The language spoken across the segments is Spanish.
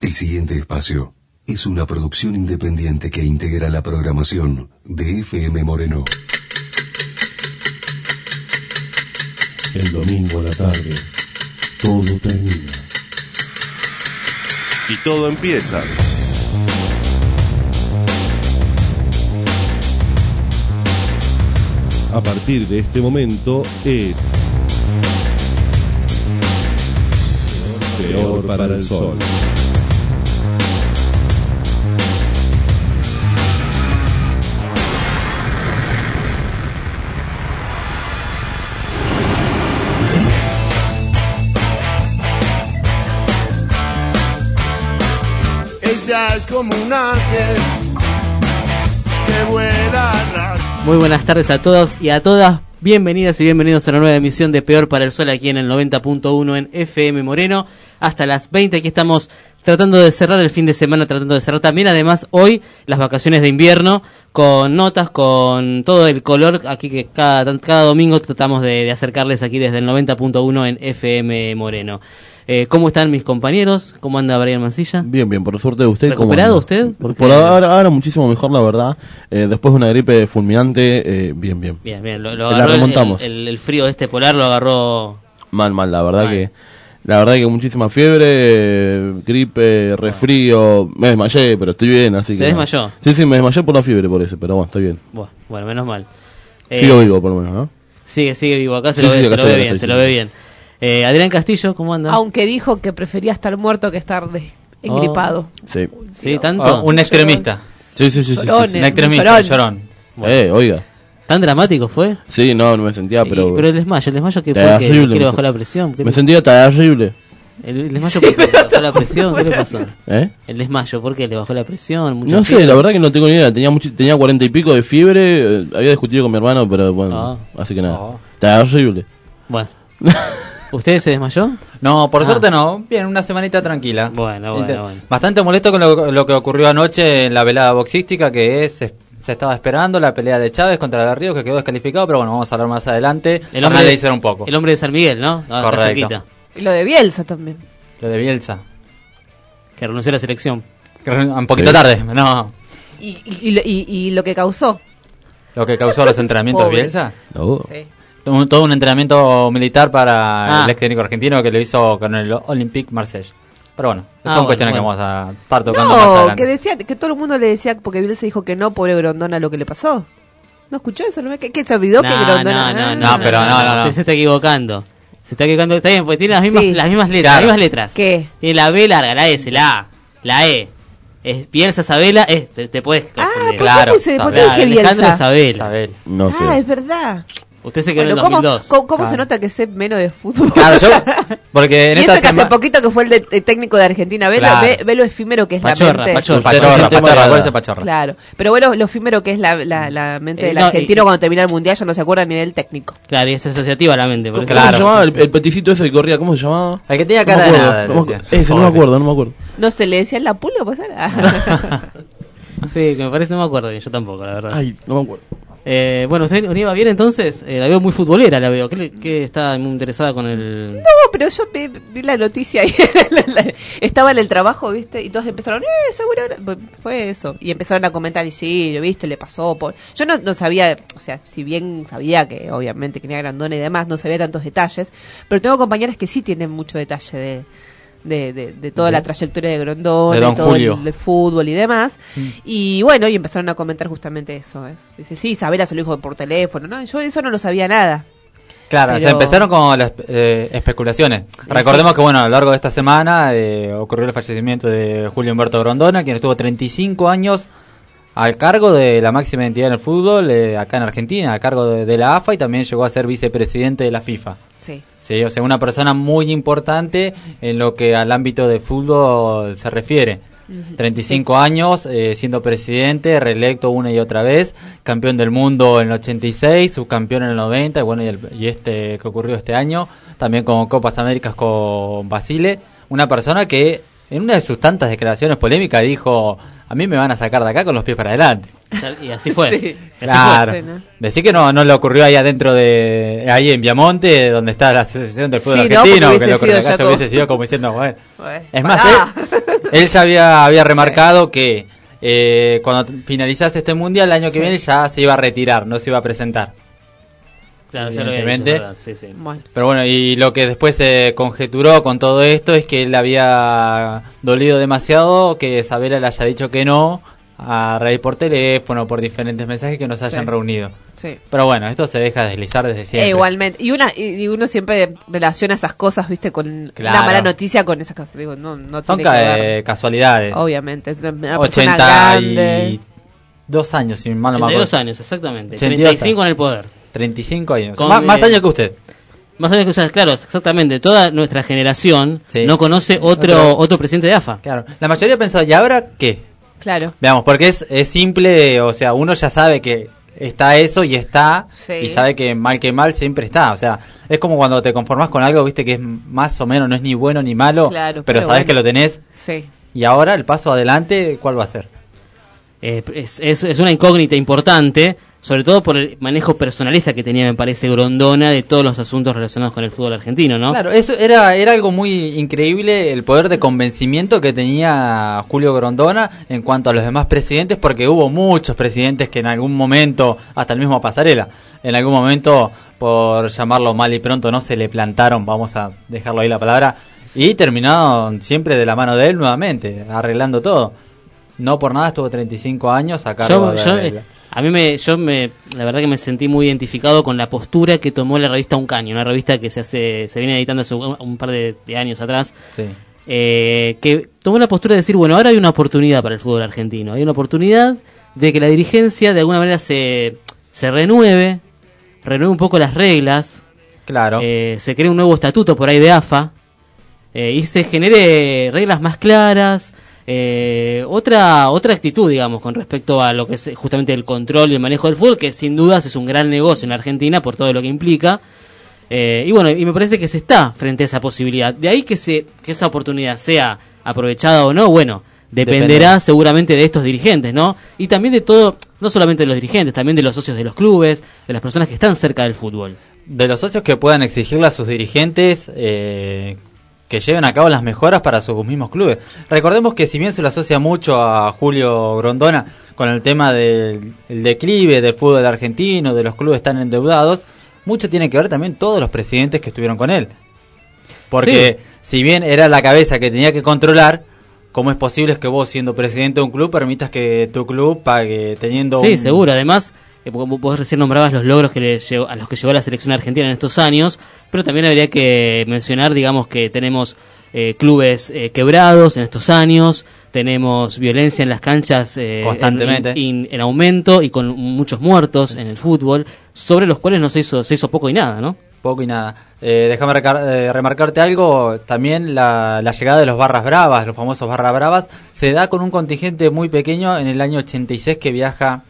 El siguiente espacio es una producción independiente que integra la programación de FM Moreno. El domingo a la tarde, todo termina. Y todo empieza. A partir de este momento es Peor para el Sol. Ella es como un ángel que vuela a ras. Muy buenas tardes a todos y a todas. Bienvenidas y bienvenidos a la nueva emisión de Peor para el Sol aquí en el 90.1 en FM Moreno. Hasta las 20 aquí estamos tratando de cerrar el fin de semana, tratando de cerrar también además hoy las vacaciones de invierno con notas, con todo el color aquí que cada domingo tratamos de acercarles aquí desde el 90.1 en FM Moreno. ¿Cómo están mis compañeros? ¿Cómo anda Brian Mancilla? Bien, por suerte de usted. ¿Recuperado usted? Por ahora muchísimo mejor, la verdad. Después de una gripe fulminante, bien. Bien, lo la agarró remontamos. el frío polar lo agarró... Mal, la verdad que muchísima fiebre, gripe, resfrío, me desmayé, pero estoy bien, así que... ¿Se desmayó? Sí, me desmayé por la fiebre, por eso, pero bueno, estoy bien. Bueno, menos mal. Sigo vivo, por lo menos, ¿no? Sigue vivo, acá se Sí, lo sí, ve, acá se lo ve estoy, bien, acá se estoy, lo ve sí. bien. Adrián Castillo, ¿cómo anda? Aunque dijo que prefería estar muerto que estar engripado. Sí. ¿Tanto? Un extremista. Sí. Llorones. Un extremista, Un llorón. Oiga. ¿Tan dramático fue? Sí, no me sentía, pero... Pero el desmayo que Terrible, fue que le me bajó la presión. Me sentía terrible. El desmayo porque le bajó la presión, ¿qué le pasó? El desmayo, ¿por qué le bajó la presión? Mucha No fiebre. sé, la verdad que no tengo ni idea. Tenía 40 y pico de fiebre. Había discutido con mi hermano, pero bueno, así que nada. Terrible. Bueno. ¿Usted se desmayó? No, por suerte no. Bien, una semanita tranquila. Bueno. Bastante molesto con lo que ocurrió anoche en la velada boxística, que se estaba esperando la pelea de Chávez contra De Río, que quedó descalificado, pero bueno, vamos a hablar más adelante. El hombre analizar un poco. El hombre de San Miguel, ¿no? Correcto. Y lo de Bielsa también. Lo de Bielsa. Que renunció a la selección. Un poquito tarde, no. Y lo que causó. Lo que causó los entrenamientos de Pobre. Bielsa. No. Sí. Todo un entrenamiento militar para el ex técnico argentino que lo hizo con el Olympique Marsella. Pero bueno, son cuestiones que vamos a estar tocando más No, adelante. que decía que todo el mundo le decía, porque Bielsa dijo que no, pobre Grondona, lo que le pasó. ¿No escuchó eso? ¿Qué se olvidó que Grondona? No. Se está equivocando. Está bien, porque tiene las mismas letras. Claro. Las mismas letras. ¿Qué? Tiene la B larga, la S, la A, la E. Bielsa Sabela, te puedes confundir. ¿por qué dije Bielsa? Alejandro Sabela. Isabel. No sé. Es verdad. Usted se quedó en el Bueno, 2002. ¿Cómo se nota que sé menos de fútbol? Claro, porque en Y esta eso que hace semana... poquito que fue el técnico de Argentina, ve lo efímero que es Pachorra, la mente. Pachorra, Pachorra. Pachorra. Claro, pero bueno, lo efímero que es la mente del no, argentino cuando termina el mundial ya no se acuerda ni del técnico. Claro, y es asociativa la mente. por ¿Cómo eso- se llamaba el peticito ese que corría? ¿Cómo se llamaba? El que tenía No me cara de acuerdo, nada. no me decía. acuerdo. Ese, no me acuerdo. ¿No se le decía la pulga? Pues era. Sí, que me parece, no me acuerdo bien, yo tampoco, la verdad. Ay, no me acuerdo. Bueno, ¿usted iba bien entonces? La veo muy futbolera, la veo. ¿Qué está muy interesada con el...? No, pero yo vi la noticia y estaba en el trabajo, ¿viste? Y todos empezaron, seguro, fue eso. Y empezaron a comentar, y sí, ¿viste? Le pasó por... Yo no sabía, o sea, si bien sabía que obviamente tenía Grondona y demás, no sabía tantos detalles, pero tengo compañeras que sí tienen mucho detalle de toda la trayectoria de Grondona, De Don y todo Julio. el fútbol y demás. Y bueno, y empezaron a comentar justamente eso. Dice, sí, Isabela se lo dijo por teléfono, ¿no? Yo eso no lo sabía nada. Claro, Pero- se empezaron con las especulaciones. Recordemos que bueno, a lo largo de esta semana ocurrió el fallecimiento de Julio Humberto Grondona, quien estuvo 35 años al cargo de la máxima entidad en el fútbol acá en Argentina, a cargo de la AFA, y también llegó a ser vicepresidente de la FIFA. Sí. Sí, o sea, una persona muy importante en lo que al ámbito de fútbol se refiere. 35 años, siendo presidente, reelecto una y otra vez, campeón del mundo en el 86, subcampeón en el 90, y bueno, y este que ocurrió este año, también con Copas Américas con Basile, una persona que en una de sus tantas declaraciones polémicas dijo, a mí me van a sacar de acá con los pies para adelante. Y así fue. Sí. Claro. fue, ¿no? Decir que no le ocurrió ahí adentro ahí en Viamonte, donde está la Asociación del Fútbol Sí, no, Argentino, porque que lo hubiese acá sido se ya hubiese sido como diciendo, bueno. Es más, pará. él ya había remarcado que cuando finalizase este mundial el año que viene ya se iba a retirar, no se iba a presentar. Claro, ya lo había dicho, Evidentemente. es verdad, sí, sí. Bueno. Pero bueno, y lo que después se conjeturó con todo esto es que él había dolido demasiado que Isabela le haya dicho que no a raíz por teléfono, por diferentes mensajes que nos hayan reunido. Sí. Pero bueno, esto se deja deslizar desde siempre. Igualmente. Y uno siempre relaciona esas cosas, viste, con Claro. una mala noticia con esas cosas. Digo, no Son tiene que ver. casualidades. Obviamente. Es una persona grande. 82 años, si mal no me 82 acuerdo. años, exactamente. 82 35 en el poder. 35 años. Con, Más años que usted. Más años que usted, claro, exactamente. Toda nuestra generación Sí. no conoce otro presidente de AFA. Claro. La mayoría pensaba, ¿y ahora qué? Claro. Veamos, porque es simple, o sea, uno ya sabe que está eso y está, Sí. y sabe que mal siempre está. O sea, es como cuando te conformás con algo, viste, que es más o menos, no es ni bueno ni malo, Claro, pero pero sabes bueno. que lo tenés. Sí. Y ahora el paso adelante, ¿cuál va a ser? Es una incógnita importante, sobre todo por el manejo personalista que tenía, me parece, Grondona de todos los asuntos relacionados con el fútbol argentino, ¿no? Claro, eso era algo muy increíble, el poder de convencimiento que tenía Julio Grondona en cuanto a los demás presidentes, porque hubo muchos presidentes que en algún momento, hasta el mismo Pasarela, en algún momento, por llamarlo mal y pronto, no se le plantaron, vamos a dejarlo ahí la palabra, y terminaron siempre de la mano de él nuevamente, arreglando todo. No por nada estuvo 35 años a cargo la verdad que me sentí muy identificado con la postura que tomó la revista Un Caño, una revista que se viene editando hace un par de años atrás, Sí. que tomó la postura de decir, bueno, ahora hay una oportunidad para el fútbol argentino, hay una oportunidad de que la dirigencia de alguna manera se renueve un poco las reglas, Claro. se cree un nuevo estatuto por ahí de AFA, y se genere reglas más claras, otra actitud, digamos, con respecto a lo que es justamente el control y el manejo del fútbol, que sin dudas es un gran negocio en la Argentina por todo lo que implica. Y bueno, y me parece que se está frente a esa posibilidad. De ahí que esa oportunidad sea aprovechada o no, bueno, dependerá seguramente de estos dirigentes, ¿no? Y también de todo, no solamente de los dirigentes, también de los socios de los clubes, de las personas que están cerca del fútbol. De los socios que puedan exigirle a sus dirigentes que lleven a cabo las mejoras para sus mismos clubes. Recordemos que si bien se lo asocia mucho a Julio Grondona con el tema del declive del fútbol argentino, de los clubes tan endeudados, mucho tiene que ver también todos los presidentes que estuvieron con él. Porque si bien era la cabeza que tenía que controlar, ¿cómo es posible que vos, siendo presidente de un club, permitas que tu club pague teniendo Sí, seguro. Además, vos recién nombrabas los logros a los que llegó la selección argentina en estos años, pero también habría que mencionar, digamos, que tenemos clubes quebrados en estos años, tenemos violencia en las canchas constantemente en aumento y con muchos muertos en el fútbol, sobre los cuales no se hizo poco y nada, ¿no? Poco y nada. Déjame remarcarte algo, también la llegada de los Barras Bravas, los famosos Barras Bravas, se da con un contingente muy pequeño en el año 86 que viaja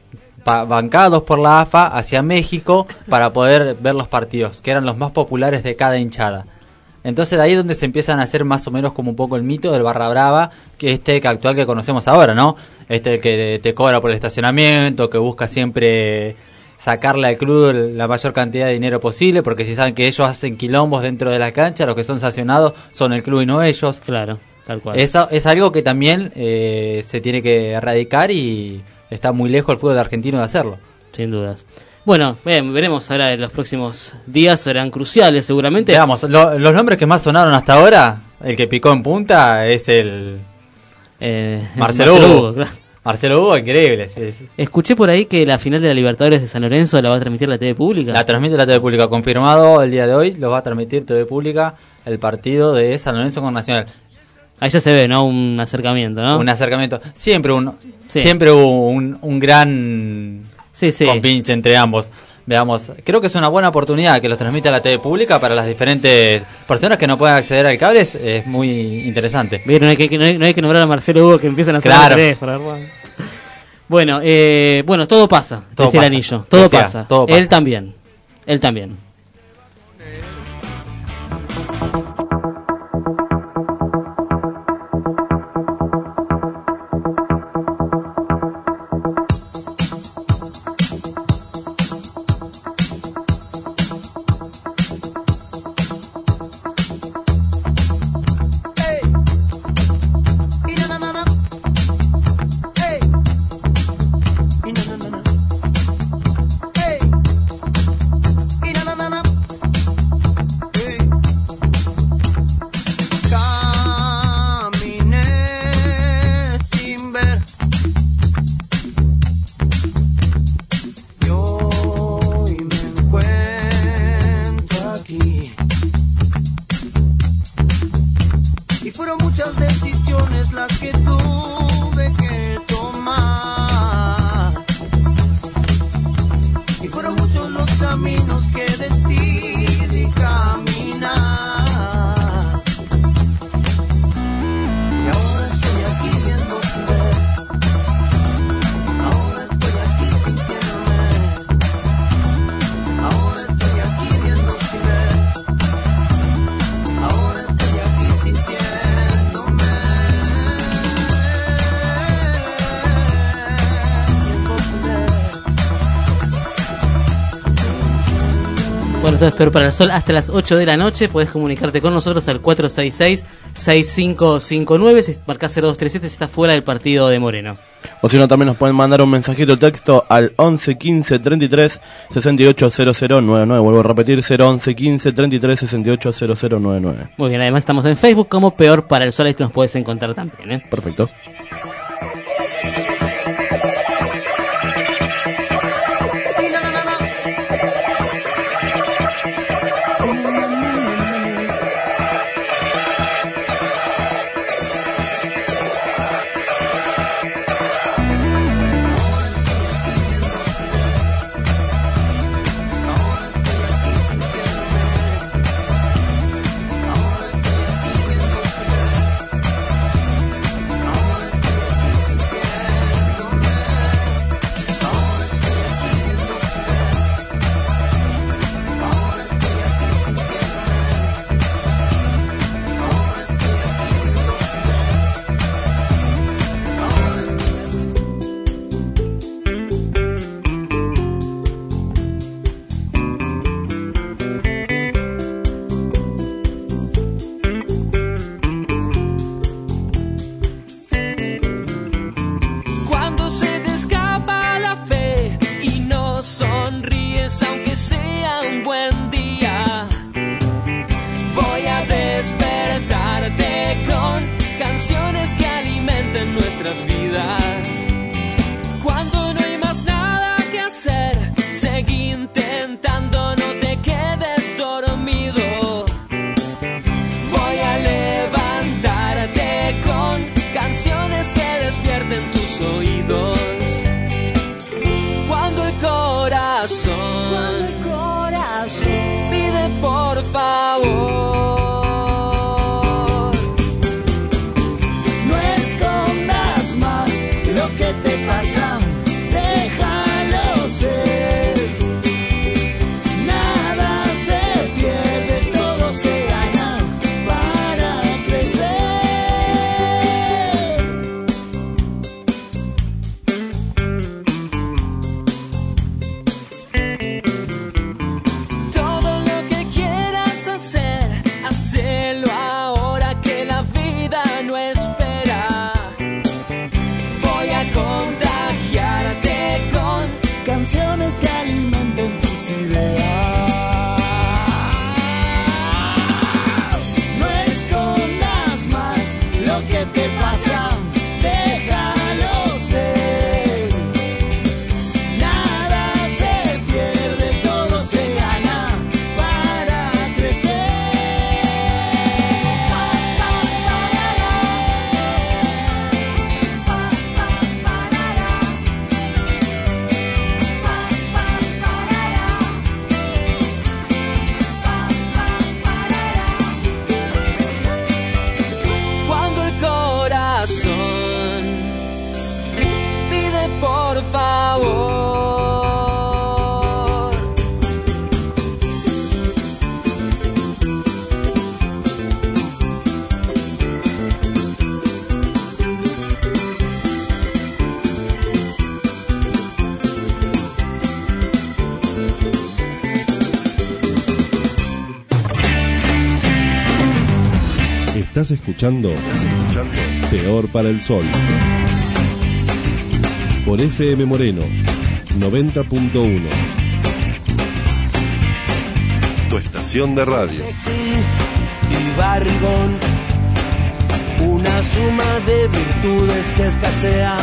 bancados por la AFA hacia México para poder ver los partidos, que eran los más populares de cada hinchada. Entonces de ahí es donde se empiezan a hacer más o menos como un poco el mito del Barra Brava, que actual que conocemos ahora, ¿no? El que te cobra por el estacionamiento, que busca siempre sacarle al club la mayor cantidad de dinero posible, porque si saben que ellos hacen quilombos dentro de la cancha, los que son sancionados son el club y no ellos. Claro, tal cual. Eso es algo que también se tiene que erradicar y está muy lejos el fútbol argentino de hacerlo. Sin dudas. Bueno, veremos ahora en los próximos días, serán cruciales seguramente. Veamos, los nombres que más sonaron hasta ahora, el que picó en punta es el Marcelo Hugo. Claro. Marcelo Hugo, increíble. Sí. Escuché por ahí que la final de la Libertadores de San Lorenzo la va a transmitir la TV Pública. La transmite la TV Pública, confirmado el día de hoy, lo va a transmitir TV Pública el partido de San Lorenzo con Nacional. Ahí ya se ve, ¿no? Un acercamiento, ¿no? Un acercamiento. Siempre hubo un gran compinche entre ambos. Veamos, creo que es una buena oportunidad que los transmita la TV Pública para las diferentes personas que no pueden acceder al cable, es muy interesante. Bien, no hay que nombrar a Marcelo Hugo que empiezan a hacer claro. Bueno, todo pasa, todo decía pasa. el anillo, todo pasa. Todo pasa. Él también. muchas decisiones las que tuve que tomar. Y fueron muchos los caminos que decidí caminar. Y ahora estoy aquí viendo sin ver. Ahora estoy aquí sintiéndome. Ahora estoy aquí viendo sin ver. Ahora estoy aquí sintiéndome. Bueno, esto es Peor para el Sol hasta las 8 de la noche. Podés comunicarte con nosotros al 466-6559. Si marcás 0237 si estás fuera del partido de Moreno. O si no, también nos pueden mandar un mensajito de texto al 11 15 33 68 0099. Vuelvo a repetir, 011 15 33 68 0099. Muy bien, además estamos en Facebook como Peor para el Sol. Ahí te nos puedes encontrar también, ¿eh? Perfecto. Estás escuchando Peor para el Sol por FM Moreno 90.1, tu estación de radio. Y barrigón, una suma de virtudes que escasea.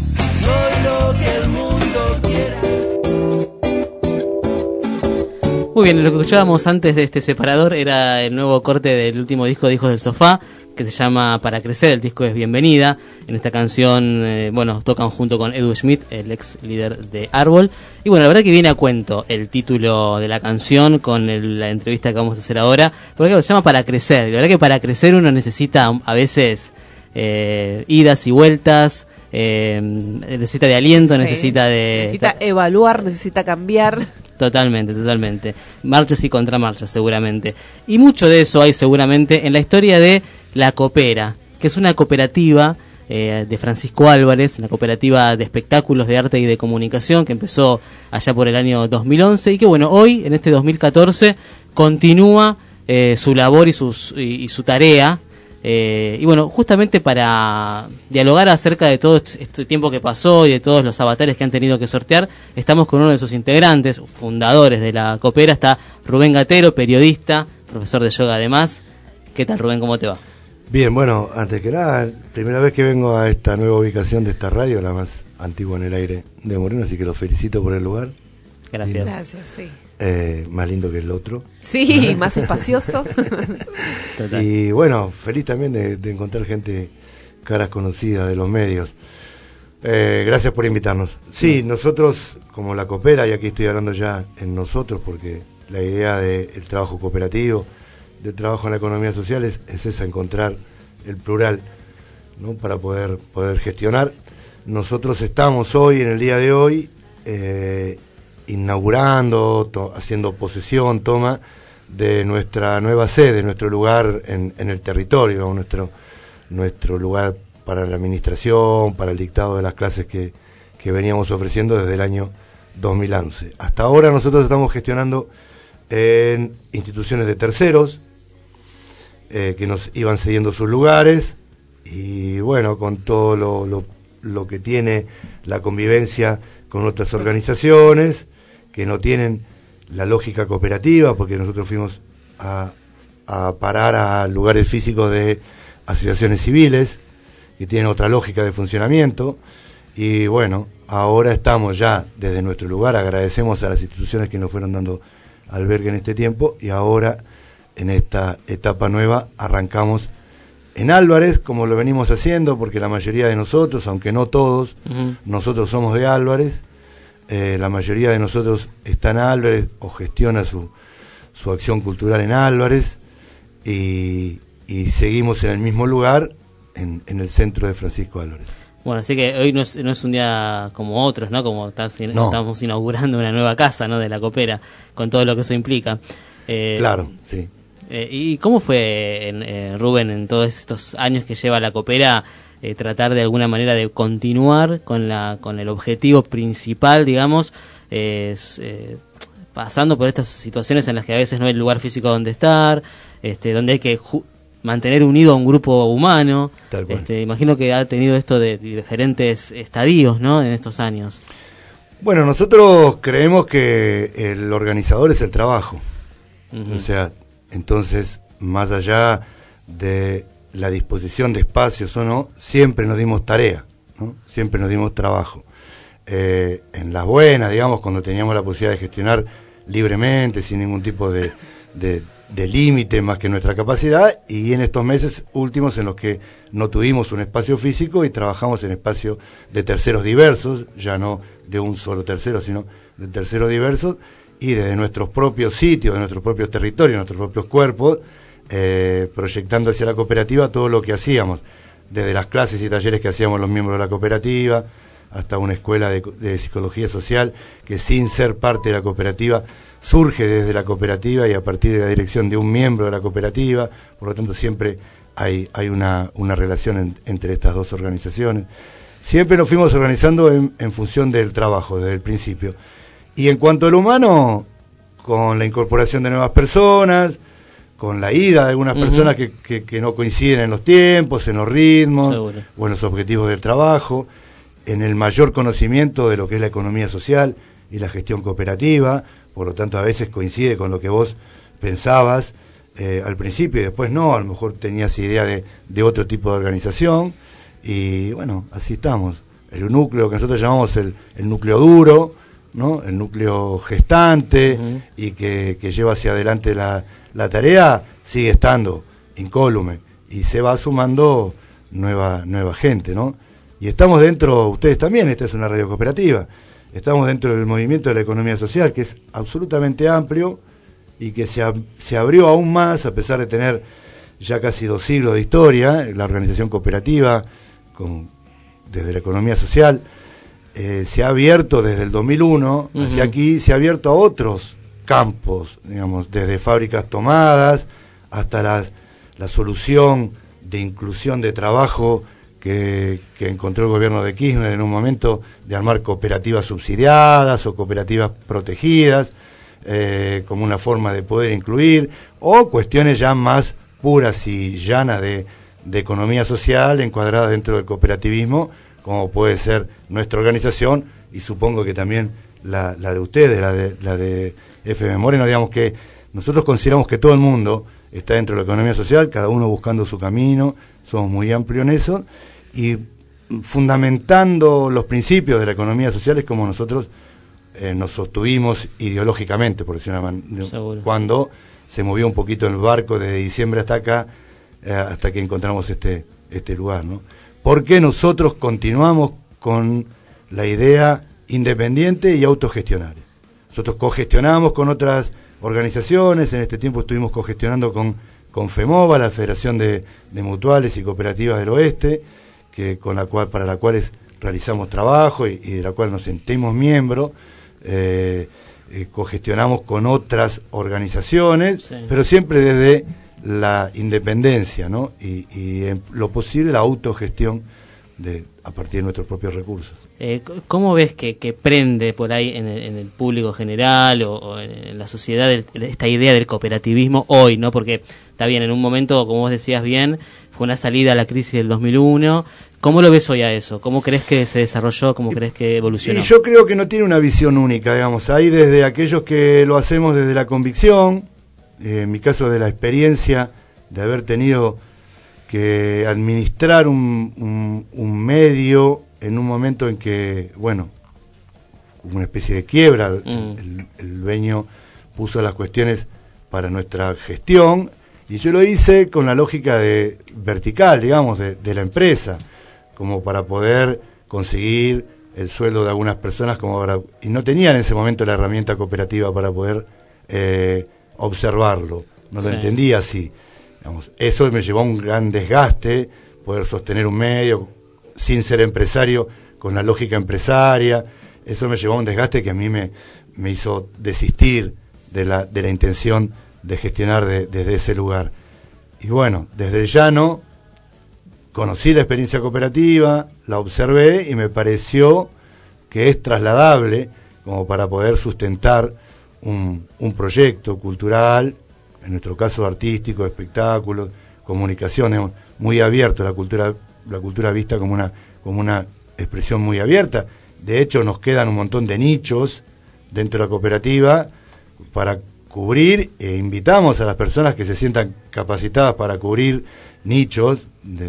Soy lo que el mundo quiera. Muy bien, lo que escuchábamos antes de este separador era el nuevo corte del último disco de Hijos del Sofá, que se llama Para Crecer. El disco es Bienvenida. En esta canción, tocan junto con Edu Schmidt, el ex líder de Árbol. Y bueno, la verdad que viene a cuento el título de la canción con la entrevista que vamos a hacer ahora, porque se llama Para Crecer. Y la verdad que para crecer uno necesita a veces idas y vueltas, necesita de aliento, Sí. necesita evaluar, necesita cambiar. Totalmente. Marchas y contramarchas, seguramente. Y mucho de eso hay seguramente en la historia de La Copera, que es una cooperativa de Francisco Álvarez, una cooperativa de espectáculos de arte y de comunicación que empezó allá por el año 2011 y que bueno, hoy, en este 2014, continúa su labor y su tarea. Y bueno, justamente para dialogar acerca de todo este tiempo que pasó y de todos los avatares que han tenido que sortear, estamos con uno de sus integrantes, fundadores de la Copera. Está Rubén Gatero, periodista, profesor de yoga además. ¿Qué tal, Rubén? ¿Cómo te va? Bien, bueno, antes que nada, primera vez que vengo a esta nueva ubicación de esta radio, la más antigua en el aire de Moreno, así que los felicito por el lugar. Gracias. Gracias, sí. Más lindo que el otro. Sí, más espacioso. Total. Y bueno, feliz también de encontrar gente, caras conocidas de los medios. Gracias por invitarnos. Sí, nosotros, como la Copera, y aquí estoy hablando ya en nosotros, porque la idea del trabajo cooperativo, del trabajo en la economía social es esa, encontrar el plural, ¿no? Para poder gestionar. Nosotros estamos hoy, en el día de hoy, inaugurando, haciendo posesión, toma de nuestra nueva sede, nuestro lugar en el territorio, nuestro lugar para la administración, para el dictado de las clases que veníamos ofreciendo desde el año 2011. Hasta ahora nosotros estamos gestionando en instituciones de terceros que nos iban cediendo sus lugares, y bueno, con todo lo que tiene la convivencia con otras organizaciones que no tienen la lógica cooperativa, porque nosotros fuimos a parar a lugares físicos de asociaciones civiles que tienen otra lógica de funcionamiento. Y bueno, ahora estamos ya desde nuestro lugar, agradecemos a las instituciones que nos fueron dando albergue en este tiempo, y ahora en esta etapa nueva arrancamos en Álvarez, como lo venimos haciendo, porque la mayoría de nosotros, aunque no todos, nosotros somos de Álvarez. La mayoría de nosotros está en Álvarez o gestiona su acción cultural en Álvarez, y seguimos en el mismo lugar, en el centro de Francisco Álvarez. Bueno, así que hoy no es un día como otros, ¿no? Como estamos inaugurando una nueva casa, ¿no? De la Copera, con todo lo que eso implica. Claro, sí. ¿Y cómo fue, Rubén, en todos estos años que lleva la Copera, tratar de alguna manera de continuar con el objetivo principal, digamos, pasando por estas situaciones en las que a veces no hay lugar físico donde estar, donde hay que mantener unido a un grupo humano? Tal cual. Imagino que ha tenido esto de diferentes estadios, ¿no? En estos años. Bueno, nosotros creemos que el organizador es el trabajo. O sea, entonces, más allá de la disposición de espacios o no, siempre nos dimos tarea, ¿no? Siempre nos dimos trabajo. En las buenas, digamos, cuando teníamos la posibilidad de gestionar libremente, sin ningún tipo de límite más que nuestra capacidad, y en estos meses últimos en los que no tuvimos un espacio físico y trabajamos en espacios de terceros diversos, ya no de un solo tercero, sino de terceros diversos, y desde nuestros propios sitios, de nuestros propios territorios, nuestros propios cuerpos, proyectando hacia la cooperativa todo lo que hacíamos, desde las clases y talleres que hacíamos los miembros de la cooperativa, hasta una escuela de psicología social que, sin ser parte de la cooperativa, surge desde la cooperativa y a partir de la dirección de un miembro de la cooperativa. Por lo tanto, siempre hay una relación entre estas dos organizaciones. Siempre nos fuimos organizando en función del trabajo desde el principio. Y en cuanto al humano, con la incorporación de nuevas personas, con la ida de algunas personas que no coinciden en los tiempos, en los ritmos, Seguro. o en los objetivos del trabajo, en el mayor conocimiento de lo que es la economía social y la gestión cooperativa. Por lo tanto, a veces coincide con lo que vos pensabas al principio, y después no, a lo mejor tenías idea de otro tipo de organización, y bueno, así estamos. El núcleo que nosotros llamamos el núcleo duro, ¿no? El núcleo gestante y que lleva hacia adelante la tarea, sigue estando incólume y se va sumando nueva gente, ¿no? Y estamos dentro, ustedes también, esta es una radio cooperativa, estamos dentro del movimiento de la economía social, que es absolutamente amplio y que se abrió aún más, a pesar de tener ya casi 2 siglos de historia, la organización cooperativa, desde la economía social, se ha abierto desde el 2001 hacia aquí, se ha abierto a otros campos, digamos, desde fábricas tomadas hasta la solución de inclusión de trabajo que encontró el gobierno de Kirchner en un momento, de armar cooperativas subsidiadas o cooperativas protegidas, como una forma de poder incluir, o cuestiones ya más puras y llanas de economía social encuadrada dentro del cooperativismo, como puede ser nuestra organización y supongo que también la de ustedes, la de FM Moreno. Digamos que nosotros consideramos que todo el mundo está dentro de la economía social, cada uno buscando su camino, somos muy amplios en eso, y fundamentando los principios de la economía social es como nosotros nos sostuvimos ideológicamente, por decir una manera, cuando se movió un poquito el barco desde diciembre hasta acá, hasta que encontramos este lugar, ¿no? Porque nosotros continuamos con la idea independiente y autogestionaria. Nosotros cogestionamos con otras organizaciones, en este tiempo estuvimos cogestionando con FEMOVA, la Federación de Mutuales y Cooperativas del Oeste, para la cual realizamos trabajo y de la cual nos sentimos miembros. Cogestionamos con otras organizaciones, sí, pero siempre desde la independencia, ¿no? Y en lo posible la autogestión a partir de nuestros propios recursos. ¿Cómo ves que prende por ahí en el público general o en la sociedad esta idea del cooperativismo hoy, ¿no? Porque está bien, en un momento, como vos decías bien, fue una salida a la crisis del 2001. ¿Cómo lo ves hoy a eso? ¿Cómo crees que se desarrolló? ¿Cómo crees que evolucionó? Y yo creo que no tiene una visión única, digamos. Hay desde aquellos que lo hacemos desde la convicción, en mi caso de la experiencia de haber tenido que administrar un medio en un momento en que, bueno, hubo una especie de quiebra, el dueño puso las cuestiones para nuestra gestión y yo lo hice con la lógica vertical, digamos, de la empresa, como para poder conseguir el sueldo de algunas personas, y no tenían en ese momento la herramienta cooperativa para poder observarlo, no lo entendía así. Digamos, eso me llevó a un gran desgaste, poder sostener un medio sin ser empresario, con la lógica empresaria. Eso me llevó a un desgaste que a mí me hizo desistir de la intención de gestionar desde ese lugar. Y bueno, desde el llano conocí la experiencia cooperativa, la observé y me pareció que es trasladable como para poder sustentar un proyecto cultural, en nuestro caso artístico, espectáculos, comunicaciones, muy abierto, la cultura vista como una expresión muy abierta. De hecho, nos quedan un montón de nichos dentro de la cooperativa para cubrir, e invitamos a las personas que se sientan capacitadas para cubrir nichos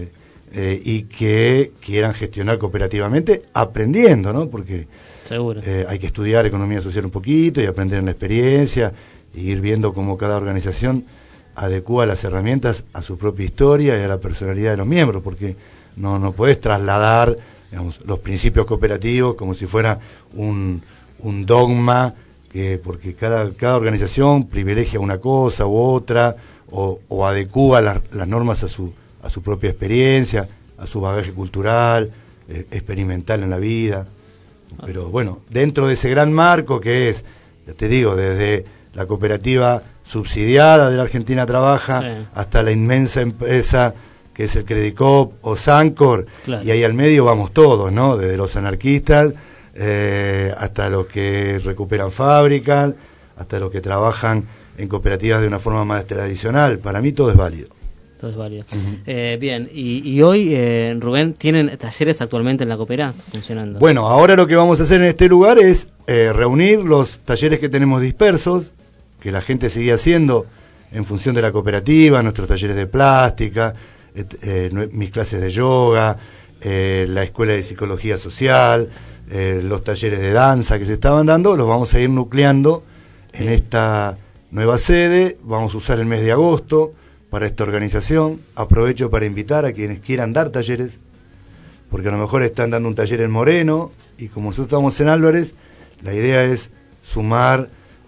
y que quieran gestionar cooperativamente, aprendiendo, ¿no? Porque seguro hay que estudiar economía social un poquito y aprender en la experiencia, e ir viendo cómo cada organización adecúa las herramientas a su propia historia y a la personalidad de los miembros, porque no podés trasladar, digamos, los principios cooperativos como si fuera un dogma, porque cada organización privilegia una cosa u otra, o adecúa las normas a su propia experiencia, a su bagaje cultural, experimental en la vida. Pero bueno, dentro de ese gran marco que es, ya te digo, desde la cooperativa subsidiada de la Argentina Trabaja, sí, hasta la inmensa empresa que es el Credicop o Sancor, claro, y ahí al medio vamos todos, ¿no? Desde los anarquistas hasta los que recuperan fábricas, hasta los que trabajan en cooperativas de una forma más tradicional. Para mí todo es válido. Todo es válido. Bien, y hoy, Rubén, ¿tienen talleres actualmente en la coopera funcionando? Bueno, ahora lo que vamos a hacer en este lugar es reunir los talleres que tenemos dispersos, que la gente sigue haciendo en función de la cooperativa, nuestros talleres de plástica, mis clases de yoga, la escuela de psicología social, los talleres de danza que se estaban dando, los vamos a ir nucleando en esta nueva sede. Vamos a usar el mes de agosto para esta organización. Aprovecho para invitar a quienes quieran dar talleres, porque a lo mejor están dando un taller en Moreno, y como nosotros estamos en Álvarez, la idea es sumar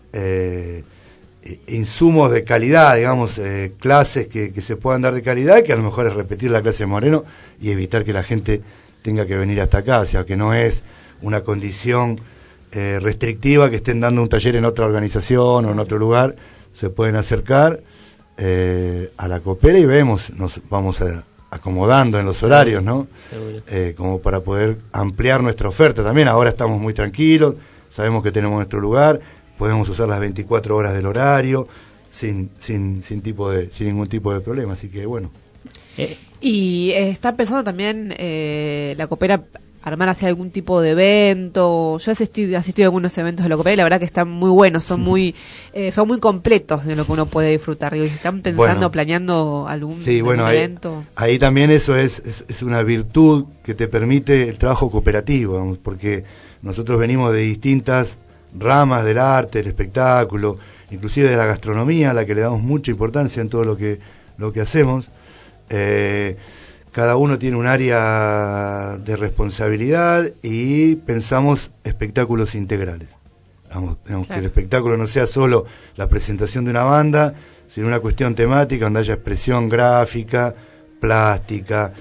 insumos de calidad, digamos, clases que se puedan dar de calidad, que a lo mejor es repetir la clase de Moreno y evitar que la gente tenga que venir hasta acá. O sea, que no es una condición restrictiva que estén dando un taller en otra organización o en otro lugar. Se pueden acercar a la Coopera y vemos, nos vamos acomodando en los horarios, ¿no? Como para poder ampliar nuestra oferta también. Ahora estamos muy tranquilos, sabemos que tenemos nuestro lugar, podemos usar las 24 horas del horario sin ningún tipo de problema, así que bueno. Y está pensando también la Coopera armar hacia algún tipo de evento. Yo he asistido a algunos eventos de la Coopera y la verdad que están muy buenos, son muy completos de lo que uno puede disfrutar. Digo, ¿están pensando, planeando algún evento? Ahí también eso es una virtud que te permite el trabajo cooperativo, digamos, porque nosotros venimos de distintas ramas del arte, del espectáculo, inclusive de la gastronomía, a la que le damos mucha importancia en todo lo que hacemos. Cada uno tiene un área de responsabilidad y pensamos espectáculos integrales. Digamos, claro, que el espectáculo no sea solo la presentación de una banda, sino una cuestión temática donde haya expresión gráfica, plástica,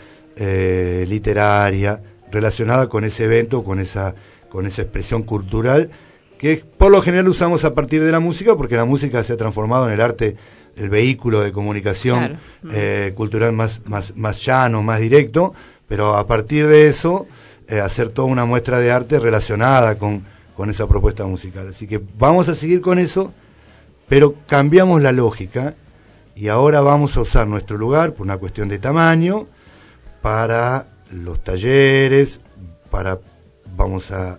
literaria, relacionada con ese evento, con esa expresión cultural, que por lo general usamos a partir de la música, porque la música se ha transformado en el arte, el vehículo de comunicación, claro, cultural más llano, más directo, pero a partir de eso hacer toda una muestra de arte relacionada con esa propuesta musical. Así que vamos a seguir con eso, pero cambiamos la lógica y ahora vamos a usar nuestro lugar por una cuestión de tamaño para los talleres, vamos a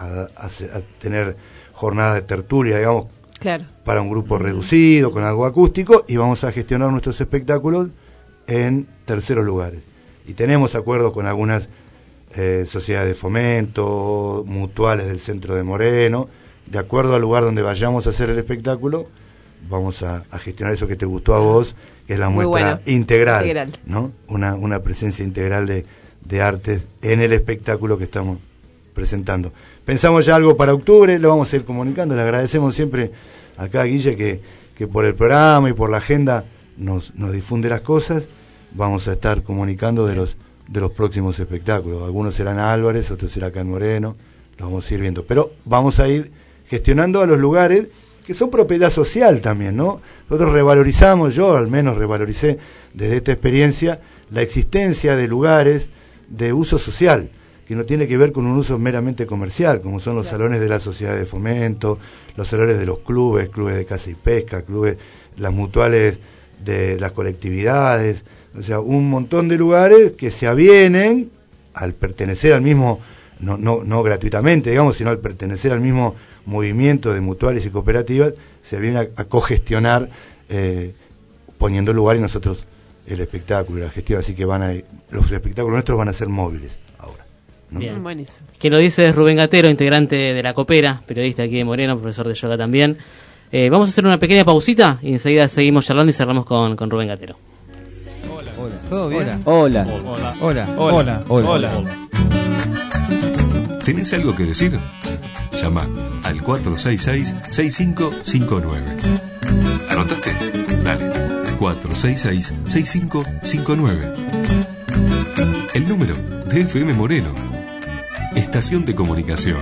tener jornadas de tertulia, digamos, claro, para un grupo reducido, con algo acústico, y vamos a gestionar nuestros espectáculos en terceros lugares. Y tenemos acuerdos con algunas sociedades de fomento, mutuales del centro de Moreno. De acuerdo al lugar donde vayamos a hacer el espectáculo, vamos a gestionar eso que te gustó a vos, que es la muestra integral, ¿no? Una presencia integral de artes en el espectáculo que estamos presentando. Pensamos ya algo para octubre, lo vamos a ir comunicando. Le agradecemos siempre acá a Guille que por el programa y por la agenda nos difunde las cosas. Vamos a estar comunicando de los próximos espectáculos. Algunos serán Álvarez, otros serán acá en Moreno, los vamos a ir viendo. Pero vamos a ir gestionando a los lugares que son propiedad social también, ¿no? Nosotros revalorizamos, yo al menos revaloricé desde esta experiencia, la existencia de lugares de uso social, que no tiene que ver con un uso meramente comercial, como son los salones de la sociedad de fomento, los salones de los clubes de caza y pesca, las mutuales de las colectividades, o sea, un montón de lugares que se avienen al pertenecer al mismo, no gratuitamente, digamos, sino al pertenecer al mismo movimiento de mutuales y cooperativas, se vienen a cogestionar, poniendo lugar y nosotros el espectáculo, la gestión, así que los espectáculos nuestros van a ser móviles ahora, ¿no? Bien. Buenísimo. Quien lo dice es Rubén Gatero, integrante de la Coopera, periodista aquí de Moreno, profesor de yoga también. Vamos a hacer una pequeña pausita y enseguida seguimos charlando y cerramos con Rubén Gatero. Hola. ¿Todo bien? Hola. Hola. ¿Tenés algo que decir? Llama al 466-6559. ¿Anotaste? Dale. 466-6559. El número de FM Moreno. Estación de comunicación.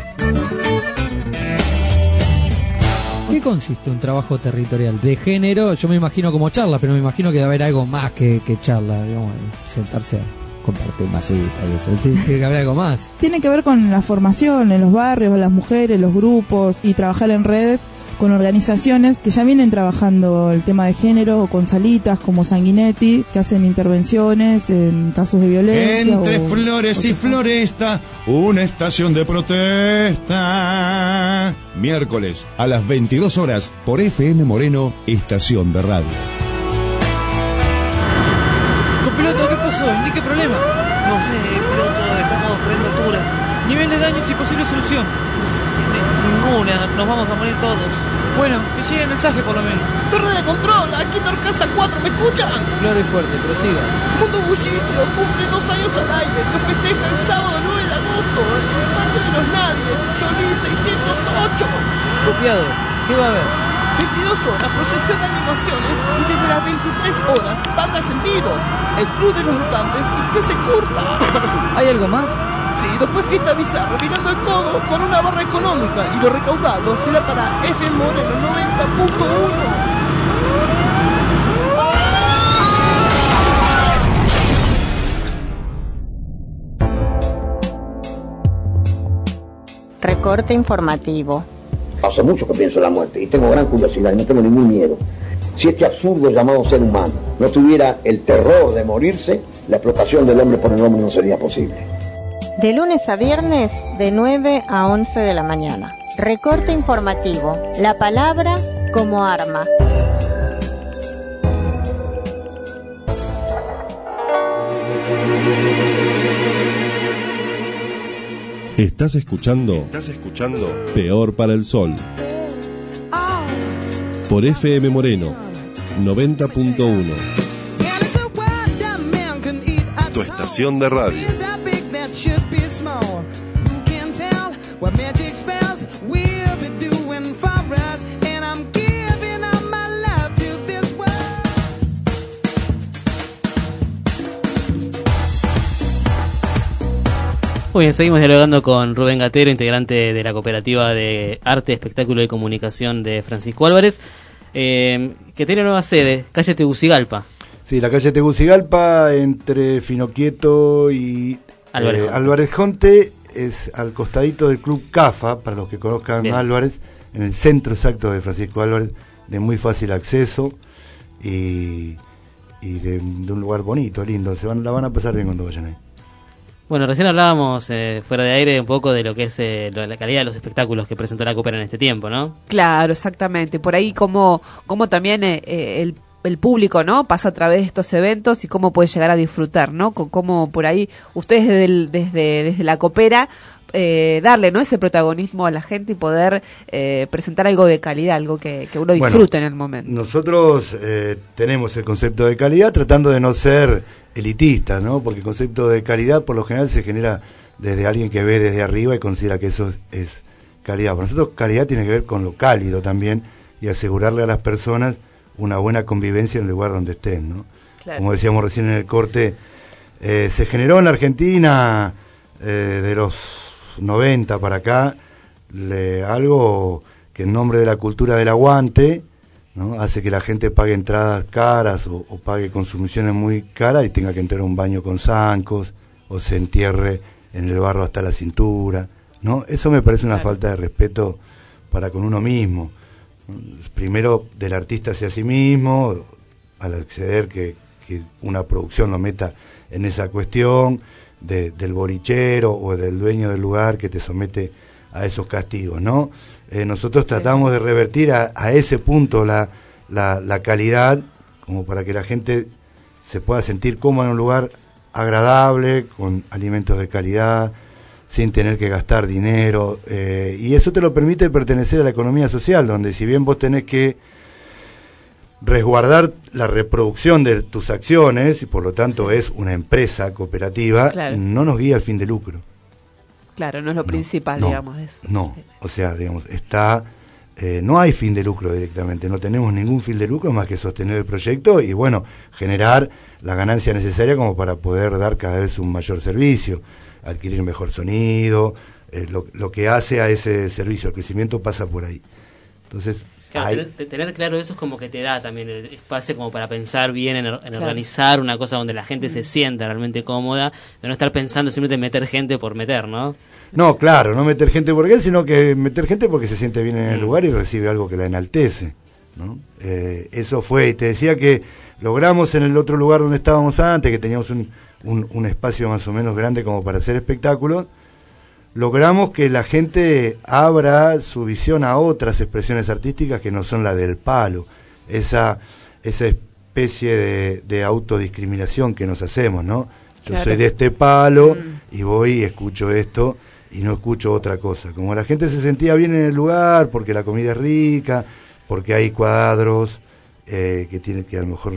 ¿Qué consiste un trabajo territorial de género? Yo me imagino como charla, pero me imagino que debe haber algo más que charla, digamos, sentarse a compartir masitas y eso. Tiene que haber algo más. Tiene que ver con la formación en los barrios, las mujeres, los grupos y trabajar en redes con organizaciones que ya vienen trabajando el tema de género, con salitas como Sanguinetti, que hacen intervenciones en casos de violencia. Entre flores y floresta, una estación de protesta. Miércoles a las 22 horas por FM Moreno, estación de radio. Copiloto, ¿qué pasó? ¿Qué problema? No sé, piloto, estamos perdiendo altura. Nivel de daños y posible solución. Ninguna, nos vamos a morir todos. Bueno, que llegue el mensaje por lo menos. Torre de control, aquí Torcasa 4, ¿me escuchan? Claro y fuerte, prosiga. Mundo Bullicio cumple 2 años al aire y lo festeja el sábado 9 de agosto en el patio de los Nadies, Johnny 608. Copiado, ¿qué va a haber? 22 horas, procesión de animaciones y desde las 23 horas, bandas en vivo, el Club de los Mutantes y que se curta. ¿Hay algo más? Sí, después fiesta bizarra, mirando el codo con una barra económica y lo recaudado será para FM Moreno 90.1. Recorte informativo. Hace mucho que pienso en la muerte y tengo gran curiosidad y no tengo ningún miedo. Si este absurdo llamado ser humano no tuviera el terror de morirse, la explotación del hombre por el hombre no sería posible. De lunes a viernes, de 9 a 11 de la mañana. Recorte informativo. La palabra como arma. Estás escuchando Peor para el Sol. Por FM Moreno 90.1. Tu estación de radio. Muy bien, seguimos dialogando con Rubén Gatero, integrante de la Cooperativa de Arte, Espectáculo y Comunicación de Francisco Álvarez, que tiene nueva sede, calle Tegucigalpa. Sí, la calle Tegucigalpa, entre Finoquieto y Álvarez Jonte, es al costadito del Club CAFA, para los que conozcan bien. Álvarez, en el centro exacto de Francisco Álvarez, de muy fácil acceso y de un lugar bonito, lindo. La van a pasar bien cuando vayan ahí. Bueno, recién hablábamos fuera de aire un poco de lo que es la calidad de los espectáculos que presentó la Coopera en este tiempo, ¿no? Claro, exactamente. Por ahí como también el público, ¿no? Pasa a través de estos eventos y cómo puede llegar a disfrutar, ¿no? Cómo por ahí ustedes desde la Coopera darle, ¿no? Ese protagonismo a la gente y poder presentar algo de calidad, algo que uno disfrute en el momento. Nosotros tenemos el concepto de calidad tratando de no ser elitista, ¿no? Porque el concepto de calidad por lo general se genera desde alguien que ve desde arriba y considera que eso es calidad. Para nosotros calidad tiene que ver con lo cálido también y asegurarle a las personas una buena convivencia en el lugar donde estén, ¿no? Claro. Como decíamos recién en el corte, se generó en la Argentina de los 90 para acá algo que en nombre de la cultura del aguante, ¿no? Hace que la gente pague entradas caras o pague consumiciones muy caras y tenga que entrar a un baño con zancos o se entierre en el barro hasta la cintura, ¿no? Eso me parece una falta de respeto para con uno mismo. Primero del artista hacia sí mismo, al acceder que una producción lo meta en esa cuestión, del bolichero o del dueño del lugar que te somete a esos castigos, ¿no? Nosotros tratamos de revertir a ese punto la calidad, como para que la gente se pueda sentir cómoda en un lugar agradable, con alimentos de calidad, sin tener que gastar dinero, y eso te lo permite pertenecer a la economía social, donde si bien vos tenés que resguardar la reproducción de tus acciones, y por lo tanto es una empresa cooperativa, claro, no nos guía al fin de lucro. Claro, no es lo principal, digamos, de eso. No, o sea, digamos, no hay fin de lucro directamente, no tenemos ningún fin de lucro más que sostener el proyecto y, bueno, generar la ganancia necesaria como para poder dar cada vez un mayor servicio, adquirir mejor sonido, lo que hace a ese servicio, el crecimiento pasa por ahí. Entonces, claro, tener claro eso es como que te da también el espacio como para pensar bien en organizar una cosa donde la gente se sienta realmente cómoda, de no estar pensando simplemente en meter gente por meter, ¿no? No, claro, no meter gente por qué, sino que meter gente porque se siente bien en el lugar y recibe algo que la enaltece, ¿no? Eso fue, y te decía que logramos en el otro lugar donde estábamos antes, que teníamos un espacio más o menos grande como para hacer espectáculos, logramos que la gente abra su visión a otras expresiones artísticas que no son la del palo, esa especie de autodiscriminación que nos hacemos, ¿no? Yo soy de este palo y voy y escucho esto y no escucho otra cosa. Como la gente se sentía bien en el lugar, porque la comida es rica, porque hay cuadros que tienen que a lo mejor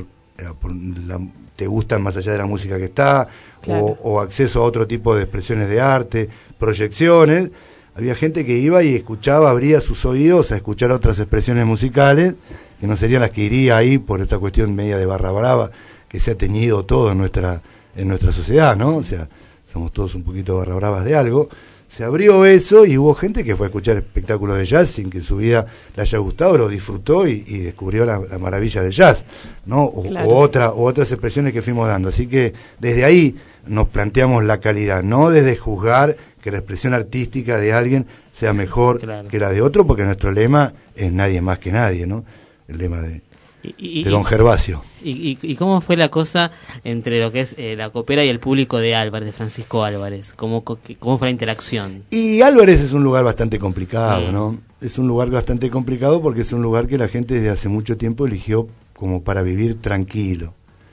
te gustan más allá de la música que está, claro, o acceso a otro tipo de expresiones de arte, proyecciones. Había gente que iba y escuchaba, abría sus oídos a escuchar otras expresiones musicales, que no serían las que iría ahí por esta cuestión media de barra brava, que se ha teñido todo en nuestra sociedad, ¿no? O sea, somos todos un poquito barra bravas de algo. Se abrió eso y hubo gente que fue a escuchar espectáculos de jazz sin que en su vida le haya gustado, lo disfrutó y descubrió la maravilla del jazz, ¿no? Claro. O otras expresiones que fuimos dando. Así que desde ahí nos planteamos la calidad, no desde juzgar que la expresión artística de alguien sea mejor, claro, que la de otro, porque nuestro lema es nadie más que nadie, ¿no? El lema de don Gervasio. ¿Y cómo fue la cosa entre lo que es la copera y el público de Álvarez, de Francisco Álvarez? ¿Cómo fue la interacción? Y Álvarez es un lugar bastante complicado, ¿no? Es un lugar bastante complicado porque es un lugar que la gente desde hace mucho tiempo eligió como para vivir tranquilo.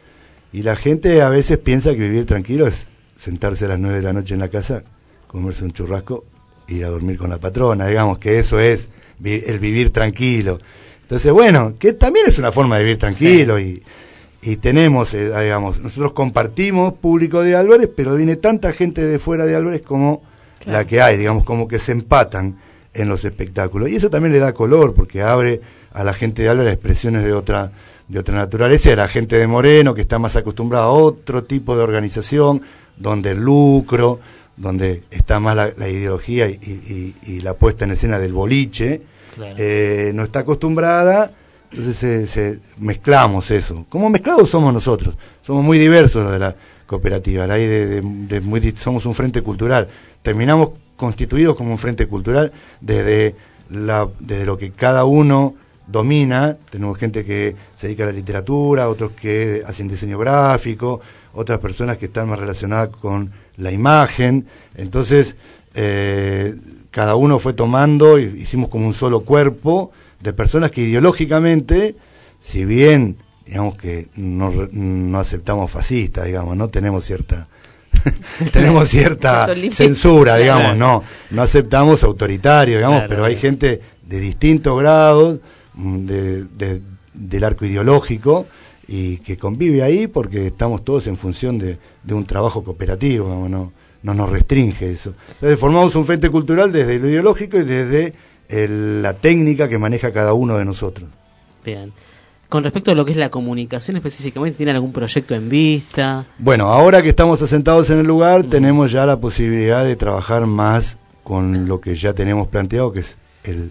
Y la gente a veces piensa que vivir tranquilo es sentarse a las 9 de la noche en la casa, comerse un churrasco y ir a dormir con la patrona, digamos que eso es el vivir tranquilo. Entonces, bueno, que también es una forma de vivir tranquilo, sí, y tenemos, digamos, nosotros compartimos público de Álvarez, pero viene tanta gente de fuera de Álvarez como claro, la que hay, digamos, como que se empatan en los espectáculos. Y eso también le da color, porque abre a la gente de Álvarez expresiones de otra naturaleza, y a la gente de Moreno, que está más acostumbrada a otro tipo de organización, donde el lucro, donde está más la ideología y la puesta en escena del boliche, claro, no está acostumbrada, entonces mezclamos eso. Como mezclados somos nosotros, somos muy diversos de la cooperativa, somos un frente cultural, terminamos constituidos como un frente cultural desde lo que cada uno domina. Tenemos gente que se dedica a la literatura, otros que hacen diseño gráfico, otras personas que están más relacionadas con la imagen. Entonces cada uno fue tomando, hicimos como un solo cuerpo de personas que ideológicamente, si bien digamos que no aceptamos fascistas, digamos, no tenemos cierta censura, digamos, no aceptamos autoritario, digamos, claro, pero hay gente de distintos grados del arco ideológico y que convive ahí porque estamos todos en función de un trabajo cooperativo, digamos, no nos restringe eso. Entonces formamos un frente cultural desde lo ideológico y desde la técnica que maneja cada uno de nosotros. Bien. Con respecto a lo que es la comunicación específicamente, ¿tienen algún proyecto en vista? Bueno, ahora que estamos asentados en el lugar, tenemos ya la posibilidad de trabajar más con lo que ya tenemos planteado, que es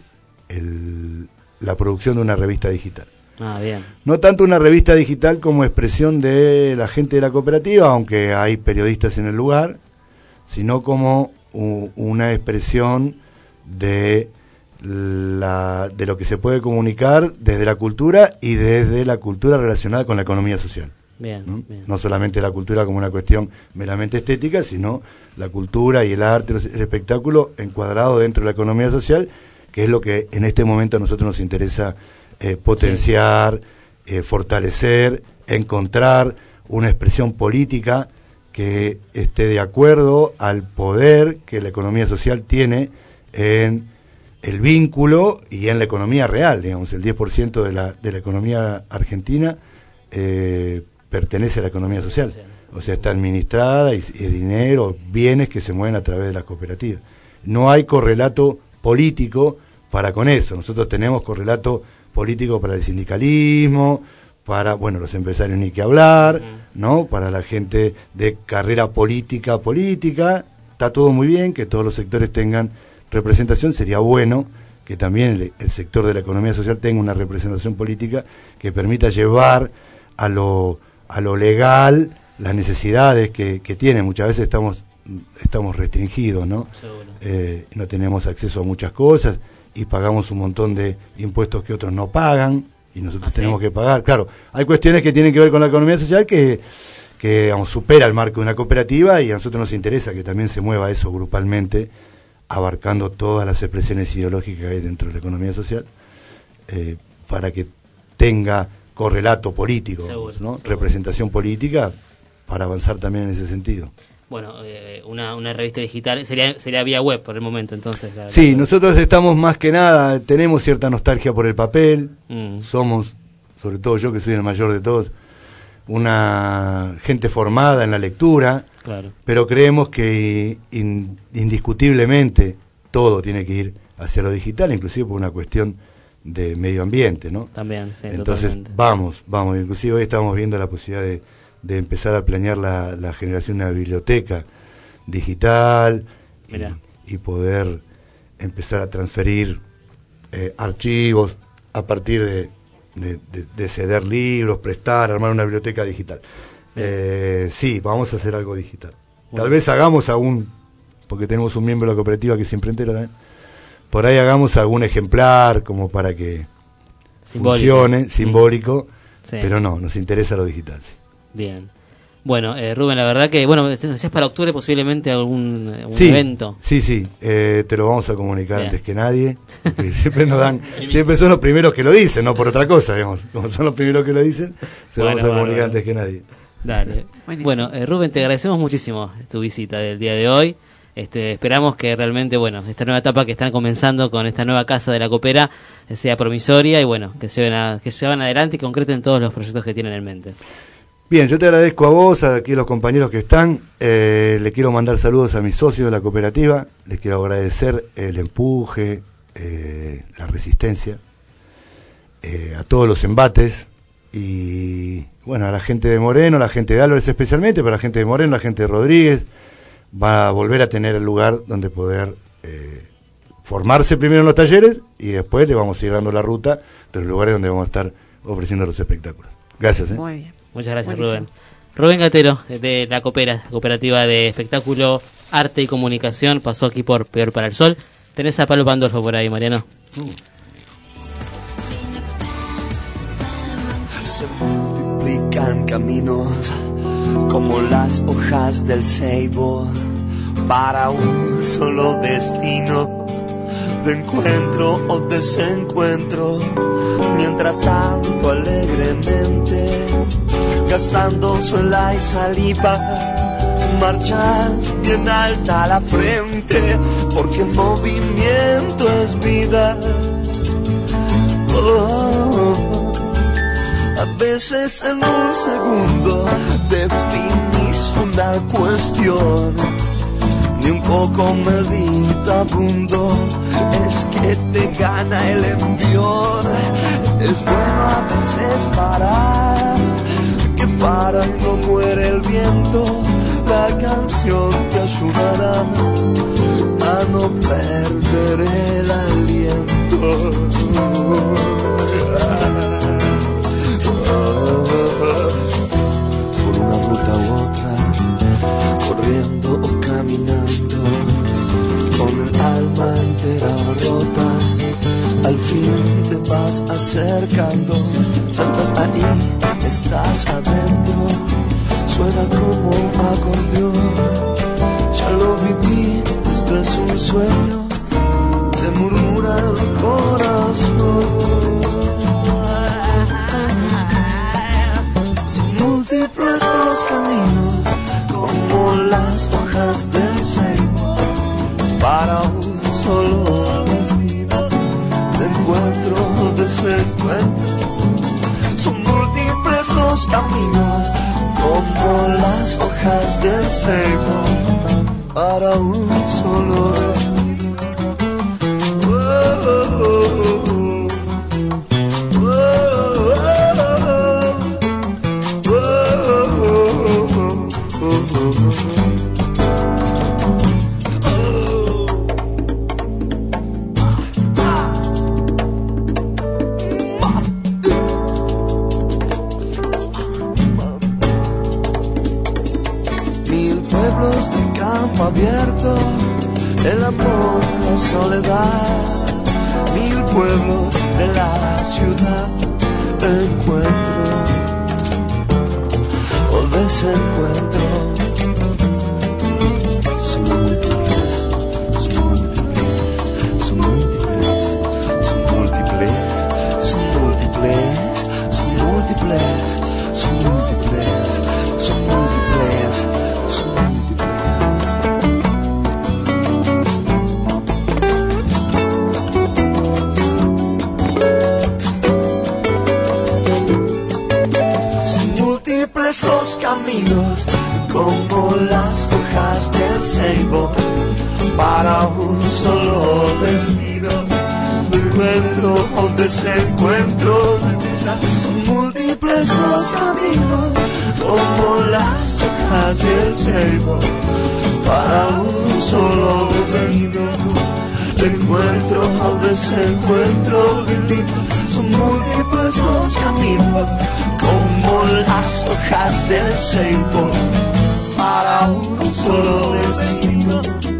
la producción de una revista digital. Ah, bien. No tanto una revista digital como expresión de la gente de la cooperativa, aunque hay periodistas en el lugar, sino como una expresión de lo que se puede comunicar desde la cultura y desde la cultura relacionada con la economía social. Bien, ¿no? Bien. No solamente la cultura como una cuestión meramente estética, sino la cultura y el arte, el espectáculo encuadrado dentro de la economía social, que es lo que en este momento a nosotros nos interesa potenciar, fortalecer, encontrar una expresión política que esté de acuerdo al poder que la economía social tiene en el vínculo y en la economía real. Digamos, el 10% de la economía argentina pertenece a la economía social. O sea, está administrada y es dinero, bienes que se mueven a través de las cooperativas. No hay correlato político para con eso. Nosotros tenemos correlato político para el sindicalismo, para, bueno, los empresarios ni que hablar, ¿no? Para la gente de carrera política, está todo muy bien, que todos los sectores tengan representación. Sería bueno que también el sector de la economía social tenga una representación política que permita llevar a lo legal las necesidades que tiene. Muchas veces estamos restringidos, ¿no? No tenemos acceso a muchas cosas y pagamos un montón de impuestos que otros no pagan y nosotros tenemos que pagar. Claro, hay cuestiones que tienen que ver con la economía social que digamos, supera el marco de una cooperativa, y a nosotros nos interesa que también se mueva eso grupalmente, abarcando todas las expresiones ideológicas que hay dentro de la economía social, para que tenga correlato político, ¿no? Representación política, para avanzar también en ese sentido. bueno, una revista digital, sería vía web por el momento, entonces. Sí, nosotros estamos más que nada, tenemos cierta nostalgia por el papel, somos, sobre todo yo que soy el mayor de todos, una gente formada en la lectura, claro. Pero creemos que indiscutiblemente todo tiene que ir hacia lo digital, inclusive por una cuestión de medio ambiente, ¿no? También, sí, entonces totalmente. vamos, inclusive hoy estamos viendo la posibilidad de empezar a planear la generación de una biblioteca digital y poder empezar a transferir archivos a partir de ceder libros, prestar, armar una biblioteca digital. Sí, vamos a hacer algo digital. Tal vez hagamos porque tenemos un miembro de la cooperativa que es imprentero también, por ahí hagamos algún ejemplar como para que funcione, simbólico, sí. Pero no, nos interesa lo digital. Sí. Bien. Bueno, Rubén, la verdad que, bueno, decías para octubre posiblemente algún sí, evento. Sí, te lo vamos a comunicar antes que nadie, porque siempre son los primeros que lo dicen, no por otra cosa, digamos. Como son los primeros que lo dicen, se lo vamos a comunicar antes que nadie. Dale. Bueno, Rubén, te agradecemos muchísimo tu visita del día de hoy. Esperamos que realmente, bueno, esta nueva etapa que están comenzando con esta nueva casa de la Coopera sea promisoria y, bueno, que lleven adelante y concreten todos los proyectos que tienen en mente. Bien, yo te agradezco a vos, a aquí los compañeros que están, le quiero mandar saludos a mis socios de la cooperativa, les quiero agradecer el empuje, la resistencia, a todos los embates y, bueno, a la gente de Moreno, a la gente de Álvarez especialmente, pero a la gente de Moreno, a la gente de Rodríguez, va a volver a tener el lugar donde poder formarse primero en los talleres y después le vamos a ir dando la ruta de los lugares donde vamos a estar ofreciendo los espectáculos. Gracias. Muy bien. Muchas gracias, Buenísimo. Rubén Gatero, de la Cooperativa de Espectáculo, Arte y Comunicación, pasó aquí por Peor para el Sol. Tenés a Pablo Pandolfo por ahí, Mariano. Se multiplican caminos como las hojas del ceibo para un solo destino de encuentro o desencuentro. Mientras tanto alegremente gastando suela y saliva marchas bien alta la frente porque el movimiento es vida. A veces en un segundo definís una cuestión, ni un poco meditabundo, es que te gana el envión. Es bueno a veces parar, que para y no muere el viento, la canción te ayudará a no perder el aliento. Por una ruta u otra, corriendo o caminando, con el alma entera rota, al fin te vas acercando. Ya estás ahí, estás adentro, suena como acordeón. Ya lo viví, esto es un sueño, te murmura el corazón. Múltiples los caminos como las hojas del ceibo para un solo destino de encuentro o desencuentro. Son múltiples los caminos como las hojas del ceibo para un solo destino. Abierto, el amor, la soledad, 1000 pueblos de la ciudad, encuentro o desencuentro. Son múltiples, son múltiples, son múltiples, son múltiples, son múltiples, son múltiples, son múltiples, son múltiples, son múltiples. un solo destino. Encuentro o desencuentro, son múltiples los caminos, como las hojas del ceibo, para un solo destino. Encuentro o desencuentro, son múltiples los caminos, como las hojas del ceibo, para un solo destino.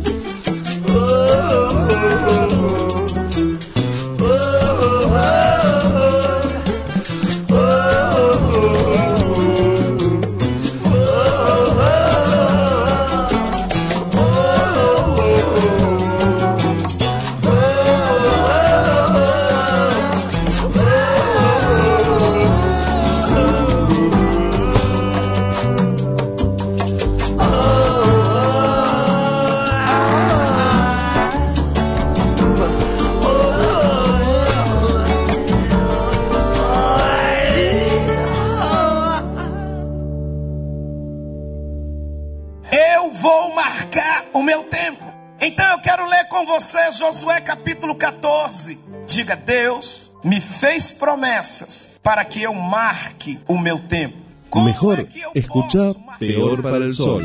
Josué capítulo 14. Diga: Deus me fez promessas para que eu marque o meu tempo. Mejor escucha Peor para el Sol.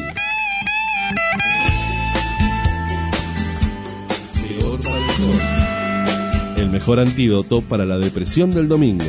Peor para el Sol. El mejor antídoto para la depresión del domingo.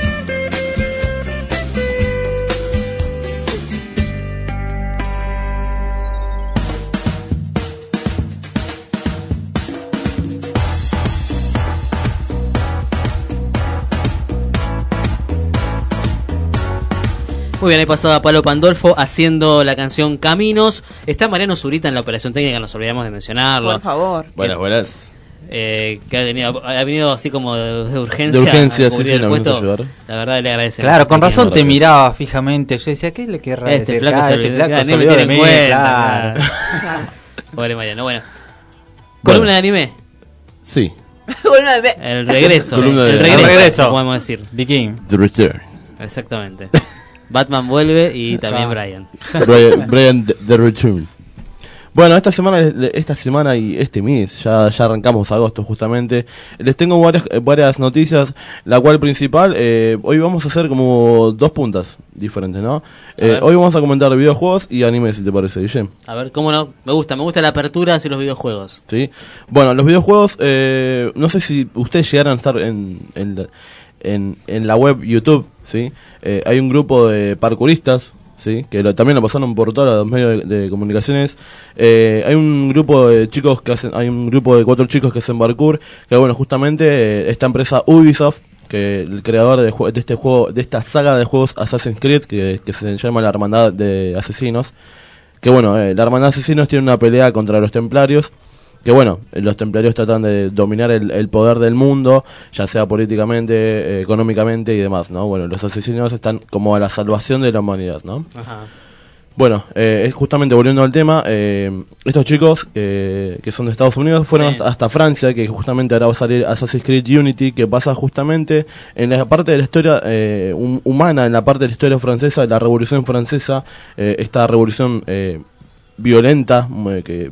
Muy bien, ahí pasaba Palo Pandolfo haciendo la canción Caminos. Está Mariano Zurita en la operación técnica, nos olvidamos de mencionarlo. Por favor. Buenas. Que ha venido así como de urgencia. De urgencia, sí, el puesto. La verdad le agradecemos. Claro, con razón te miraba fijamente. Yo decía, ¿qué le querrá decir? Flaco se olvidó de mí, claro. Pobre Mariano, bueno. ¿Columna de anime? Sí. El regreso. El regreso. Podemos decir. The King. The Return. Exactamente. Batman vuelve y también Brian. Brian The Return. Bueno, esta semana y este mes, ya arrancamos agosto justamente, les tengo varias noticias, la cual principal, hoy vamos a hacer como dos puntas diferentes, ¿no? Hoy vamos a comentar videojuegos y anime, si te parece, Guillem. A ver, ¿cómo no? Me gusta la apertura hacia los videojuegos. Sí. Bueno, los videojuegos, no sé si ustedes llegaran a estar en la web YouTube, ¿sí? Hay un grupo de parkouristas, ¿sí? Que también lo pasaron por todos los medios de comunicaciones. Hay un grupo de chicos hay un grupo de 4 chicos que hacen parkour, que bueno, justamente esta empresa Ubisoft, que el creador de este juego, de esta saga de juegos Assassin's Creed, que se llama la Hermandad de Asesinos, que bueno, la Hermandad de Asesinos tiene una pelea contra los Templarios, que bueno, los Templarios tratan de dominar el poder del mundo, ya sea políticamente, económicamente y demás, ¿no? Bueno, los asesinos están como a la salvación de la humanidad, ¿no? Ajá. Bueno, justamente volviendo al tema, estos chicos que son de Estados Unidos fueron hasta Francia, que justamente ahora va a salir Assassin's Creed Unity, que pasa justamente en la parte de la historia humana, en la parte de la historia francesa, de la Revolución Francesa, esta revolución violenta, que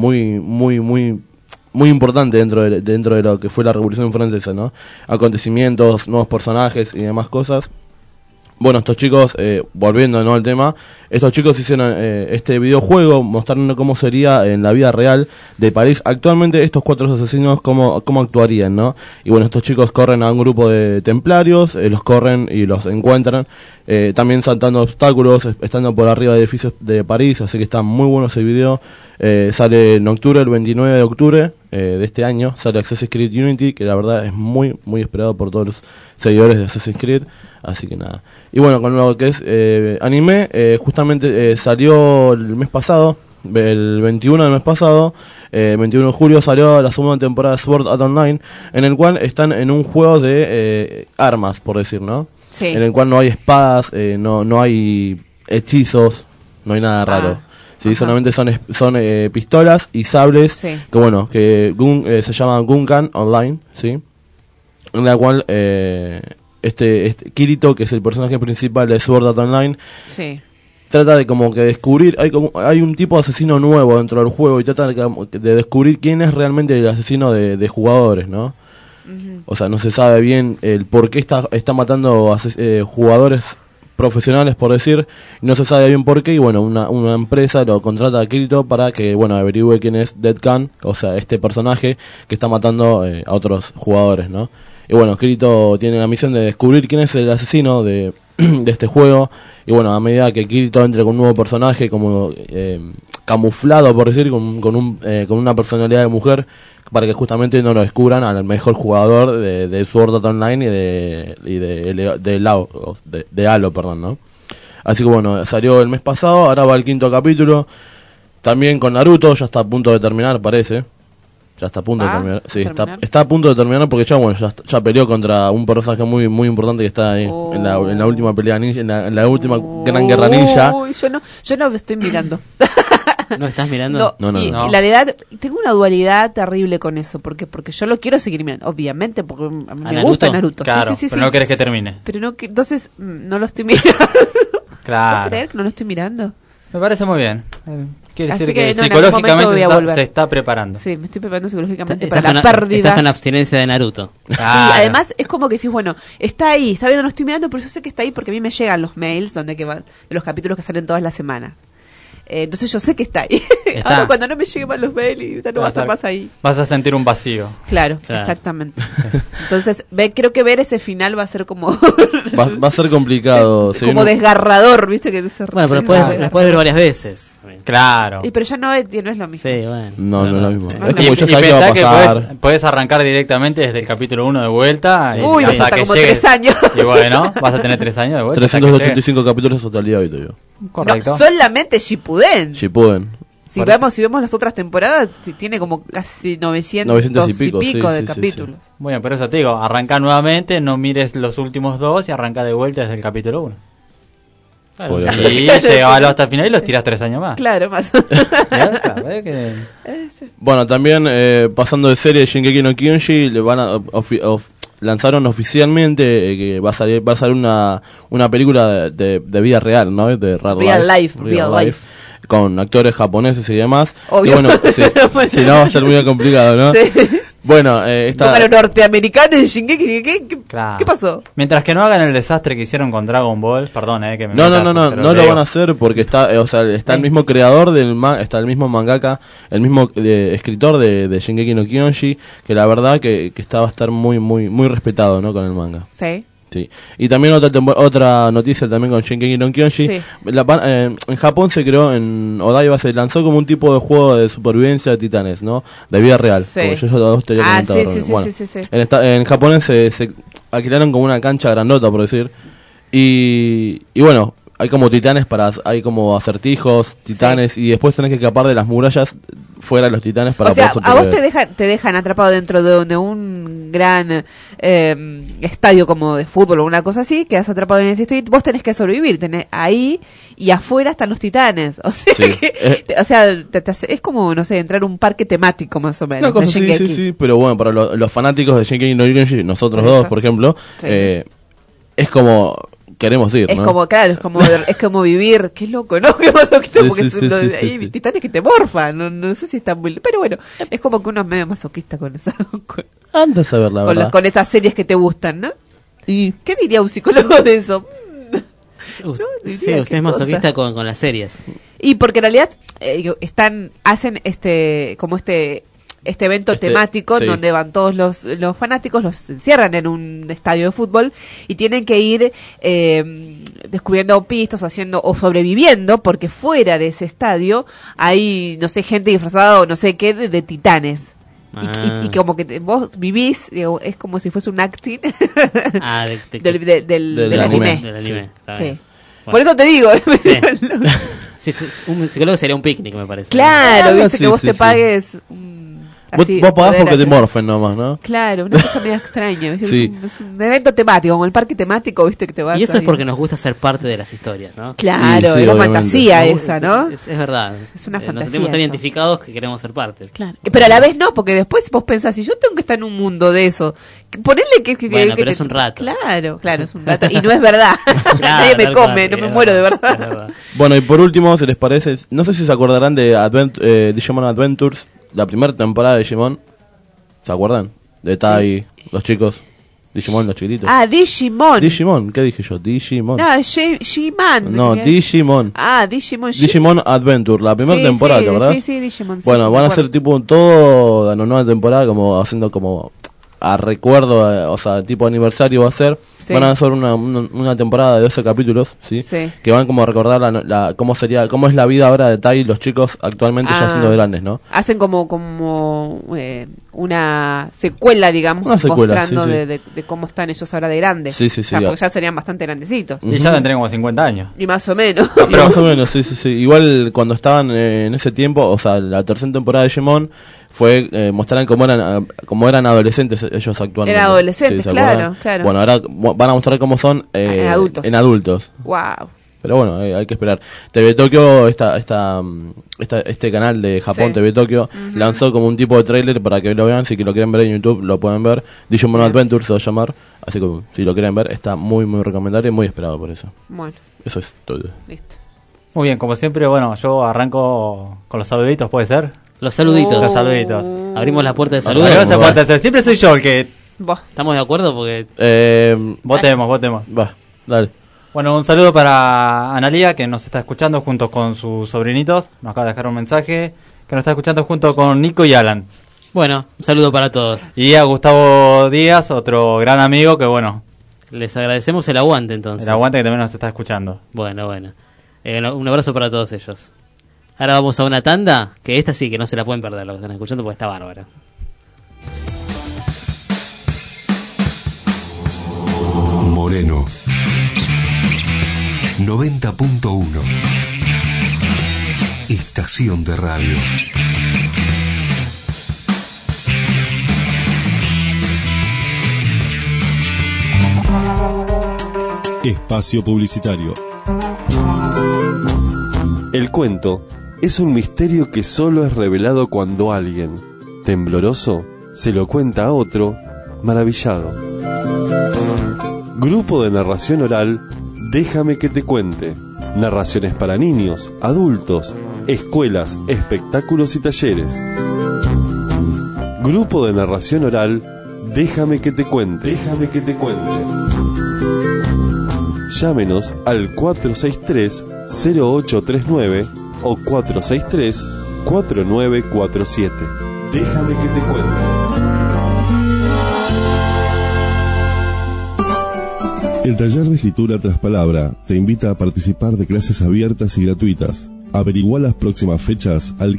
muy importante dentro de lo que fue la Revolución Francesa, ¿no? Acontecimientos, nuevos personajes y demás cosas. Bueno, estos chicos, volviendo, ¿no?, al tema, estos chicos hicieron este videojuego mostrando cómo sería en la vida real de París. Actualmente estos 4 asesinos cómo actuarían, ¿no? Y bueno, estos chicos corren a un grupo de templarios, los corren y los encuentran, también saltando obstáculos, estando por arriba de edificios de París, así que está muy bueno ese video. Sale en octubre, el 29 de octubre de este año, sale Assassin's Creed Unity, que la verdad es muy esperado por todos los seguidores de Assassin's Creed, así que nada. Y bueno, con lo que es anime, justamente salió el mes pasado, el 21 del mes pasado, 21 de julio salió la segunda temporada de Sword Art Online, en el cual están en un juego de armas, por decir, ¿no? Sí. En el cual no hay espadas, no hay hechizos, no hay nada raro. Sí, solamente son pistolas y sables, sí. Que bueno, que se llama Gunkan Online, ¿sí? En la cual este Kirito, que es el personaje principal de Sword Art Online, sí, trata de como que descubrir, hay un tipo de asesino nuevo dentro del juego y trata de descubrir quién es realmente el asesino de jugadores, ¿no? O sea, no se sabe bien el por qué está matando jugadores profesionales, por decir, y no se sabe bien por qué, y bueno, una empresa lo contrata a Kirito para que, bueno, averigüe quién es Dead Can, o sea, este personaje que está matando a otros jugadores, ¿no? Y bueno, Kirito tiene la misión de descubrir quién es el asesino de este juego, y bueno, a medida que Kirito entre con un nuevo personaje, como camuflado, por decir, con una personalidad de mujer, para que justamente no lo descubran al mejor jugador de Sword Art Online de Halo, perdón, ¿no? Así que bueno, salió el mes pasado, ahora va el 5º capítulo, también con Naruto, ya está a punto de terminar, parece. Ya está a punto de terminar. Sí, está a punto de terminar porque ya peleó contra un personaje muy muy importante que está ahí en la última pelea ninja, en la última gran guerra ninja. Uy, yo no estoy mirando. ¿No estás mirando? No. Y la verdad, tengo una dualidad terrible con eso, porque yo lo quiero seguir mirando, obviamente, porque a mí me gusta Naruto. Claro, sí, pero no querés que termine. Pero no, entonces no lo estoy mirando. Claro. ¿Puedo creer que no lo estoy mirando? Me parece muy bien. Quiere Así decir que que no, psicológicamente se está preparando. Sí, me estoy preparando psicológicamente para la pérdida. Estás con abstinencia de Naruto. Claro. Sí, además es como que decís, bueno, está ahí, sabiendo no estoy mirando, pero yo sé que está ahí porque a mí me llegan los mails de los capítulos que salen todas las semanas. Entonces yo sé que está ahí. Ahora cuando no me lleguen más los mails y no va a estar más ahí. Vas a sentir un vacío. Claro. Exactamente. Entonces creo que ver ese final va a ser como... va a ser complicado. Sí, como desgarrador, ¿viste? Bueno, pero lo puedes ver varias veces. Claro. Pero ya no es lo mismo. Sí, bueno. No es lo mismo. Es como ya sabes qué va a pasar. Que puedes arrancar directamente desde el capítulo 1 de vuelta. Uy, hasta que como 3 años. Y bueno, vas a tener 3 años de vuelta. 385 capítulos hasta el día de hoy, te digo. Correcto. No, solamente Shippuden. Si vemos las otras temporadas, tiene como casi 900 y pico de capítulos. Sí. Bueno, pero eso te digo, arranca nuevamente, no mires los últimos 2 y arranca de vuelta desde el capítulo 1. Claro. Y llegalo hasta el final y los tiras 3 años más. Claro, más. Bueno, también pasando de serie, Shingeki no Kyojin le van a lanzaron oficialmente que va a salir una película de vida real, ¿no? De Real Life. Con actores japoneses y demás. Obvio. Y bueno, si no va a ser muy complicado, ¿no? Sí. Bueno, los norteamericanos en Shingeki, ¿qué pasó? Mientras que no hagan el desastre que hicieron con Dragon Ball, perdón, que me no lo van a hacer porque está el mismo creador está el mismo mangaka, el mismo escritor de Shingeki no Kyojin, que la verdad que va a estar muy muy muy respetado, ¿no? Con el manga. Sí. Sí. Y también otra noticia también con Shingeki no Kyojin. Sí. En Japón se creó, en Odaiba se lanzó como un tipo de juego de supervivencia de titanes, ¿no? De vida real. Sí. Como yo te había comentado. Sí. En japonés se alquilaron como una cancha grandota, por decir. Y bueno, hay como titanes hay como acertijos, titanes, y después tenés que escapar de las murallas fuera de los titanes para poder sobrevivir. A vos te dejan atrapado dentro de un gran estadio como de fútbol o una cosa así, quedas atrapado en ese estadio y vos tenés que sobrevivir, ahí y afuera están los titanes, o sea, es como, no sé, entrar a un parque temático más o menos. Sí, pero bueno, para los fanáticos de Shingeki no Kyojin, nosotros dos, por ejemplo, es como... queremos ir, es ¿no? como, claro, es como vivir, qué loco, ¿no? Qué masoquista, porque hay titanes que te morfan, no sé si están muy... Pero bueno, es como que uno es medio masoquista con eso. Antes de ver la verdad. Con estas series que te gustan, ¿no? ¿Y qué diría un psicólogo de eso? Usted es masoquista con las series. Y porque en realidad hacen este evento temático donde van todos los fanáticos, los encierran en un estadio de fútbol y tienen que ir descubriendo pistas o sobreviviendo, porque fuera de ese estadio hay, no sé, gente disfrazada o no sé qué de titanes. Y como que vos vivís, es como si fuese un acting del anime. Del anime. Sí. Bueno. Por eso te digo. Sí, un psicólogo sería un picnic, me parece. Claro, viste, que vos te pagues así, vos pagás poder porque te hacer- morfen nomás, ¿no? Claro, una cosa medio extraña, ¿viste? Sí. Es un evento temático, como el parque temático, ¿viste? Que te vas Y eso es ahí. porque nos gusta ser parte de las historias, ¿no? Claro, Sí, es la obviamente. fantasía esa, ¿no? Es verdad. Es una Nos fantasía sentimos tan eso. identificados que queremos ser parte. Claro. Pero a la vez no, porque después vos pensás, si yo tengo que estar en un mundo de eso, ponele que Bueno, que pero es un rato. Claro, es un rato. Y no es verdad. Nadie me tal come, cual, no me es muero de verdad, verdad. Bueno, y por último, si les parece, no sé si se acordarán de Digimon Adventures, la primera temporada de Digimon. ¿Se acuerdan? De Tai, los chicos. Digimon, los chiquititos. Ah, Digimon. Digimon, ¿qué dije yo? Digimon. No, She-Man. No, Digimon. Ah, Digimon. Digimon Adventure, la primera Sí, temporada, sí, ¿verdad? sí, Digimon, sí, Bueno, sí, van me a ser acuerdo. tipo toda una nueva temporada, como haciendo como a recuerdo, o sea, tipo aniversario va a ser. Sí. Van a hacer una temporada de 12 capítulos, ¿sí? Sí. Que van como a recordar cómo es la vida ahora de Tai y los chicos actualmente ya siendo grandes, ¿no? Hacen como una secuela, digamos, Una secuela, mostrando sí, sí. De cómo están ellos ahora de grandes. Sí, sí, O sea, sí. porque ya serían bastante grandecitos. Y ya tendrían como 50 años. Y más o menos. Y más o menos, sí, sí, sí. Igual cuando estaban en ese tiempo, o sea, la tercera temporada de Digimon fue mostrar cómo eran adolescentes ellos actualmente. Eran adolescentes, ¿se claro, acuerdan? claro. Bueno, ahora van a mostrar cómo son adultos. en adultos. Wow. Pero bueno, hay que esperar. TV Tokyo, este canal de Japón, Sí. TV Tokyo, Ujú. lanzó como un tipo de trailer para que lo vean. Si que lo quieren ver en YouTube, lo pueden ver. Digimon Adventure se va a llamar. Así que si lo quieren ver, está muy, muy recomendable y muy esperado por eso. Bueno, Eso es todo. listo. Muy bien, como siempre, bueno, yo arranco con los saluditos, ¿puede ser? Los saluditos. Los saluditos. Abrimos la puerta de saludos. Abrimos la puerta de saludos. Siempre soy yo el que... ¿Estamos de acuerdo? Porque Votemos. Va, dale. Bueno, un saludo para Analía, que nos está escuchando junto con sus sobrinitos. Nos acaba de dejar un mensaje, que nos está escuchando junto con Nico y Alan. Bueno, un saludo para todos. Y a Gustavo Díaz, otro gran amigo que, bueno... Les agradecemos el aguante, entonces. El aguante que también nos está escuchando. Bueno. Un abrazo para todos ellos. Ahora vamos a una tanda, que esta sí que no se la pueden perder, los que están escuchando, porque está bárbara. Moreno 90.1 Estación de radio. Espacio publicitario. El cuento es un misterio que solo es revelado cuando alguien, tembloroso, se lo cuenta a otro, maravillado. Grupo de narración oral, Déjame que te cuente. Narraciones para niños, adultos, escuelas, espectáculos y talleres. Grupo de narración oral, Déjame que te cuente. Déjame que te cuente. Llámenos al 463-0839 o 463-4947. Déjame que te cuente. El taller de escritura tras palabra te invita a participar de clases abiertas y gratuitas. Averigua las próximas fechas al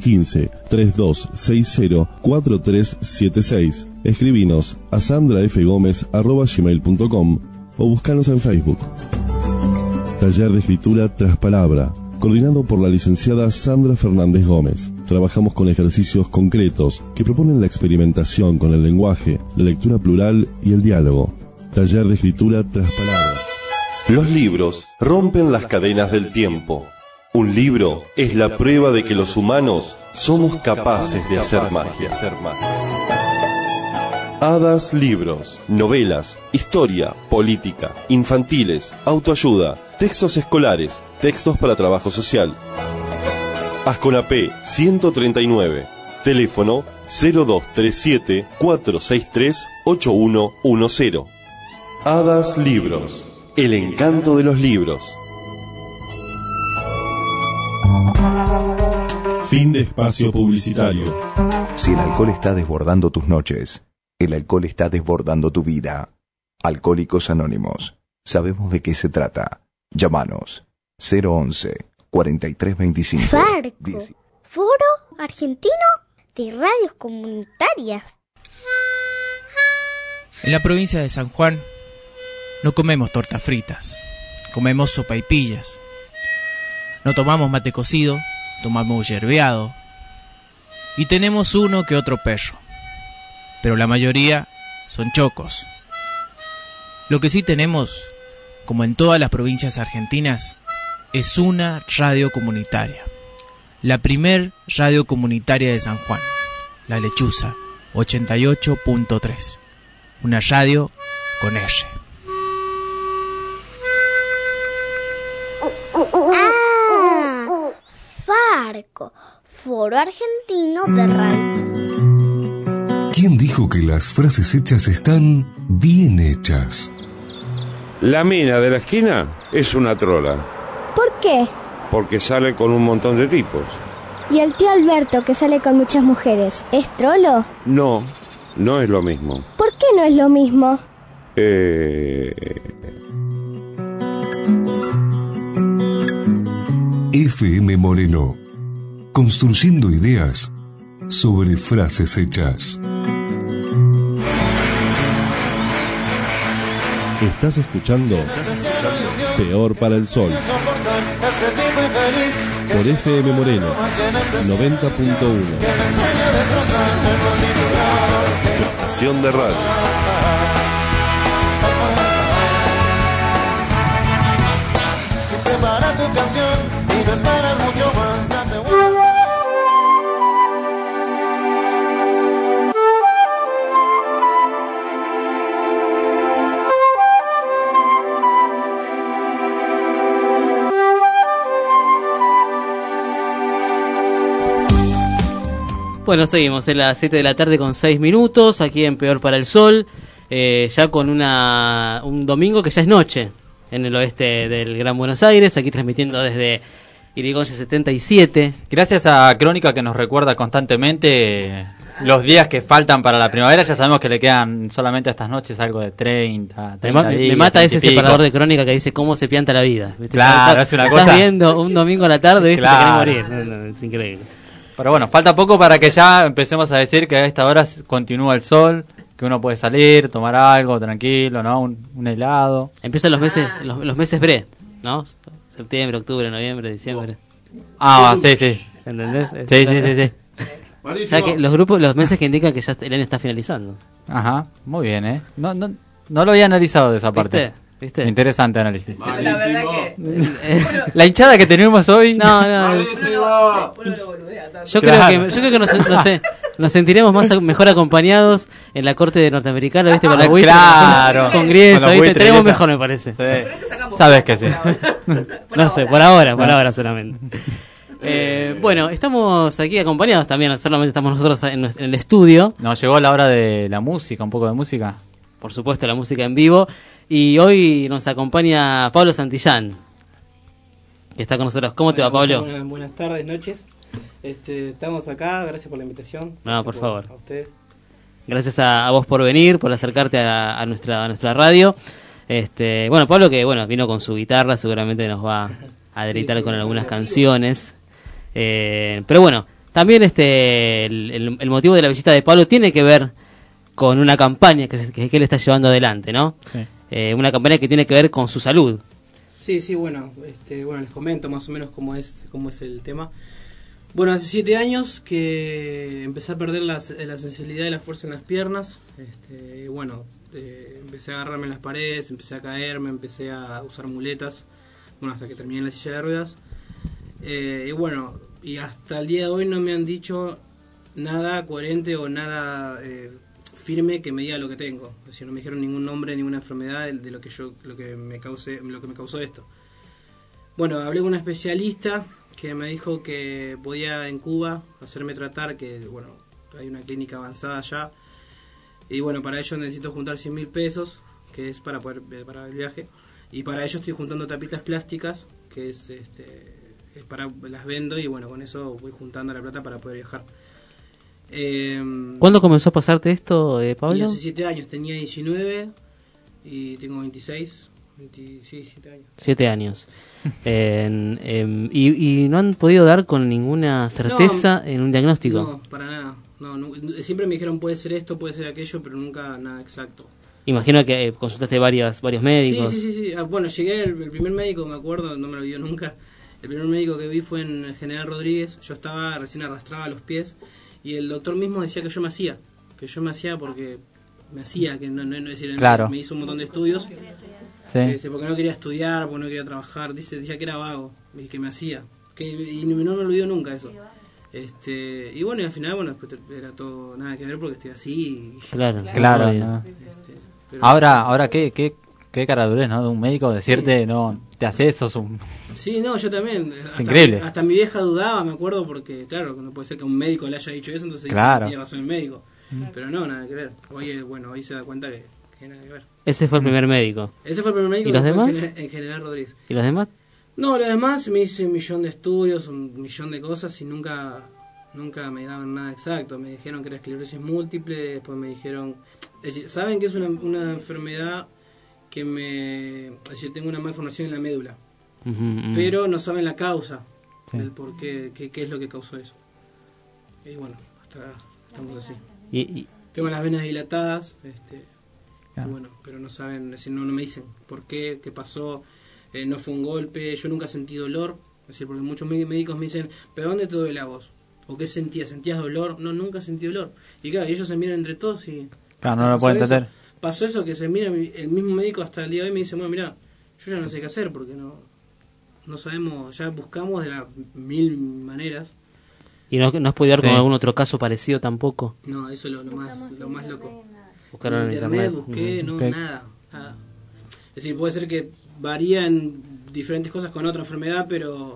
15-3260-4376. Escribinos a sandrafgomez@gmail.com o búscanos en Facebook. Taller de escritura tras palabra, coordinado por la licenciada Sandra Fernández Gómez. Trabajamos con ejercicios concretos que proponen la experimentación con el lenguaje, la lectura plural y el diálogo. Taller de escritura tras palabra. Los libros rompen las cadenas del tiempo. Un libro es la prueba de que los humanos somos capaces de hacer magia. Hadas Libros, novelas, historia, política, infantiles, autoayuda, textos escolares, textos para trabajo social. Asconapé 139, teléfono 0237-463-8110. Hadas Libros, el encanto de los libros. Fin de espacio publicitario. Si el alcohol está desbordando tus noches, el alcohol está desbordando tu vida. Alcohólicos Anónimos. Sabemos de qué se trata. Llámanos 011-4325. Farco, Foro Argentino de Radios Comunitarias. En la provincia de San Juan no comemos tortas fritas, comemos sopaipillas. No tomamos mate cocido, tomamos yerbeado y tenemos uno que otro perro. pero la mayoría son chocos. Lo que sí tenemos, como en todas las provincias argentinas, es una radio comunitaria. La primer radio comunitaria de San Juan, La Lechuza, 88.3. Una radio con R. Farco, Foro Argentino de Radio. ¿Quién dijo que las frases hechas están bien hechas? La mina de la esquina es una trola. ¿Por qué? Porque sale con un montón de tipos. ¿Y el tío Alberto, que sale con muchas mujeres, es trolo? No, no es lo mismo. ¿Por qué no es lo mismo? FM Moreno. Construyendo ideas sobre frases hechas. Estás escuchando Peor para el Sol por FM Moreno 90.1. Tu estación de radio. Prepara tu canción y no esperas mucho más, date vueltas. Bueno, seguimos en las 7 de la tarde con 6 minutos, aquí en Peor para el Sol, ya con un domingo que ya es noche en el oeste del Gran Buenos Aires, aquí transmitiendo desde Irigoyen 77. Gracias a Crónica que nos recuerda constantemente los días que faltan para la primavera. Ya sabemos que le quedan solamente a estas noches algo de 30 días. Me mata ese separador de Crónica que dice cómo se pianta la vida, ¿viste? Claro, es una cosa. Estás viendo un domingo a la tarde, ¿viste? Claro. Te querés morir. No, es increíble. Pero bueno, falta poco para que ya empecemos a decir que a esta hora continúa el sol, que uno puede salir, tomar algo tranquilo, ¿no? Un helado. Empiezan los meses los meses bre, ¿no? Septiembre, octubre, noviembre, diciembre. Sí. ¿Entendés? Sí. Ya que los meses que indican que ya el año está finalizando. Ajá, muy bien, ¿eh? No lo había analizado de esa parte. ¿Viste? Interesante análisis. La verdad que... La hinchada que tenemos hoy... No. Yo creo que nos sentiremos mejor acompañados en la corte de norteamericana, ¿viste? Con la buitres, claro. Con Griesa, ¿viste? Tenemos mejor, me parece. Sí. Sabes que sí. No sé, por ahora solamente. Bueno, estamos aquí acompañados también, solamente estamos nosotros en el estudio. Nos llegó la hora de la música, un poco de música. Por supuesto, la música en vivo. Y hoy nos acompaña Pablo Santillán, que está con nosotros. ¿Cómo te va, Pablo? Buenas tardes, noches. Estamos acá, gracias por la invitación. No, por favor. A ustedes. Gracias a vos por venir, por acercarte a nuestra radio. Bueno, Pablo que vino con su guitarra, seguramente nos va a deleitar con algunas canciones. Pero bueno, también el motivo de la visita de Pablo tiene que ver con una campaña que él está llevando adelante, ¿no? Sí. Una campaña que tiene que ver con su salud. Sí, bueno, les comento más o menos cómo es el tema. Bueno, hace 7 años que empecé a perder la sensibilidad y la fuerza en las piernas. Empecé a agarrarme en las paredes, empecé a caerme, empecé a usar muletas, hasta que terminé en la silla de ruedas. Y hasta el día de hoy no me han dicho nada coherente o nada firme que me diga lo que tengo. Es decir, no me dijeron ningún nombre, ninguna enfermedad de lo que me causó esto. Bueno, hablé con una especialista que me dijo que podía en Cuba hacerme tratar, que hay una clínica avanzada allá. Y para ello necesito juntar 100.000 pesos, que es para el viaje. Y para ello estoy juntando tapitas plásticas, que es las vendo y con eso voy juntando la plata para poder viajar. ¿Cuándo comenzó a pasarte esto, Pablo? Hace 7 años, tenía 19 y tengo 26. 7 años. 7 años. ¿Y no han podido dar con ninguna certeza en un diagnóstico? No, para nada. No, siempre me dijeron puede ser esto, puede ser aquello, pero nunca nada exacto. Imagino que consultaste varios médicos. Sí. Llegué, el primer médico, me acuerdo, no me lo dio nunca. El primer médico que vi fue en General Rodríguez. Yo recién arrastraba los pies y el doctor mismo decía que yo me hacía, que yo me hacía porque me hacía, que no es decir, Claro. me hizo un montón de estudios, Sí. porque no quería estudiar, porque no quería trabajar, decía que era vago, y que me hacía, y no me olvido nunca eso. Y bueno, y al final, bueno, después era todo nada que ver porque estoy así. Claro, Claro. ¿no? Pero- Ahora ¿qué cara durez, ¿no? De un médico decirte, no, te haces, sos un... Sí, no, yo también. Increíble. Hasta mi vieja dudaba, me acuerdo, porque claro, no puede ser que un médico le haya dicho eso, entonces dice Claro. que tiene razón el médico. Pero no, nada que ver. Hoy se da cuenta que nada que ver. Ese fue el primer médico. Ese fue el primer médico. ¿Y los que fue demás? en General Rodríguez. ¿Y los demás? No, los demás me hice un millón de estudios, un millón de cosas y nunca me daban nada exacto. Me dijeron que era esclerosis múltiple, después me dijeron... Es decir, saben que es una enfermedad que es decir, tengo una malformación en la médula, pero no saben la causa del por qué, qué es lo que causó eso. Y bueno, hasta estamos así. Tengo las venas dilatadas, y bueno, pero no saben, es decir, no me dicen por qué pasó, no fue un golpe, yo nunca sentí dolor, es decir, porque muchos médicos me dicen, ¿pero dónde te duele a vos? ¿O qué sentías? ¿Sentías dolor? No, nunca sentí dolor. Y claro, ellos se miran entre todos y... Claro, no lo pueden entender. Pasó eso, que se mira el mismo médico hasta el día de hoy me dice, bueno, mira, yo ya no sé qué hacer porque no sabemos, ya buscamos de las 1000 maneras. ¿Y no has podido dar con algún otro caso parecido tampoco? No, eso es lo más loco. Buscaron en en internet, busqué, no, nada. Es decir, puede ser que varía en diferentes cosas con otra enfermedad, pero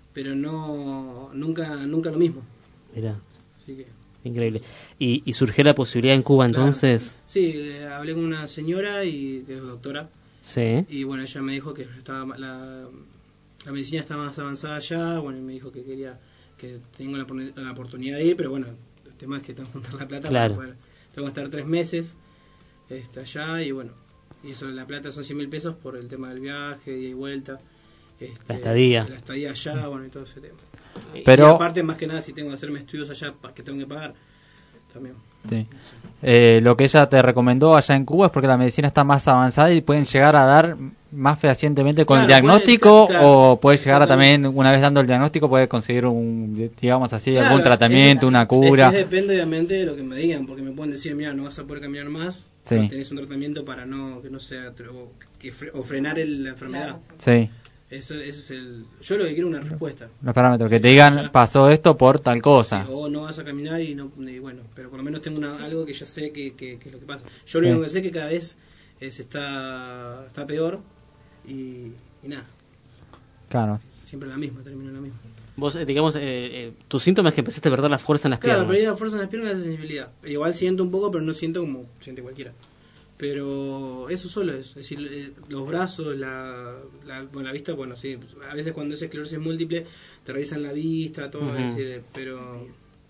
nunca lo mismo. Mirá. Así que... Increíble. ¿Y surgió la posibilidad en Cuba entonces? Sí, hablé con una señora que es doctora. Sí. Y bueno, ella me dijo que estaba la medicina está más avanzada allá. Bueno, y me dijo que quería que tengo la oportunidad de ir, pero bueno, el tema es que tengo que juntar la plata Claro. para poder. Tengo que estar 3 meses allá y bueno, y eso la plata son 100.000 pesos por el tema del viaje, ida y vuelta. La estadía. La estadía allá, bueno, y todo ese tema. Pero- Y aparte, más que nada, si tengo que hacerme estudios allá que tengo que pagar, también. Sí. Lo que ella te recomendó allá en Cuba es porque la medicina está más avanzada y pueden llegar a dar más fehacientemente con el Claro, diagnóstico, claro, o puede llegar a también, una vez dando el diagnóstico, puede conseguir digamos así, Claro, algún tratamiento, una cura. Es que depende obviamente de lo que me digan, porque me pueden decir, mira, no vas a poder caminar más, Sí. o tenés un tratamiento para que no sea, o frenar la enfermedad. Sí. Eso es yo lo que quiero es una respuesta. Los parámetros, que te digan, pasó esto por tal cosa. O no vas a caminar y bueno, pero por lo menos tengo algo que ya sé que es lo que pasa. Yo lo único que sé es que cada vez se está peor y nada. Claro. Siempre la misma, termina la misma. Vos, digamos, tus síntomas es que empezaste a perder la fuerza en las Claro, piernas. perdí la fuerza en las piernas y la sensibilidad. Igual siento un poco, pero no siento como siente cualquiera. Pero eso solo es decir, los brazos, la vista, bueno, sí, a veces cuando es esclerosis múltiple te revisan la vista, todo, es decir, pero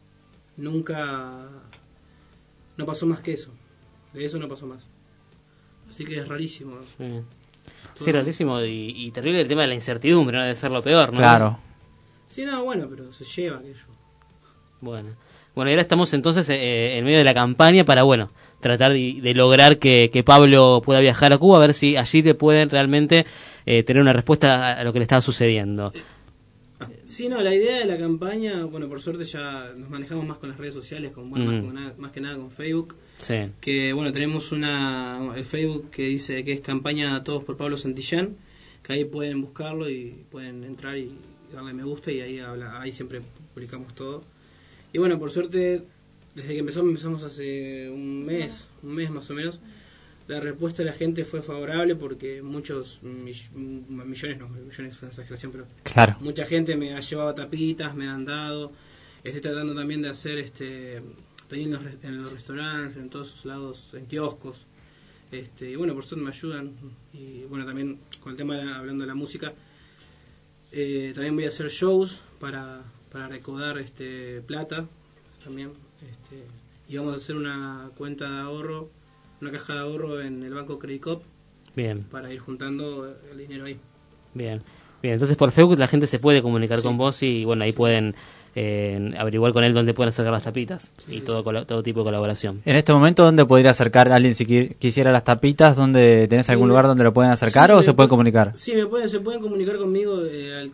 nunca, no pasó más que eso, de eso no pasó más. Así que es rarísimo. Sí, rarísimo y terrible el tema de la incertidumbre, no debe ser lo peor, ¿no? Claro. Sí, no, bueno, pero se lleva aquello. Bueno, y ahora estamos entonces en medio de la campaña para, bueno, tratar de lograr que Pablo pueda viajar a Cuba, a ver si allí te pueden realmente tener una respuesta a lo que le estaba sucediendo. Sí, no, la idea de la campaña, bueno, por suerte ya nos manejamos más con las redes sociales, más que nada con Facebook. Sí. Que bueno, tenemos el Facebook que dice que es campaña Todos por Pablo Santillán, que ahí pueden buscarlo y pueden entrar y darle me gusta y ahí siempre publicamos todo. Y bueno, por suerte, desde que empezamos hace un mes más o menos, la respuesta de la gente fue favorable porque muchos millones fue una exageración, pero claro, mucha gente me ha llevado tapitas, me han dado. Estoy tratando también de hacer pedir en los restaurantes, en todos esos lados, en kioscos. Y bueno, por suerte me ayudan. Y bueno, también con el tema hablando de la música, también voy a hacer shows para recaudar plata también. Y vamos a hacer una cuenta de ahorro, una caja de ahorro en el banco Credit Cop. Bien. Para ir juntando el dinero ahí. Bien. Entonces por Facebook la gente se puede comunicar con vos y bueno, ahí pueden averiguar con él dónde pueden acercar las tapitas y todo tipo de colaboración. En este momento, ¿dónde podría acercar a alguien si quisiera las tapitas? ¿Dónde tenés algún lugar donde lo pueden acercar o se pueden comunicar? Sí, se pueden comunicar conmigo al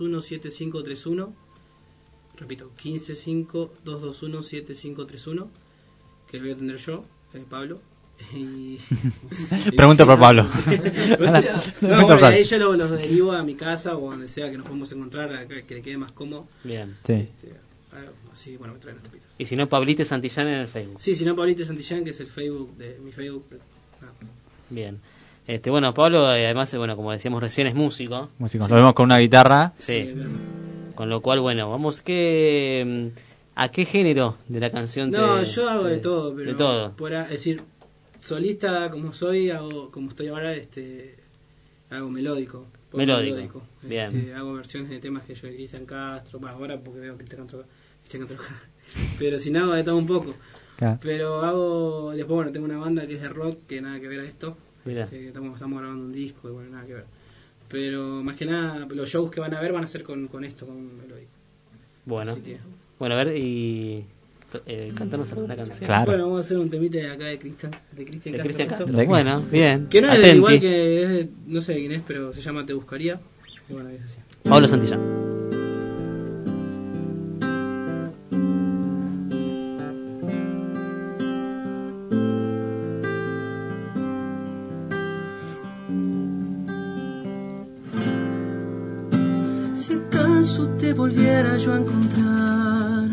1552217531. Repito, 1552217531. que lo voy a atender yo, Pablo. Y Pregunta por Pablo. No, bueno, ahí yo los derivo a mi casa o donde sea que nos podamos encontrar, que le quede más cómodo. Bien. Sí. Así, bueno, me traen las tapitas. Y si no, Pablito Santillán en el Facebook. Sí, si no, Pablito Santillán, que es el Facebook de mi Facebook. Bien. Bueno, Pablo, además, bueno, como decíamos recién, es músico. Músico. Sí. Lo vemos con una guitarra. Sí. Con lo cual, bueno, vamos ¿a qué género de la canción No, yo hago de todo, pero de todo. Es decir, solista como soy, como estoy ahora, hago melódico. Melódico. Bien. Hago versiones de temas que yo de Cristian Castro, más ahora porque veo que Cristian Castro pero si no, hago de todo un poco. Claro. Pero hago, después bueno, tengo una banda que es de rock, que nada que ver a esto. Estamos grabando un disco y bueno, nada que ver. Pero más que nada, los shows que van a ver van a ser con esto, con melódico. Bueno, bueno, a ver, y cantarnos alguna canción. Claro. Bueno, vamos a hacer un temite de acá de Cristian Castro. Bueno, bien. Que no es igual que es no sé de quién es, pero se llama Te Buscaría. Y bueno, es así. Pablo Santillán. Si acaso te volviera yo a encontrar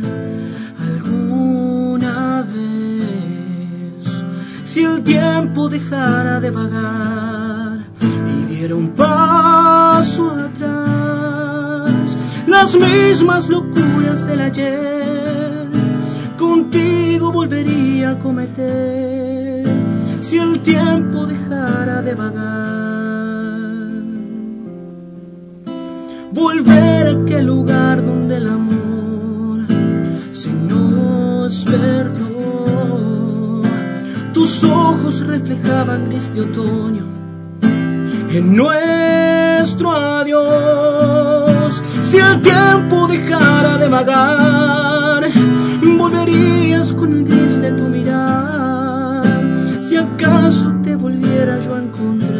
alguna vez, si el tiempo dejara de vagar y diera un paso atrás, las mismas locuras del ayer contigo volvería a cometer, si el tiempo dejara de vagar. Volver a aquel lugar donde el amor se nos perdió. Tus ojos reflejaban gris de otoño en nuestro adiós. Si el tiempo dejara de vagar, volverías con el gris de tu mirar. Si acaso te volviera yo a encontrar.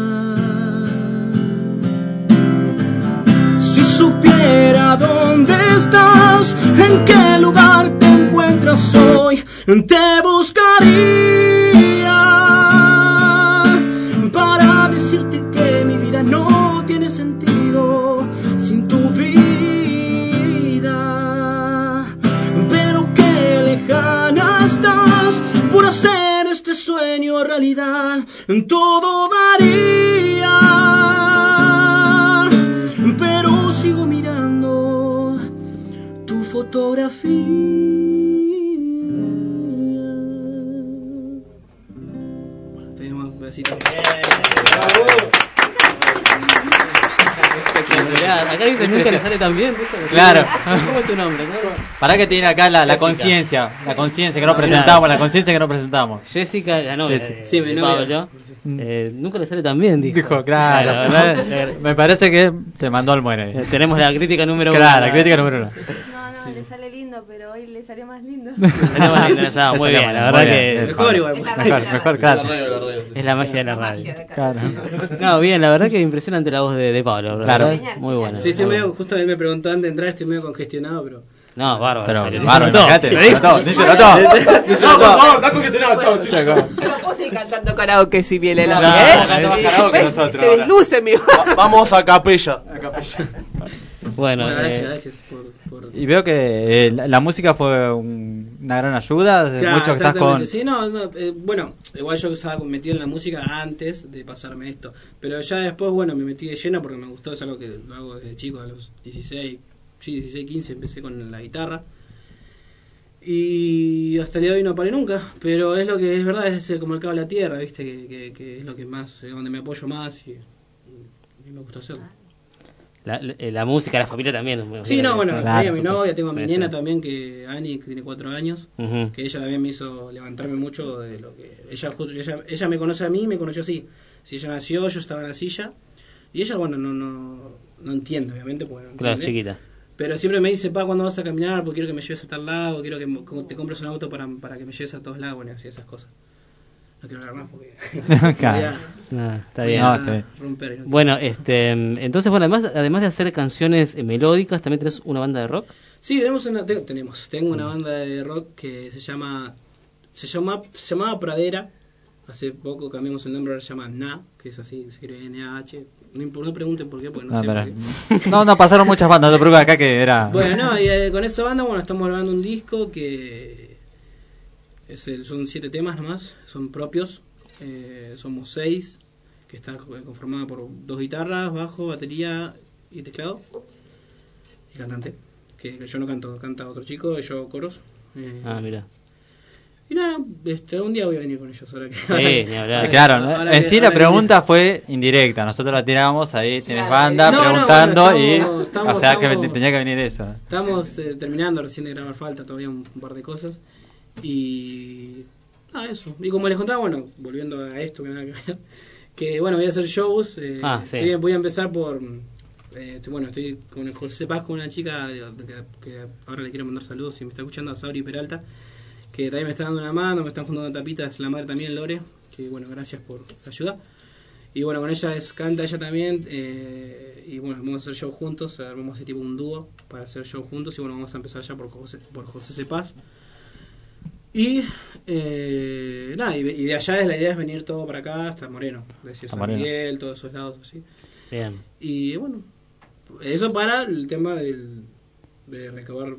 Si supiera dónde estás, en qué lugar te encuentras hoy, te buscaría para decirte que mi vida no tiene sentido sin tu vida. Pero qué lejana estás por hacer este sueño realidad. Todo daría, pero sigo mirando tu fotografía. Tenemos un pedacito. Acá dice nunca le sale tan bien. Claro. ¿Cómo es tu nombre? Para que tiene acá la conciencia. La conciencia que no presentamos. La conciencia que no presentamos. Jessica, la novia. Sí, mi novia. Nunca le sale tan bien, dijo. Claro. Me parece que te mandó al muere. Tenemos la crítica número 1. Claro, la crítica número 1. No, le sale lindo, pero hoy le salió más lindo. Muy bien, la verdad que... Mejor igual. Mejor, claro. Es la magia de la radio. Claro. No, bien, la verdad que impresionante la voz de Pablo. Claro. Muy buena. Sí, estoy medio, justo él me preguntó antes de entrar, estoy medio congestionado, pero... No, bárbaro. Pero bárbaro, díselo todo. Díselo todo. Está congestionado, chao, chicos. Yo no puedo seguir cantando karaoke si viene la nosotros. Se desluce mi... Vamos a capella. Bueno, gracias por... Y veo que la música fue una gran ayuda. Claro, mucho que estás con... Sí, bueno, igual yo estaba metido en la música antes de pasarme esto. Pero ya después, bueno, me metí de lleno porque me gustó. Es algo que lo hago desde chico, a los 16, 15 empecé con la guitarra. Y hasta el día de hoy no paré nunca. Pero es lo que es verdad, es como el cabo de la tierra, ¿viste? Que es lo que más, donde me apoyo más y me gusta hacerlo. La música, la familia también. Sí, no, bueno, claro, a mi novia, tengo a mi nena también, que Ani, que tiene 4 años, que ella también me hizo levantarme mucho de lo que... Ella me conoce a mí, me conoció así. Si ella nació, yo estaba en la silla, y ella, bueno, no entiende, obviamente, porque no entiende. Claro, chiquita. Pero siempre me dice, ¿cuándo vas a caminar? Porque quiero que me lleves a tal lado, quiero que te compres un auto para que me lleves a todos lados, bueno, así esas cosas. No quiero hablar más porque... Claro. Está bien. Romper, bueno, entonces, bueno, además de hacer canciones melódicas, ¿también tenés una banda de rock? Sí, tengo una banda de rock que se llama se llamaba Pradera. Hace poco cambiamos el nombre, ahora se llama Na, que es así, se escribe N-A-H. No pregunten por qué, porque no sé por qué. No, pasaron muchas bandas, no te preocupes acá que era... Bueno, no, y con esa banda, estamos grabando un disco que son 7 temas nomás, son propios, somos 6, que está conformada por 2 guitarras, bajo, batería y teclado, y cantante, que yo no canto, canta otro chico, y yo hago coros. Mira. Y nada, un día voy a venir con ellos. Ahora que, sí, ni hablar. Claro, en sí la pregunta fue indirecta. Nosotros la tiramos ahí, tienes banda, preguntando o sea que tenía que venir eso. Estamos terminando recién de grabar, falta todavía un par de cosas. Y eso. Y como les contaba, volviendo a esto, que nada que ver, que voy a hacer shows. Sí. Voy a empezar por... estoy con el José Paz, con una chica que ahora le quiero mandar saludos, si me está escuchando, a Sabri Peralta, que también me está dando una mano, me están fundando tapitas, la madre también, Lore, que gracias por la ayuda. Y con ella canta ella también, y vamos a hacer show juntos, vamos a hacer tipo un dúo para hacer show juntos, y vamos a empezar ya por José Cepaz. Y de allá la idea es venir todo para acá, hasta Moreno, desde San Miguel, todos esos lados así. Bien. Y eso para el tema de recaudar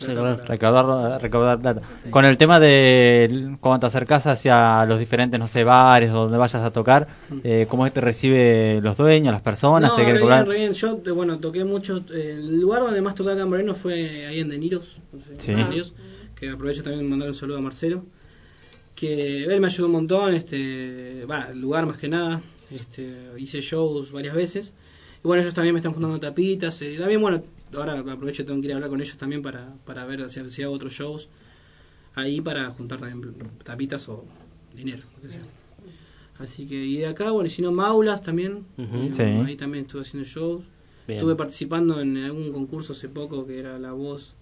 recaudar plata. Con el tema de cuando te acercas hacia los diferentes, bares donde vayas a tocar, ¿cómo te recibe los dueños, las personas? No, re bien. Yo, toqué mucho. El lugar donde más toqué acá en Moreno fue ahí en Deniros, que aprovecho también de mandar un saludo a Marcelo, que él me ayudó un montón, el lugar más que nada, hice shows varias veces, y ellos también me están fundando tapitas, y también ahora aprovecho, tengo que ir a hablar con ellos también para ver si hago otros shows ahí para juntar también tapitas o dinero, lo que sea. Así que, y de acá, y si no, Maulas también, ahí también estuve haciendo shows. Bien. Estuve participando en algún concurso hace poco que era La Voz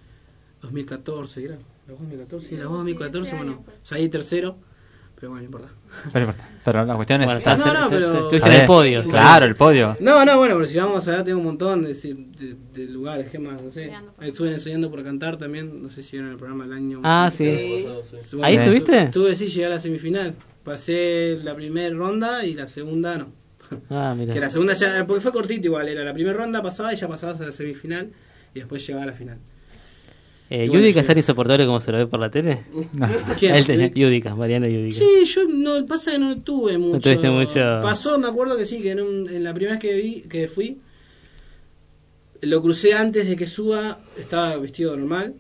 2014, ¿era? ¿La Voz 2014? Sí, La Voz 2014, salí tercero. Pero no importa. Pero la cuestión es... pero... Estuviste en el podio. Sí, claro, el podio. Pero si vamos a ver, tengo un montón de lugares, ¿qué más? No sé. Estuve enseñando por cantar también, no sé si vieron el programa del año... sí. ¿Ahí estuviste? Llegué a la semifinal. Pasé la primera ronda y la segunda no. Mira. Que la segunda ya... Porque fue cortito igual, era la primera ronda pasaba y ya pasabas a la semifinal y después llegaba a la final. ¿Yudica es tan insoportable como se lo ve por la tele? ¿Quién? Yudica, Mariano Yudica. Sí, yo pasa que no tuve mucho. ¿No tuviste mucho? Pasó, me acuerdo que sí, que en la primera vez que fui, lo crucé antes de que suba, estaba vestido normal,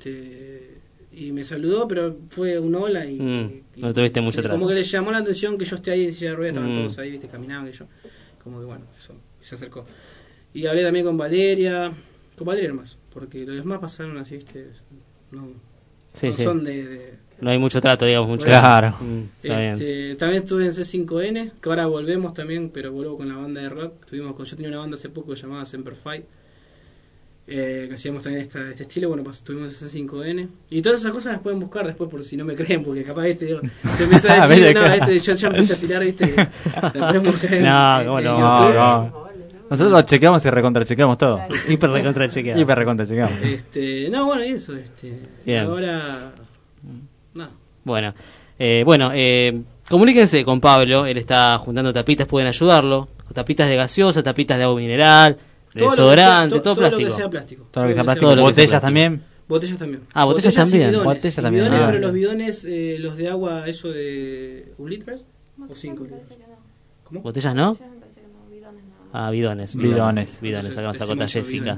y me saludó, pero fue un hola y... no tuviste mucho trato. Como que le llamó la atención que yo esté ahí en silla de ruedas, estaban todos ahí, caminaban y yo, como que eso, se acercó. Y hablé también con Valeria nomás. Porque los demás pasaron así, no son de... No hay mucho trato, digamos, mucho. Claro. También estuve en C5N, que ahora volvemos también, pero vuelvo con la banda de rock. Yo tenía una banda hace poco llamada Semper Fi, que hacíamos también este estilo. Estuvimos en C5N. Y todas esas cosas las pueden buscar después, por si no me creen, porque capaz yo empiezo a decir, yo ya empecé a tirar, la pueden buscar en YouTube. Nosotros lo chequeamos y recontrachequeamos todo. Hiper recontrachequeamos. Y eso. Bien. Ahora, nada. Bueno, comuníquense con Pablo. Él está juntando tapitas, pueden ayudarlo. Tapitas de gaseosa, tapitas de agua mineral, de desodorante, todo plástico. Todo lo que sea plástico. Todo lo que sea plástico. Botellas también. Botellas también. Botellas también. Bidones, pero los bidones, los de agua, eso de 1 litro o 5 litros. ¿Cómo? ¿Botellas no? Bidones, acá nos acota Jessica.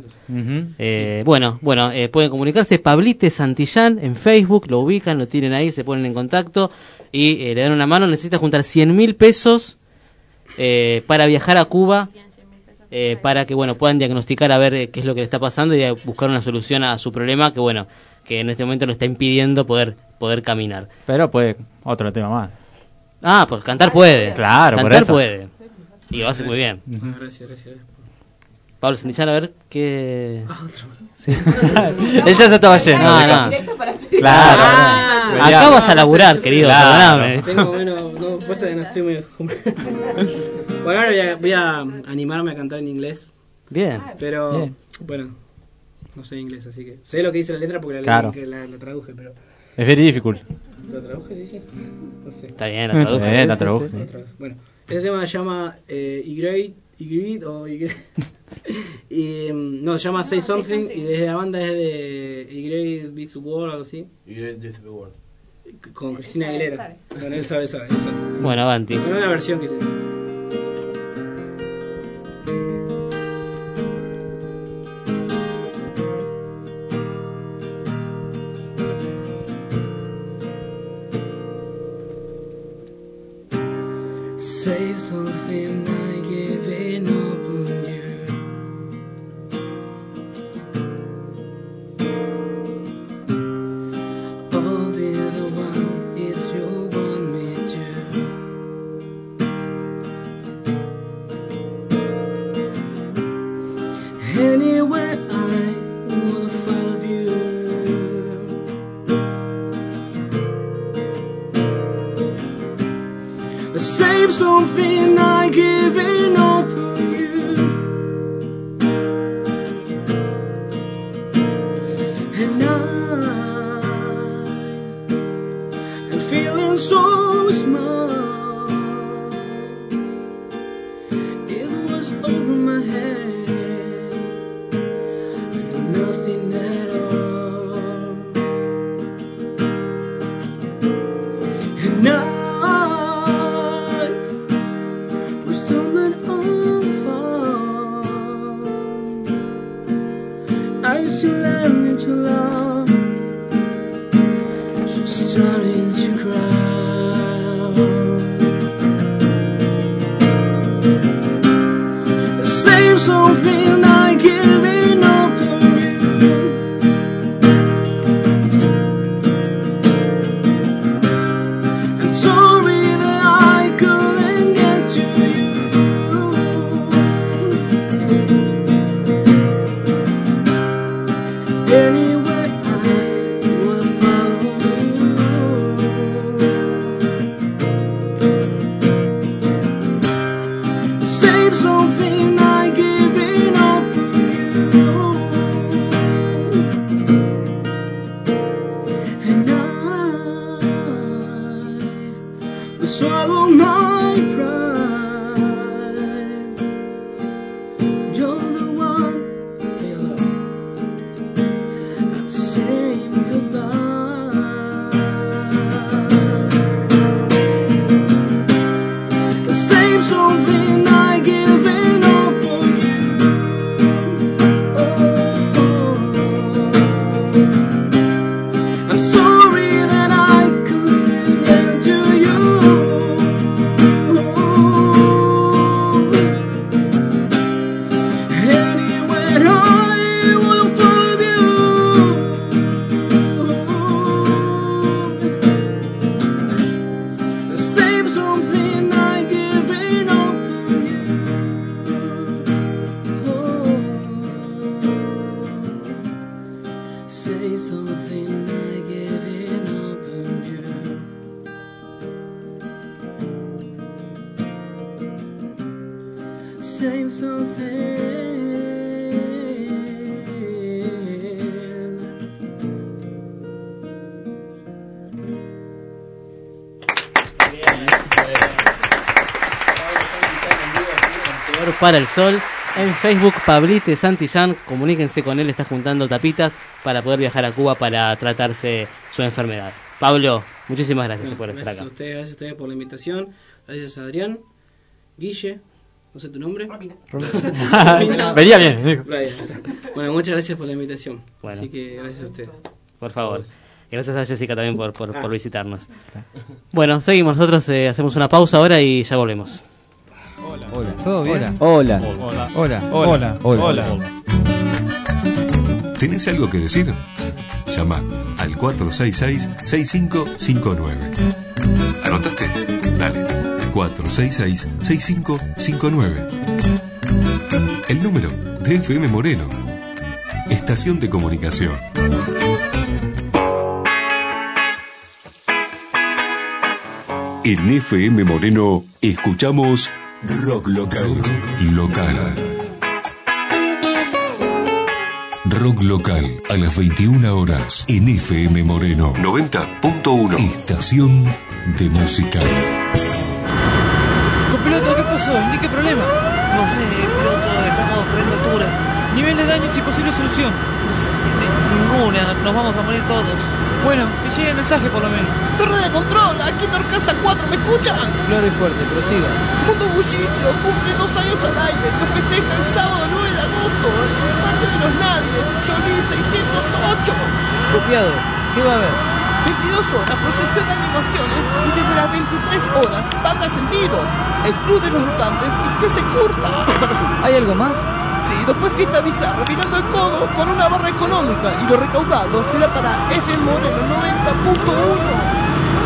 Pueden comunicarse. Pablite Santillán en Facebook, lo ubican, lo tienen ahí, se ponen en contacto y le dan una mano. Necesita juntar 100.000 pesos para viajar a Cuba, para que puedan diagnosticar a ver qué es lo que le está pasando y buscar una solución a su problema que en este momento lo está impidiendo poder caminar. Pero puede otro tema más. Pues cantar puede. Claro, cantar por eso. Puede. Y lo hace muy bien. Gracias. Pablo Santillán, a ver qué... Sí. Él ya se estaba lleno. Claro. Acá vas a laburar, querido, perdóname. Pasa que no estoy muy... ahora voy a animarme a cantar en inglés. Bien. Pero, no sé inglés, así que... Sé lo que dice la letra porque la traduje, pero... Es very difficult. ¿Lo traduje? Sí. No sé. Está bien, la traduje. La traduje. Sí. Bueno, este tema se llama Y o Y. Y no, se llama Say Something y desde la banda es de Y Big World, algo así. Y Big World. Con Cristina Aguilera. Bueno, él sabe. Bueno, avanti. Bueno, una versión que hice. Say something, I giving up on you. I'll be the one if you want me to. Anywhere I will follow you. Save something, I giving up on you. And I'm feeling so small. It was over my head, nothing at all. And I used to learn to love, just starting to cry. Save something, I giving up on you. I'm sorry that I couldn't get to you. Anywhere I will follow you. Save something, I giving up on you. And I will swallow my pride. You're the one they love. Saying goodbye. Save something, I giving up on you. I'm sorry that I couldn't get to you. Anywhere I will follow you. Save something, I giving up on you. Say something, I giving up on you. Save something. Peor para el Sol. En Facebook, Pablite Santillán, comuníquense con él, está juntando tapitas para poder viajar a Cuba para tratarse su enfermedad. Pablo, muchísimas gracias por estar acá. Gracias a ustedes por la invitación. Gracias a Adrián, Guille, no sé tu nombre. Venía bien. Bueno, muchas gracias por la invitación. Bueno. Así que gracias a ustedes. Por favor. Gracias a Jessica también por visitarnos. Bueno, seguimos. Nosotros hacemos una pausa ahora y ya volvemos. Hola. ¿Todo bien? Hola. Hola. ¿Tenés algo que decir? Llama al 466-6559. ¿Anotaste? Dale. 466-6559. El número de FM Moreno. Estación de comunicación. En FM Moreno escuchamos Rock Local. Rock local a las 21 horas en FM Moreno 90.1. Estación de música. Copiloto, ¿qué pasó? ¿Indique problema? No sé, piloto, estamos perdiendo altura. Nivel de daños y posible solución. Ninguna, nos vamos a morir todos. Bueno, que llegue el mensaje por lo menos. Torre de control, aquí Torcasa 4, ¿me escuchan? Claro y fuerte, prosiga. Mundo Bullicio cumple 2 años al aire. Lo festeja el sábado 9 de agosto en el patio de los Nadies, Johnny 608. Copiado, ¿qué va a haber? 22 horas, procesión de animaciones y desde las 23 horas, bandas en vivo. El Club de los Mutantes y que se curta. ¿Hay algo más? Sí, después fiesta bizarra, mirando el codo con una barra económica y lo recaudado será para FM Moreno 90.1.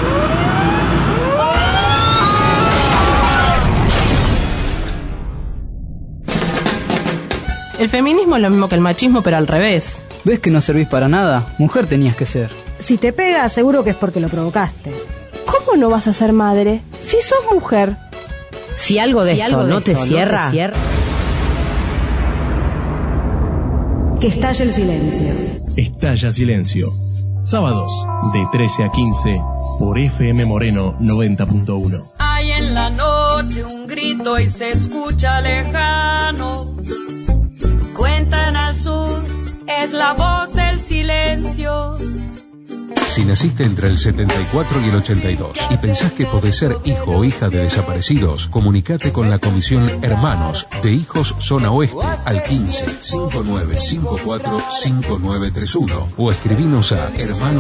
El feminismo es lo mismo que el machismo, pero al revés. ¿Ves que no servís para nada? Mujer tenías que ser. Si te pega, seguro que es porque lo provocaste. ¿Cómo no vas a ser madre si sos mujer? Si algo de esto no te cierra... Que estalle el silencio. Estalla Silencio. Sábados de 13 a 15 por FM Moreno 90.1. Hay en la noche un grito y se escucha lejano. Cuentan al sur, es la voz del silencio. Si naciste entre el 74 y el 82 y pensás que podés ser hijo o hija de desaparecidos, comunicate con la Comisión Hermanos de Hijos Zona Oeste al 15-5954-5931 o escribinos a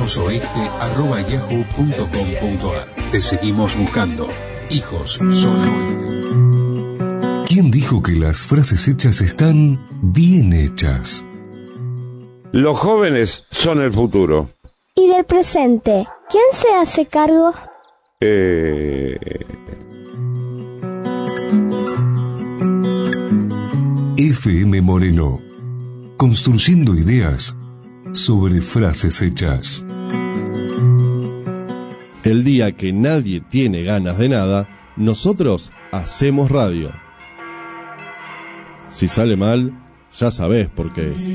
hermanosoeste@yahoo.com.ar. Te seguimos buscando. Hijos Zona Oeste. ¿Quién dijo que las frases hechas están bien hechas? Los jóvenes son el futuro. ¿Y del presente? ¿Quién se hace cargo? FM Moreno. Construyendo ideas sobre frases hechas. El día que nadie tiene ganas de nada, nosotros hacemos radio. Si sale mal, ya sabés por qué es.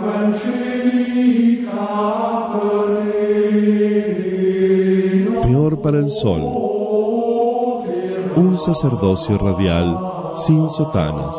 Peor para el sol. Un sacerdocio radial sin sotanas.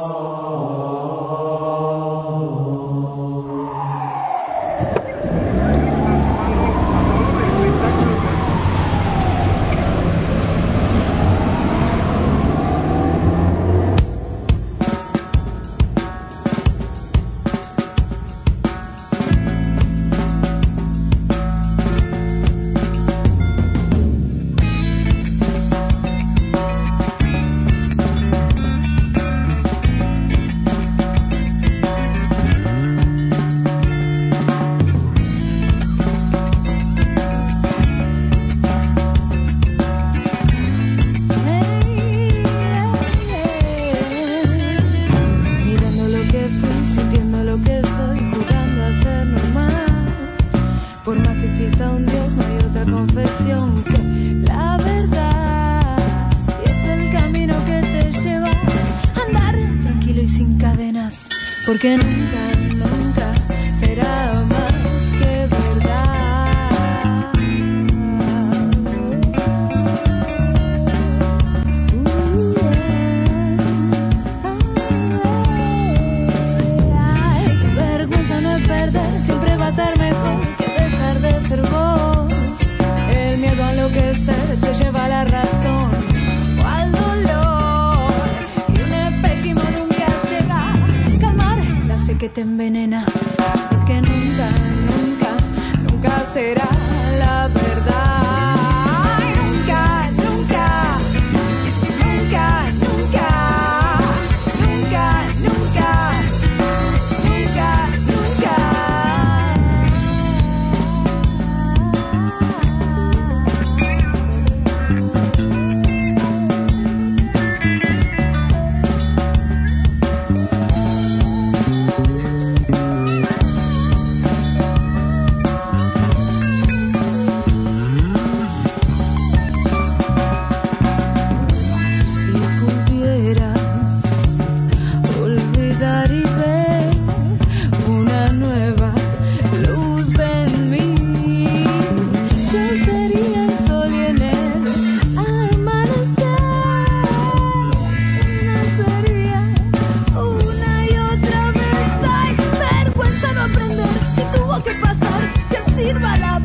Porque nunca, nunca será más que verdad. Ay, qué vergüenza no es perder, siempre va a ser mejor que dejar de ser vos. El miedo a enloquecer te lleva a la razón o al dolor. Y un espejismo nunca llega a calmar la sed que te envenena. Porque nunca, nunca, nunca será la verdad. Nunca, nunca, nunca, nunca, nunca, nunca, nunca, nunca.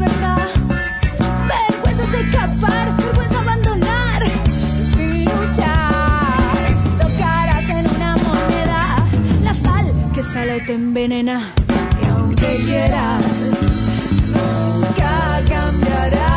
verdad. Vergüenza de escapar, vergüenza abandonar. Sin luchar, tocarás en una moneda la sal que sale te envenena. Y aunque quieras, nunca cambiará.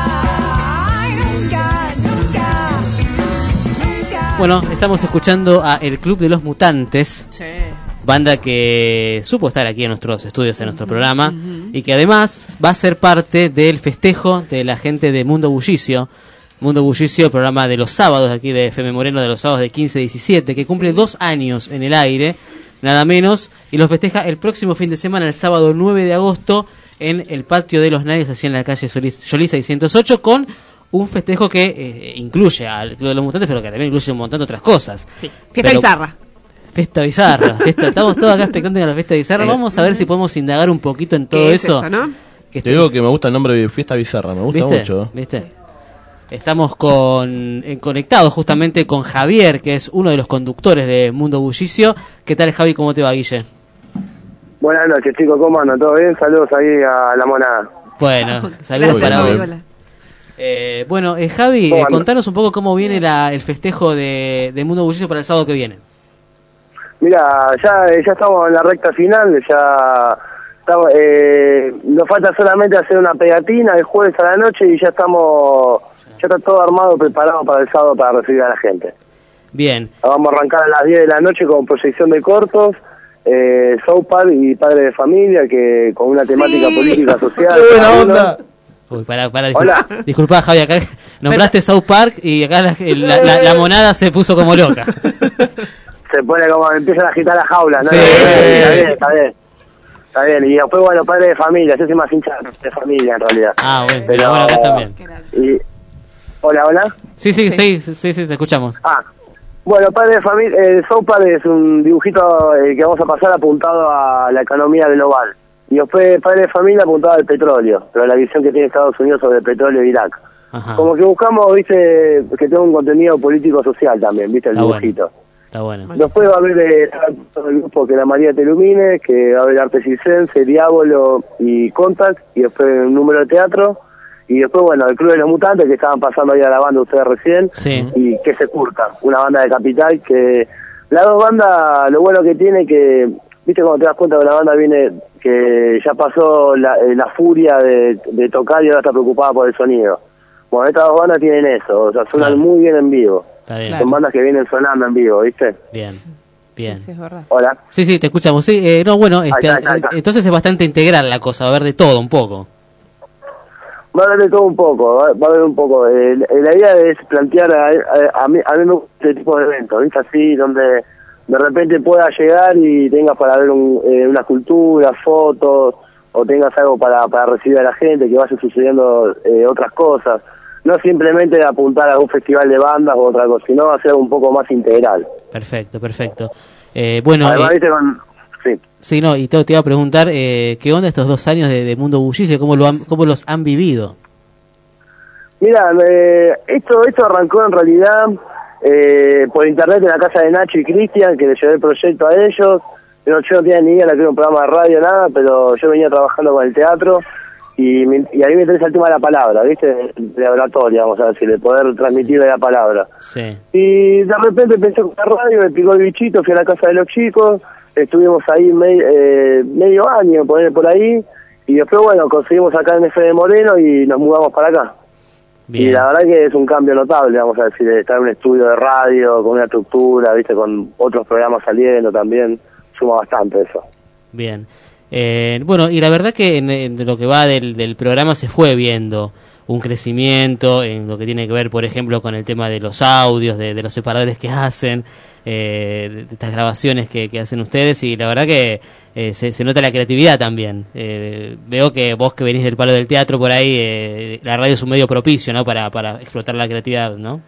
Bueno, estamos escuchando a El Club de los Mutantes, banda que supo estar aquí en nuestros estudios, en nuestro programa, y que además va a ser parte del festejo de la gente de Mundo Bullicio. Mundo Bullicio, el programa de los sábados aquí de FM Moreno, de los sábados de 15 a 17, que cumple 2 años en el aire, nada menos, y lo festeja el próximo fin de semana, el sábado 9 de agosto, en el Patio de los Nadies, allí en la calle Solís 608, con un festejo que incluye al Club de los Mutantes, pero que también incluye un montón de otras cosas. Sí. Fiesta bizarra. Fiesta bizarra. Estamos todos acá expectantes de la fiesta bizarra. Vamos a ver si podemos indagar un poquito en todo eso. Esto, ¿no? Te digo que me gusta el nombre de Fiesta Bizarra, me gusta mucho. ¿Viste? Estamos conectados justamente con Javier, que es uno de los conductores de Mundo Bullicio. ¿Qué tal, Javi? ¿Cómo te va, Guille? Buenas noches, chicos. ¿Cómo andan? ¿Todo bien? Saludos ahí a la monada. Bueno, saludos para vos. Bueno, Javi, contanos un poco cómo viene el festejo de Mundo Bullicio para el sábado que viene. Mira, ya estamos en la recta final, nos falta solamente hacer una pegatina el jueves a la noche y ya está todo armado, preparado para el sábado para recibir a la gente. Bien. Vamos a arrancar a las 10 de la noche con proyección de cortos, South Park y Padre de Familia, que con una temática política social. ¡Qué buena onda! Uy, disculpa, Javi, acá nombraste South Park y acá la monada se puso como loca. Se pone como, empiezan a agitar la jaula, ¿no? Sí. Está bien. Y después, bueno, Padre de Familia, yo soy más hincha de familia en realidad. Ah, bueno, pero bueno, acá también. Hola. Sí, te escuchamos. Bueno, Padre de Familia, South Park es un dibujito que vamos a pasar apuntado a la economía global. Y después Padre de Familia apuntado al petróleo, pero la visión que tiene Estados Unidos sobre el petróleo e Irak. Ajá. Como que buscamos, viste, que tenga un contenido político-social también, viste, el dibujito. Está bueno. Después va a haber el grupo que la María te ilumine, que va a haber Arte Circense, Diablo y Contact, y después un número de teatro, y después, bueno, el Club de los Mutantes, que estaban pasando ahí a la banda ustedes recién, y que se curta, una banda de Capital, que las dos bandas, lo bueno que tiene que, viste, cuando te das cuenta que la banda viene, que ya pasó la furia de tocar y ahora está preocupada por el sonido. Bueno, estas dos bandas tienen eso, o sea, suenan muy bien en vivo. Está bien. Son bandas que vienen sonando en vivo, ¿viste? Bien. Sí, es verdad. Hola. Sí, te escuchamos. Sí, entonces es bastante integral la cosa, va a haber de todo un poco. Va a haber de todo un poco, va a haber un poco. La idea es plantear, a mí me gusta este tipo de eventos, ¿viste? Así, donde de repente puedas llegar y tengas para ver una cultura, fotos, o tengas algo para recibir a la gente, que vaya sucediendo otras cosas. No simplemente apuntar a un festival de bandas o otra cosa, sino hacer un poco más integral. Perfecto. Bueno, además, ¿viste? Sí, no, y te iba a preguntar, ¿qué onda estos 2 años de Mundo Bullicio? ¿Cómo los han vivido? Mira, esto arrancó en realidad por internet en la casa de Nacho y Cristian, que le llevé el proyecto a ellos. Yo no tenía ni idea de que era un programa de radio, nada, pero yo venía trabajando con el teatro y a mí me interesa el tema de la palabra, ¿viste? De laboratorio, vamos a decir, de poder transmitirle la palabra. Sí. Y de repente pensé con la radio, me picó el bichito, fui a la casa de los chicos, estuvimos ahí medio año, poner por ahí, y después, bueno, conseguimos acá en FM Moreno y nos mudamos para acá. Bien. Y la verdad que es un cambio notable, vamos a decir, de estar en un estudio de radio, con una estructura, ¿viste? Con otros programas saliendo también, suma bastante eso. Bien. Bueno, y la verdad que en lo que va del programa se fue viendo un crecimiento en lo que tiene que ver, por ejemplo, con el tema de los audios, de los separadores que hacen, de estas grabaciones que hacen ustedes, y la verdad que se nota la creatividad también. Veo que vos, que venís del palo del teatro por ahí, la radio es un medio propicio, ¿no? Para explotar la creatividad, ¿no?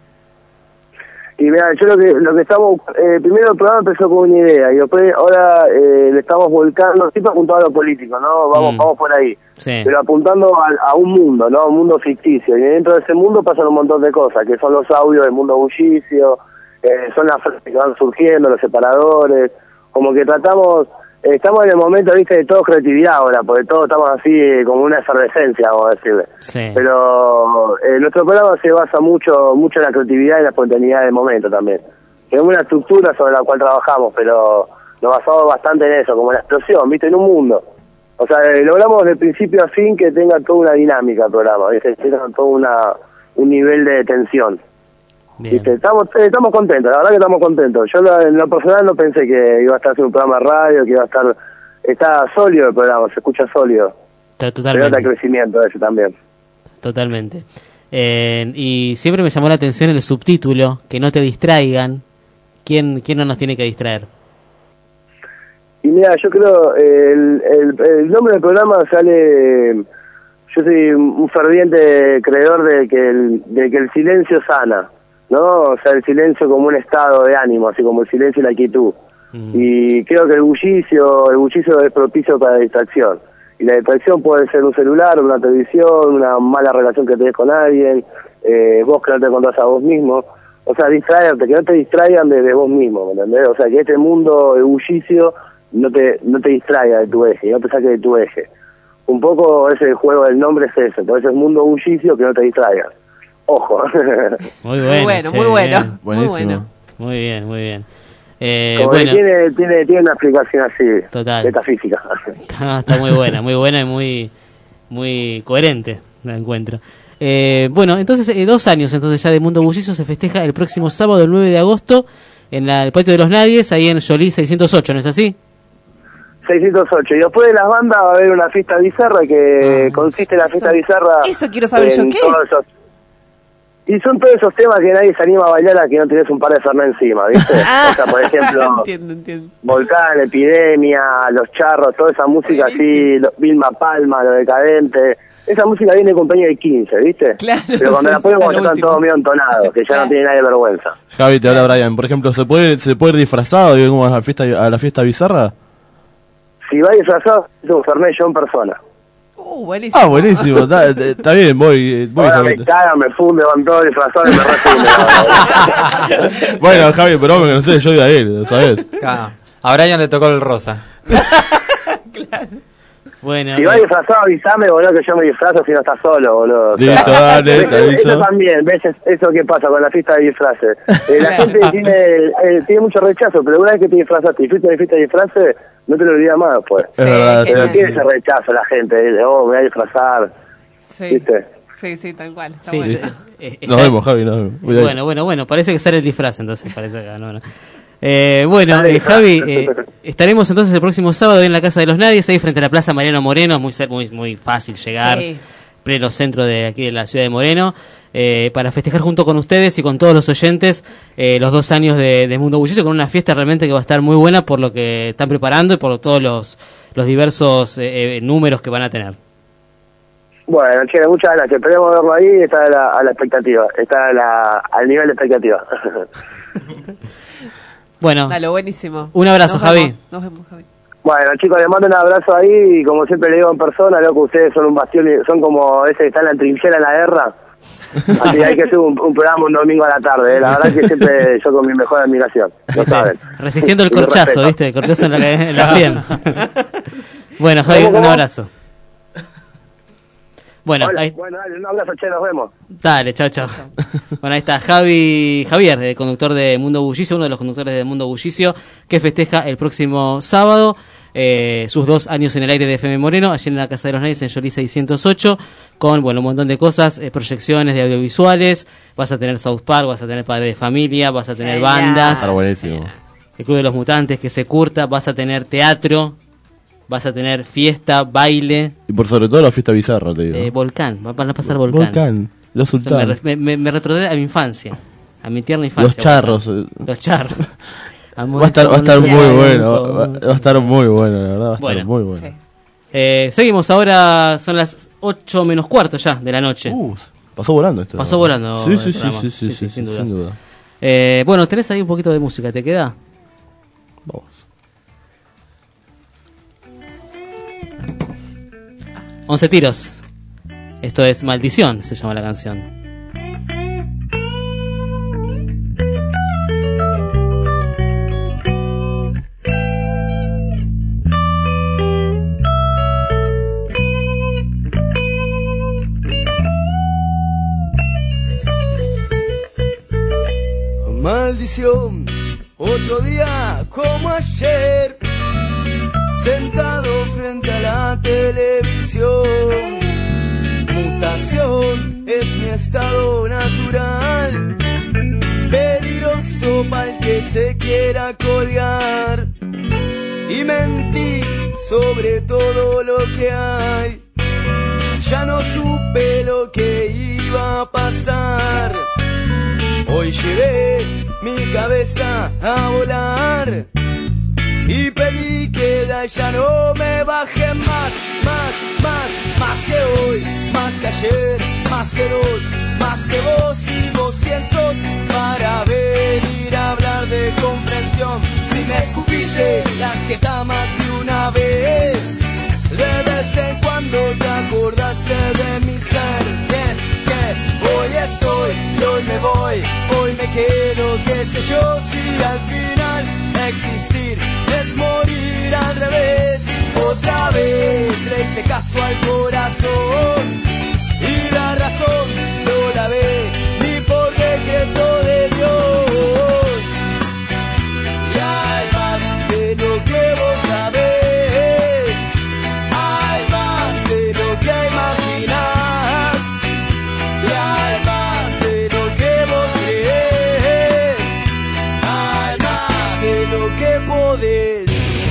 Y mira, yo lo que estamos, primero el programa empezó con una idea y después ahora le estamos volcando, siempre apuntado a lo político, ¿no? Vamos por ahí, sí. Pero apuntando a un mundo, ¿no? Un mundo ficticio, y dentro de ese mundo pasan un montón de cosas, que son los audios del mundo bullicio, son las frases que van surgiendo, los separadores, como que tratamos estamos en el momento, viste, de todo creatividad ahora, porque todos estamos así como una efervescencia, vamos a decirle. Sí. Pero nuestro programa se basa mucho en la creatividad y la espontaneidad del momento también. Tenemos una estructura sobre la cual trabajamos, pero nos basamos bastante en eso, como la explosión, viste, en un mundo. O sea, logramos de principio a fin que tenga toda una dinámica el programa, ¿viste? Tenga todo un nivel de tensión. ¿Viste? Estamos contentos, la verdad que estamos contentos. Yo en lo personal no pensé que iba a estar haciendo un programa de radio, que iba a estar... Está sólido el programa, se escucha sólido. Totalmente. Se nota el crecimiento ese también. Totalmente. Y siempre me llamó la atención el subtítulo, que no te distraigan. ¿Quién no nos tiene que distraer? Y mira, yo creo, el nombre del programa sale... Yo soy un ferviente creedor de que el silencio sana, ¿no? O sea, el silencio como un estado de ánimo, así como el silencio y la quietud. Y creo que el bullicio es propicio para la distracción. Y la distracción puede ser un celular, una televisión, una mala relación que tenés con alguien, vos que no te encontrás a vos mismo. O sea, distraerte, que no te distraigan de vos mismo, ¿me entendés? O sea, que este mundo de bullicio no te distraiga de tu eje, no te saque de tu eje. Un poco ese juego del nombre es ese, entonces es mundo bullicio que no te distraiga. Ojo. Muy bueno, muy bueno. Buenísimo. Muy bien, muy bien. Como bueno, que tiene una explicación así, total. metafísica. Está muy buena y muy coherente, la encuentro. Bueno, entonces 2 años entonces ya de Mundo Bullicio se festeja el próximo sábado, el 9 de agosto, en el Patio de los Nadies, ahí en Jolie 608, ¿no es así? 608. Y después de las bandas va a haber una fiesta bizarra que consiste en la fiesta bizarra. Eso quiero saber yo, ¿qué es? Y son todos esos temas que nadie se anima a bailar a que no tenés un par de Fernet encima, ¿viste? O sea, por ejemplo, entiendo. Volcán, Epidemia, Los Charros, toda esa música así, Vilma Palma, Lo Decadente. Esa música viene de compañía de 15, ¿viste? Claro. Pero cuando la ponemos ya están todos medio entonados, que ya no tiene nadie vergüenza. Javi, te habla Brian. Por ejemplo, ¿se puede ir disfrazado y como a la fiesta bizarra? Si va disfrazado, es un Fernet yo en persona. Buenísimo. Ah, buenísimo. Está bien, voy Ahora Javi. me cagan, me funde, van todos disfrazados y me refunde. Bueno, Javi, pero vos me conocés, yo iba a ir, ¿sabés? A Brian le tocó el rosa. Bueno, si va disfrazado, avísame, boludo, que yo me disfrazo si no estás solo, boludo. Listo, dale, te aviso. Eso también, ¿ves? Eso que pasa con la fiesta de disfraces. La gente tiene mucho rechazo, pero una vez que te disfrazaste y fuiste a la fiesta de disfraces, no te lo olvidas más después. Es verdad, pero sí, tiene ese rechazo la gente, de, me voy a disfrazar. Sí. ¿Viste? Sí, tal cual. Está sí, bueno. Nos vemos, Javi, nos vemos. Bueno, parece que sale el disfraz entonces, parece que no. Bueno, Javi, estaremos entonces el próximo sábado en la Casa de los Nadies, ahí frente a la Plaza Mariano Moreno, es muy fácil llegar, pleno centro de aquí de la ciudad de Moreno, para festejar junto con ustedes y con todos los oyentes los 2 años de Mundo Bullicio, con una fiesta realmente que va a estar muy buena por lo que están preparando y por todos los diversos números que van a tener. Bueno, che, muchas gracias, esperemos verlo ahí, está a la expectativa, está al nivel de expectativa. Bueno, dale, buenísimo. Un abrazo, Javi. Nos vemos, Javi. Bueno, chicos, les mando un abrazo ahí y como siempre le digo en persona, loco, ustedes son un bastión, son como ese que está en la trinchera en la guerra. Así que hay que hacer un programa un domingo a la tarde, la verdad que siempre yo con mi mejor admiración, lo saben. Resistiendo el corchazo, ¿viste? El corchazo en la 100. Bueno, Javi, un abrazo. Bueno, dale, un abrazo, che, nos vemos. Dale, chao. Bueno, ahí está Javier, conductor de Mundo Bullicio, uno de los conductores de Mundo Bullicio, que festeja el próximo sábado sus 2 años en el aire de FM Moreno, allí en la Casa de los Nadies en Jolie 608, con un montón de cosas, proyecciones de audiovisuales, vas a tener South Park, vas a tener Padre de Familia, vas a tener bandas, buenísimo. el Club de los Mutantes que se curta, vas a tener teatro, vas a tener fiesta, baile. Y por sobre todo la fiesta bizarra, te digo. Volcán, van a pasar Volcán. Los sultanes. Me retrocede a mi infancia, a mi tierna infancia. Los charros. Los charros. Va a estar muy bueno, va a estar muy bueno, la verdad, va a estar muy bueno. Sí. Seguimos ahora, son las 8 menos cuarto ya de la noche. Pasó volando esto. Pasó volando. Sí, sin duda. Bueno, tenés ahí un poquito de música, ¿te queda? Vamos. 11 tiros. Esto es Maldición, se llama la canción. maldición. Otro día como ayer, sentado frente a la televisión. Mutación es mi estado natural, peligroso para el que se quiera colgar. Y mentí sobre todo lo que hay. Ya no supe lo que iba a pasar. Hoy llevé mi cabeza a volar y pedí que de ahí ya no me baje más que hoy, más que ayer, más que dos, más que vos. Y vos quién sos para venir a hablar de comprensión. Si me escupiste las jeta más de una vez, de vez en cuando te acordaste de mi ser. Es que hoy estoy y hoy me voy, hoy me quedo, qué sé yo. Si al final existir es morir al revés. Otra vez le hice caso al corazón y la razón no la ve ni por decreto de Dios. Y hay más de lo que vos sabés, hay más de lo que imaginás, y hay más de lo que vos creés, hay más de lo que podés.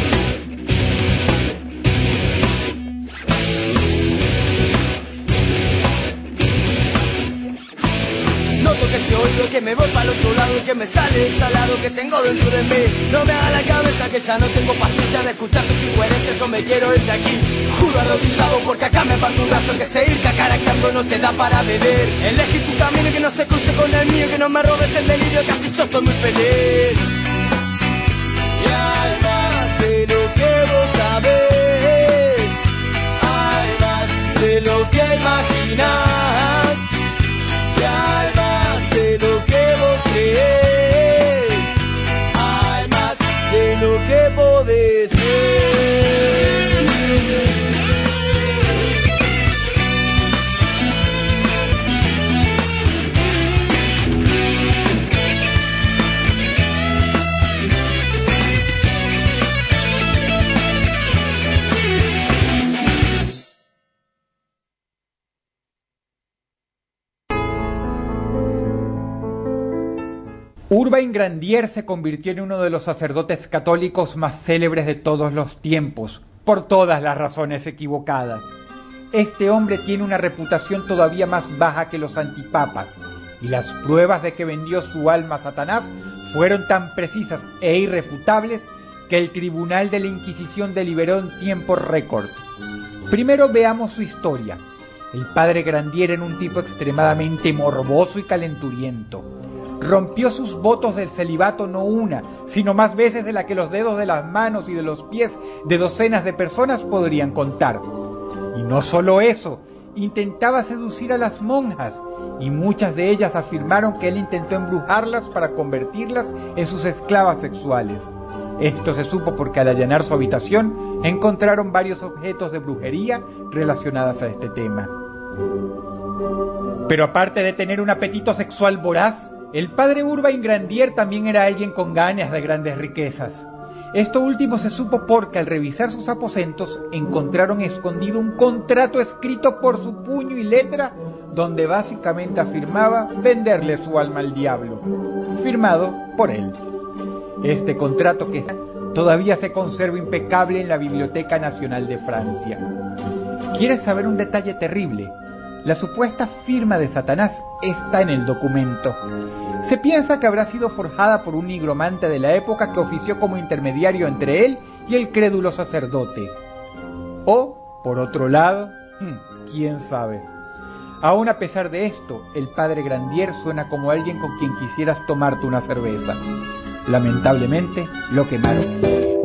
Que se oigo, que me voy para el otro lado, que me sale el salado que tengo dentro de mí. No me da la cabeza que ya no tengo paciencia de escuchar tus incoherencias. Yo me quiero ir de aquí, juro arrodillado, porque acá me falta un brazo. Que seguir cacaraqueando no te da para beber. Elegí tu camino y que no se cruce con el mío, que no me robes el delirio, que así yo estoy muy feliz. Y hay más de lo que vos sabés, hay más de lo que imaginás, y hay más de lo que vos creés, hay más de lo que podés ver. Urbain Grandier se convirtió en uno de los sacerdotes católicos más célebres de todos los tiempos, por todas las razones equivocadas. Este hombre tiene una reputación todavía más baja que los antipapas, y las pruebas de que vendió su alma a Satanás fueron tan precisas e irrefutables que el Tribunal de la Inquisición deliberó en tiempo récord. Primero veamos su historia. El padre Grandier era un tipo extremadamente morboso y calenturiento. Rompió sus votos del celibato no una, sino más veces de la que los dedos de las manos y de los pies de docenas de personas podrían contar. Y no solo eso, intentaba seducir a las monjas, y muchas de ellas afirmaron que él intentó embrujarlas para convertirlas en sus esclavas sexuales. Esto se supo porque al allanar su habitación encontraron varios objetos de brujería relacionadas a este tema. Pero aparte de tener un apetito sexual voraz, el padre Urbain Grandier también era alguien con ganas de grandes riquezas. Esto último se supo porque al revisar sus aposentos encontraron escondido un contrato escrito por su puño y letra donde básicamente afirmaba venderle su alma al diablo, firmado por él. Este contrato que todavía se conserva impecable en la Biblioteca Nacional de Francia. ¿Quieres saber un detalle terrible? La supuesta firma de Satanás está en el documento. Se piensa que habrá sido forjada por un nigromante de la época que ofició como intermediario entre él y el crédulo sacerdote. O, por otro lado, quién sabe. Aún a pesar de esto, el padre Grandier suena como alguien con quien quisieras tomarte una cerveza. Lamentablemente, lo quemaron.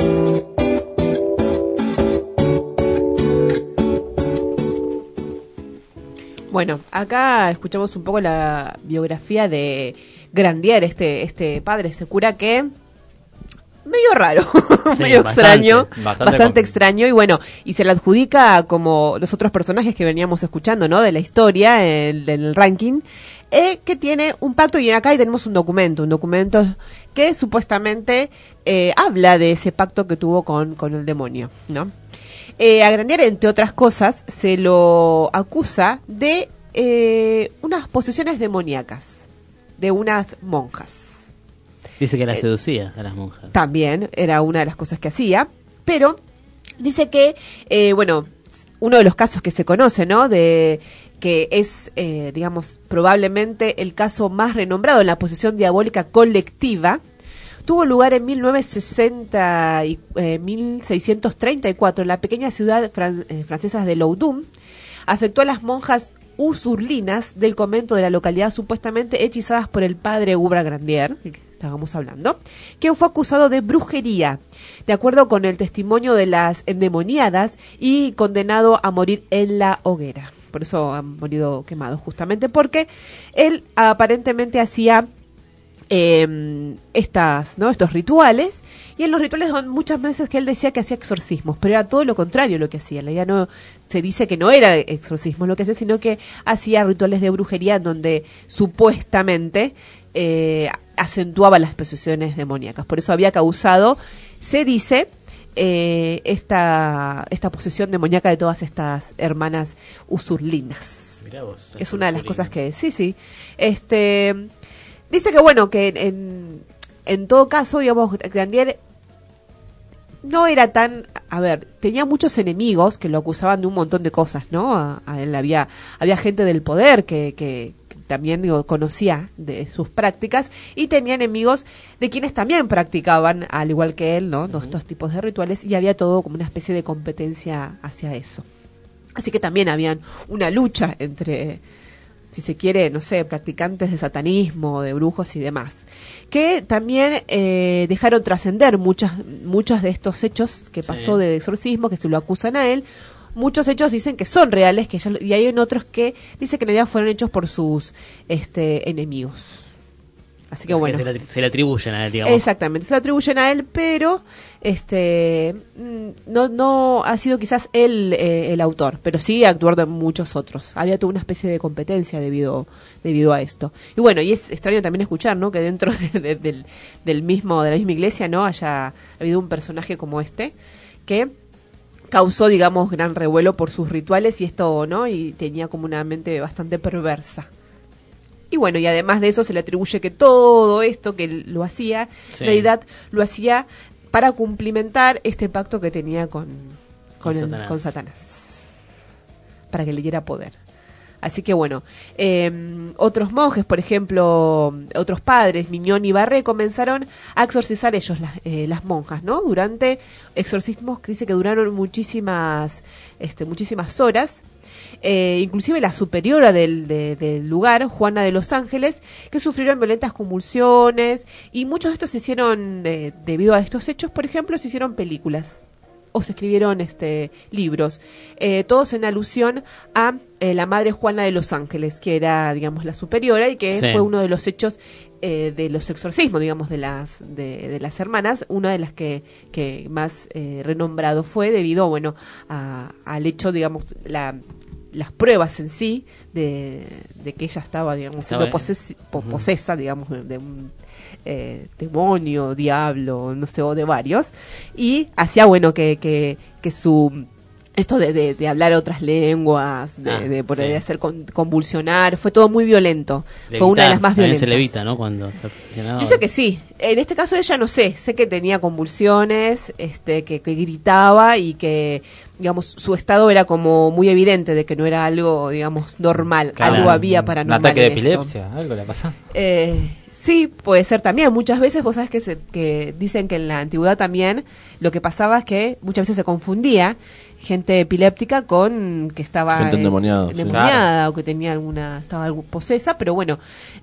Bueno, acá escuchamos un poco la biografía de Grandier, este padre, este cura que medio raro, Sí, medio extraño, bastante com- extraño, y bueno, y se le adjudica como los otros personajes que veníamos escuchando, ¿no? De la historia, en el ranking, que tiene un pacto, y acá tenemos un documento que supuestamente habla de ese pacto que tuvo con el demonio, ¿no? A Grandier, entre otras cosas, se lo acusa de unas posesiones demoníacas de unas monjas. Dice que la seducía a las monjas. También era una de las cosas que hacía, pero dice que, bueno, uno de los casos que se conoce, ¿no? De que es, digamos, probablemente el caso más renombrado en la posesión diabólica colectiva, tuvo lugar en 1634 en la pequeña ciudad francesa de Loudun. Afectó a las monjas ursulinas del convento de la localidad, supuestamente hechizadas por el padre Ubra Grandier, que estábamos hablando, quien fue acusado de brujería, de acuerdo con el testimonio de las endemoniadas, y condenado a morir en la hoguera. Por eso han morido quemados, justamente porque él aparentemente hacía estos rituales, y en los rituales muchas veces que él decía que hacía exorcismos, pero era todo lo contrario lo que hacía. La idea no se dice que no era exorcismo lo que hacía, sino que hacía rituales de brujería donde supuestamente acentuaba las posesiones demoníacas. Por eso había causado, se dice, esta posesión demoníaca de todas estas hermanas usurlinas. Mirá vos, es una de las cosas que sí. Dice que bueno, que en todo caso, digamos, Grandier no era tan, tenía muchos enemigos que lo acusaban de un montón de cosas, ¿no? A él había gente del poder que también, digo, conocía de sus prácticas, y tenía enemigos de quienes también practicaban, al igual que él, ¿no? Estos tipos de rituales, y había todo como una especie de competencia hacia eso. Así que también habían una lucha entre, si se quiere, no sé, practicantes de satanismo, de brujos y demás, que también dejaron trascender muchos de estos hechos que pasó de exorcismo, que se lo acusan a él. Muchos hechos dicen que son reales, y hay otros que dicen que en realidad fueron hechos por sus enemigos. Así que bueno, se le atribuyen a él, digamos. Exactamente, se le atribuyen a él, pero no ha sido quizás él el autor, pero sí actuar de muchos otros. Había toda una especie de competencia debido a esto. Y bueno, y es extraño también escuchar, ¿no? Que dentro de la misma iglesia, ¿no? Haya habido un personaje como este que causó, digamos, gran revuelo por sus rituales y esto, ¿no? Y tenía como una mente bastante perversa. Y bueno, y además de eso se le atribuye que todo esto que lo hacía, en realidad lo hacía para cumplimentar este pacto que tenía con Satanás, para que le diera poder. Así que bueno, otros monjes, por ejemplo, otros padres, Mignon y Barré, comenzaron a exorcizar ellos las monjas, ¿no? Durante exorcismos que dice que duraron muchísimas horas. Inclusive la superiora del lugar, Juana de los Ángeles, que sufrieron violentas convulsiones, y muchos de estos se hicieron, debido a estos hechos, por ejemplo, se hicieron películas o se escribieron libros, todos en alusión a la madre Juana de los Ángeles, que era, digamos, la superiora, y que fue uno de los hechos de los exorcismos, digamos, de las hermanas, una de las que más renombrado fue debido, bueno, al hecho, digamos, las pruebas en sí de que ella estaba, digamos, siendo posesa, digamos, de un demonio, diablo, no sé, o de varios, y hacía, bueno, que su esto de hablar otras lenguas, de poder hacer convulsionar, fue todo muy violento. Levitar, fue una de las más violentas. Se levita, ¿no? Cuando está obsesionado. Dice que sí. En este caso ella no sé que tenía convulsiones, que gritaba, y que, digamos, su estado era como muy evidente de que no era algo, digamos, normal. Claro, algo había paranormal. Un ataque de en esto. epilepsia, algo le pasa. Sí, puede ser también. Muchas veces vos sabés que dicen que en la antigüedad también lo que pasaba es que muchas veces se confundía gente epiléptica con que estaba gente endemoniada, endemoniada, o que tenía estaba algo posesa, pero bueno,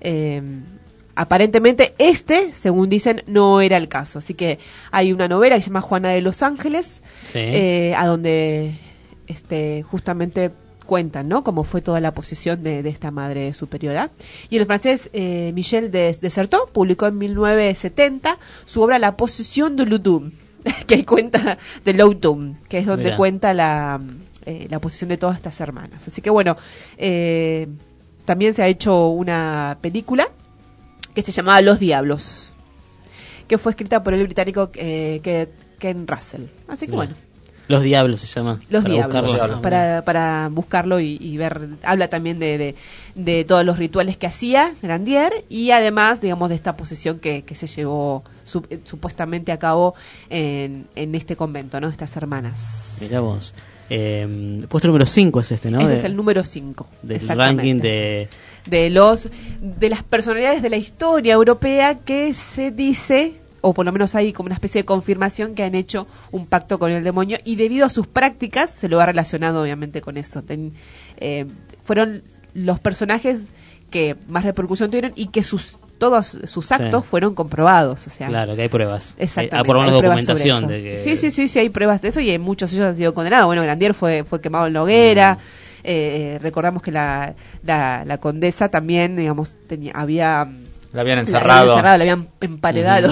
aparentemente según dicen, no era el caso. Así que hay una novela que se llama Juana de los Ángeles, a donde justamente cuentan, ¿no? Cómo fue toda la posesión de esta madre superiora. Y el francés Michel Desserteaux publicó en 1970 su obra La posesión de Loudun, que ahí cuenta de Loudun, que es donde cuenta la posesión de todas estas hermanas. Así que bueno, también se ha hecho una película que se llamaba Los Diablos, que fue escrita por el británico Ken Russell. Así que bueno. Los Diablos se llama. Los Diablos, para buscarlo y ver. Habla también de todos los rituales que hacía Grandier y además, digamos, de esta posesión que se llevó supuestamente a cabo en este convento, ¿no? Estas hermanas. Mirá vos. Puesto número 5 es este, ¿no? Ese es el número 5. Del ranking de las personalidades de la historia europea que se dice, o por lo menos hay como una especie de confirmación que han hecho un pacto con el demonio, y debido a sus prácticas se lo ha relacionado obviamente con eso. Fueron los personajes que más repercusión tuvieron y que todos sus actos fueron comprobados. O sea, claro, que hay pruebas. Exactamente. Por lo menos documentación de que... Sí, hay pruebas de eso y muchos de ellos han sido condenados. Bueno, Grandier fue quemado en la hoguera. Recordamos que la condesa también, digamos, la habían encerrado. La habían emparedado.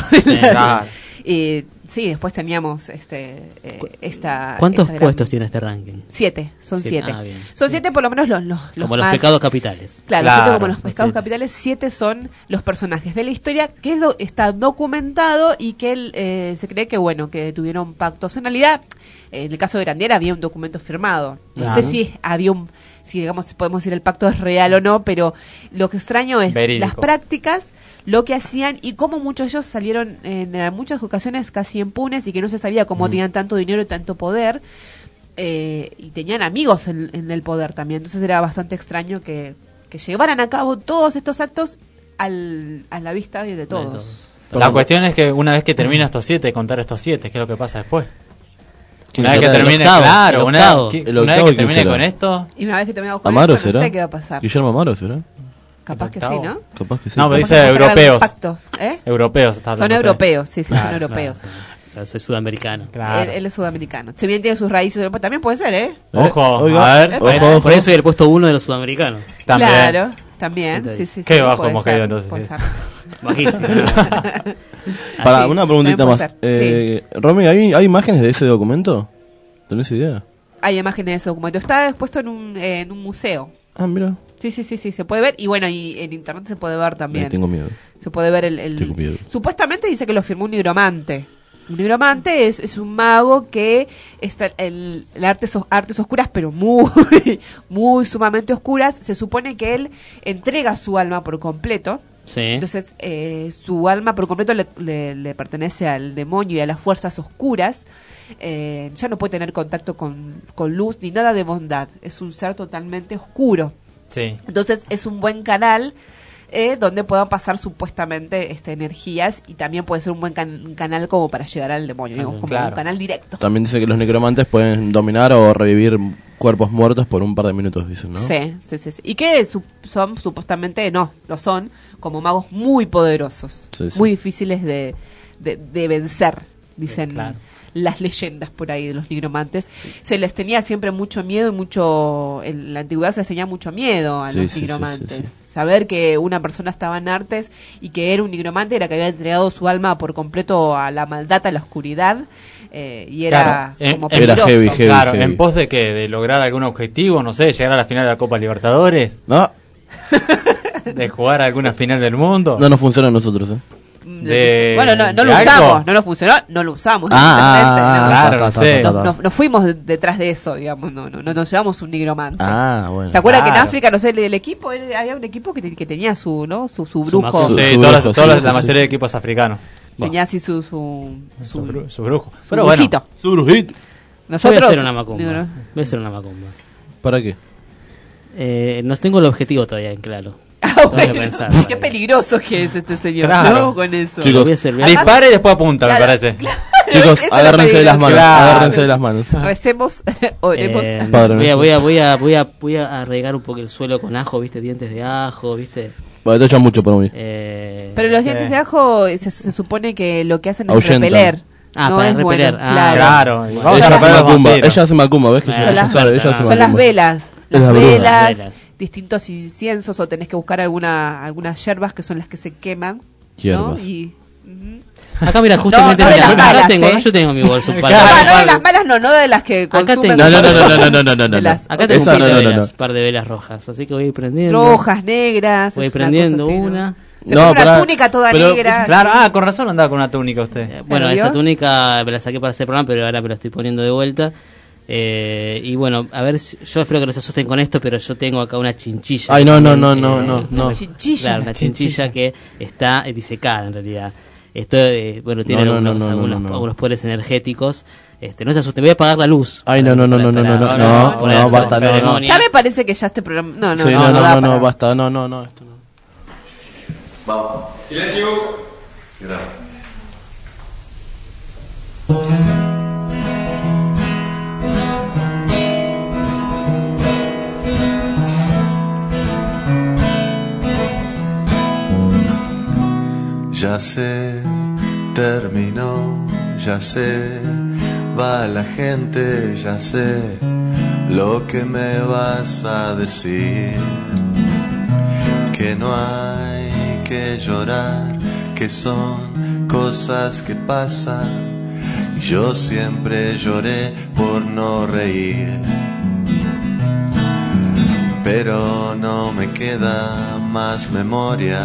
Sí, después teníamos ¿Cuántos puestos tiene este ranking? 7, son 7. Ah, bien. Son 7 por lo menos los como más, los pecados capitales. Claro, 7 como los pecados capitales, 7 son los personajes de la historia que está documentado y que se cree que que tuvieron pactos. En realidad, en el caso de Grandier había un documento firmado. No sé si había si digamos podemos decir el pacto es real o no, pero lo que extraño es las prácticas, lo que hacían y cómo muchos de ellos salieron en muchas ocasiones casi impunes y que no se sabía cómo tenían tanto dinero y tanto poder, y tenían amigos en el poder también. Entonces era bastante extraño que llevaran a cabo todos estos actos a la vista de todos. La cuestión es que una vez que termina estos 7, contar estos 7, ¿qué es lo que pasa después? Una vez que termine, claro, una vez que termine con esto. Y una vez que terminemos con Amaro, esto, no ¿será? sé qué va a pasar. Guillermo Amaro, ¿será? Capaz que sí, ¿no? Capaz que sí. No, pero dice europeos. Europeos está son europeos, sí, son europeos. O sea, soy sudamericano. Claro. Él es sudamericano. Si bien tiene sus raíces, pero también puede ser, ¿eh? Ojo, a ver. Ojo. Por eso hay el puesto 1 de los sudamericanos. También. Claro, también. Sí. Qué bajo hemos caído entonces. Bajísimo. Para una preguntita más. Romy, ¿hay imágenes de ese documento? ¿Tenés idea? Hay imágenes de ese documento. Está expuesto en un museo. Ah, mira. Sí, se puede ver. Y bueno, y en internet se puede ver también. Tengo miedo. Se puede ver Tengo miedo. Supuestamente dice que lo firmó un nigromante. Un nigromante es un mago que está el artes oscuras, pero muy sumamente oscuras. Se supone que él entrega su alma por completo. Sí. Entonces, su alma por completo le pertenece al demonio y a las fuerzas oscuras. Ya no puede tener contacto con luz ni nada de bondad. Es un ser totalmente oscuro. Sí. Entonces es un buen canal donde puedan pasar supuestamente energías, y también puede ser un buen canal como para llegar al demonio, digamos, como un canal directo. También dice que los necromantes pueden dominar o revivir cuerpos muertos por un par de minutos, dicen, ¿no? Sí. Y que son supuestamente, lo son como magos muy poderosos, muy difíciles de vencer, dicen. Claro. Las leyendas por ahí de los nigromantes. Se les tenía siempre mucho miedo en la antigüedad se les tenía mucho miedo a los nigromantes. Sí. Saber que una persona estaba en artes y que era un nigromante era que había entregado su alma por completo a la maldad, a la oscuridad, y era como peligroso. Heavy, claro, heavy. ¿En pos de qué? ¿De lograr algún objetivo? No sé, llegar a la final de la Copa Libertadores. No. ¿De jugar alguna final del mundo? No nos funciona a nosotros, Bueno, no lo usamos, no nos funcionó, no lo usamos. No fuimos detrás de eso, digamos, no nos llevamos un nigromante. Bueno. ¿Se acuerdan que en África, no sé, el equipo, había un equipo que tenía su brujo? Sí, la mayoría de equipos africanos. Tenía así su brujo. Pero brujito. Su brujito. Nosotros, voy a hacer una macumba. ¿Para qué? No tengo el objetivo todavía en claro. Qué peligroso que es este señor, claro. ¿no? Con eso. Chicos, dispara y después apunta, me parece. Chicos, agárrense de las manos. Agárrense de las manos. Recemos, oremos. Voy a regar un poco el suelo con ajo, ¿viste? Dientes de ajo, ¿viste? Bueno, te echan mucho por mí. Pero los dientes de ajo se supone que lo que hacen es repeler. Para repeler. Claro. Ella hace macumba, ¿ves? Que son las velas. las La bruja. velas, distintos inciensos, o tenés que buscar algunas hierbas que son las que se queman, ¿no? Hierbas. Y Acá mira, justamente no de mira, las malas, acá tengo, ¿eh? yo tengo mi bolso un par no de las malas, no de las que acá consumen. tengo, No. Acá tengo un par de velas, par de velas rojas, así que voy a ir prendiendo. Rojas, negras. Voy es prendiendo cosa así, una. ¿no? Se pone una túnica toda negra. Claro, con razón andaba con una túnica usted. Bueno, ¿Vio? esa túnica me la saqué para hacer programa, pero ahora me la estoy poniendo de vuelta. Y bueno, a ver, yo espero que no se asusten con esto, pero yo tengo acá una chinchilla. Ay, no. Una chinchilla. Claro, una chinchilla que está disecada en realidad. Esto, bueno, tiene algunos poderes energéticos. No se asusten, voy a apagar la luz. Ay, no, basta, no. Ya me parece que ya este programa... No, basta, no, esto no. Vamos. Silencio. Gracias. Ya sé, terminó, ya sé, va la gente, ya sé lo que me vas a decir. Que no hay que llorar, que son cosas que pasan. Yo siempre lloré por no reír. Pero no me queda más memoria.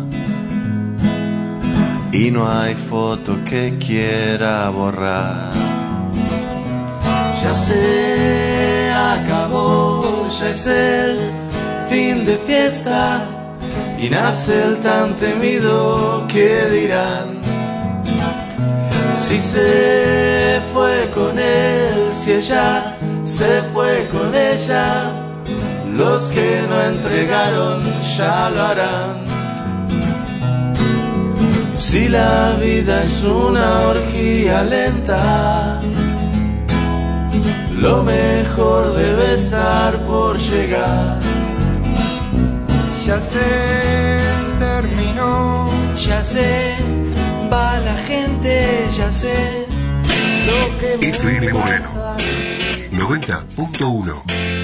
Y no hay foto que quiera borrar. Ya se acabó, ya es el fin de fiesta y nace el tan temido que dirán. Si se fue con él, si ella se fue con ella, los que no entregaron ya lo harán. Si la vida es una orgía lenta, lo mejor debe estar por llegar. Ya se terminó, ya sé, va la gente, ya sé lo que FM me Moreno pasa. 90.1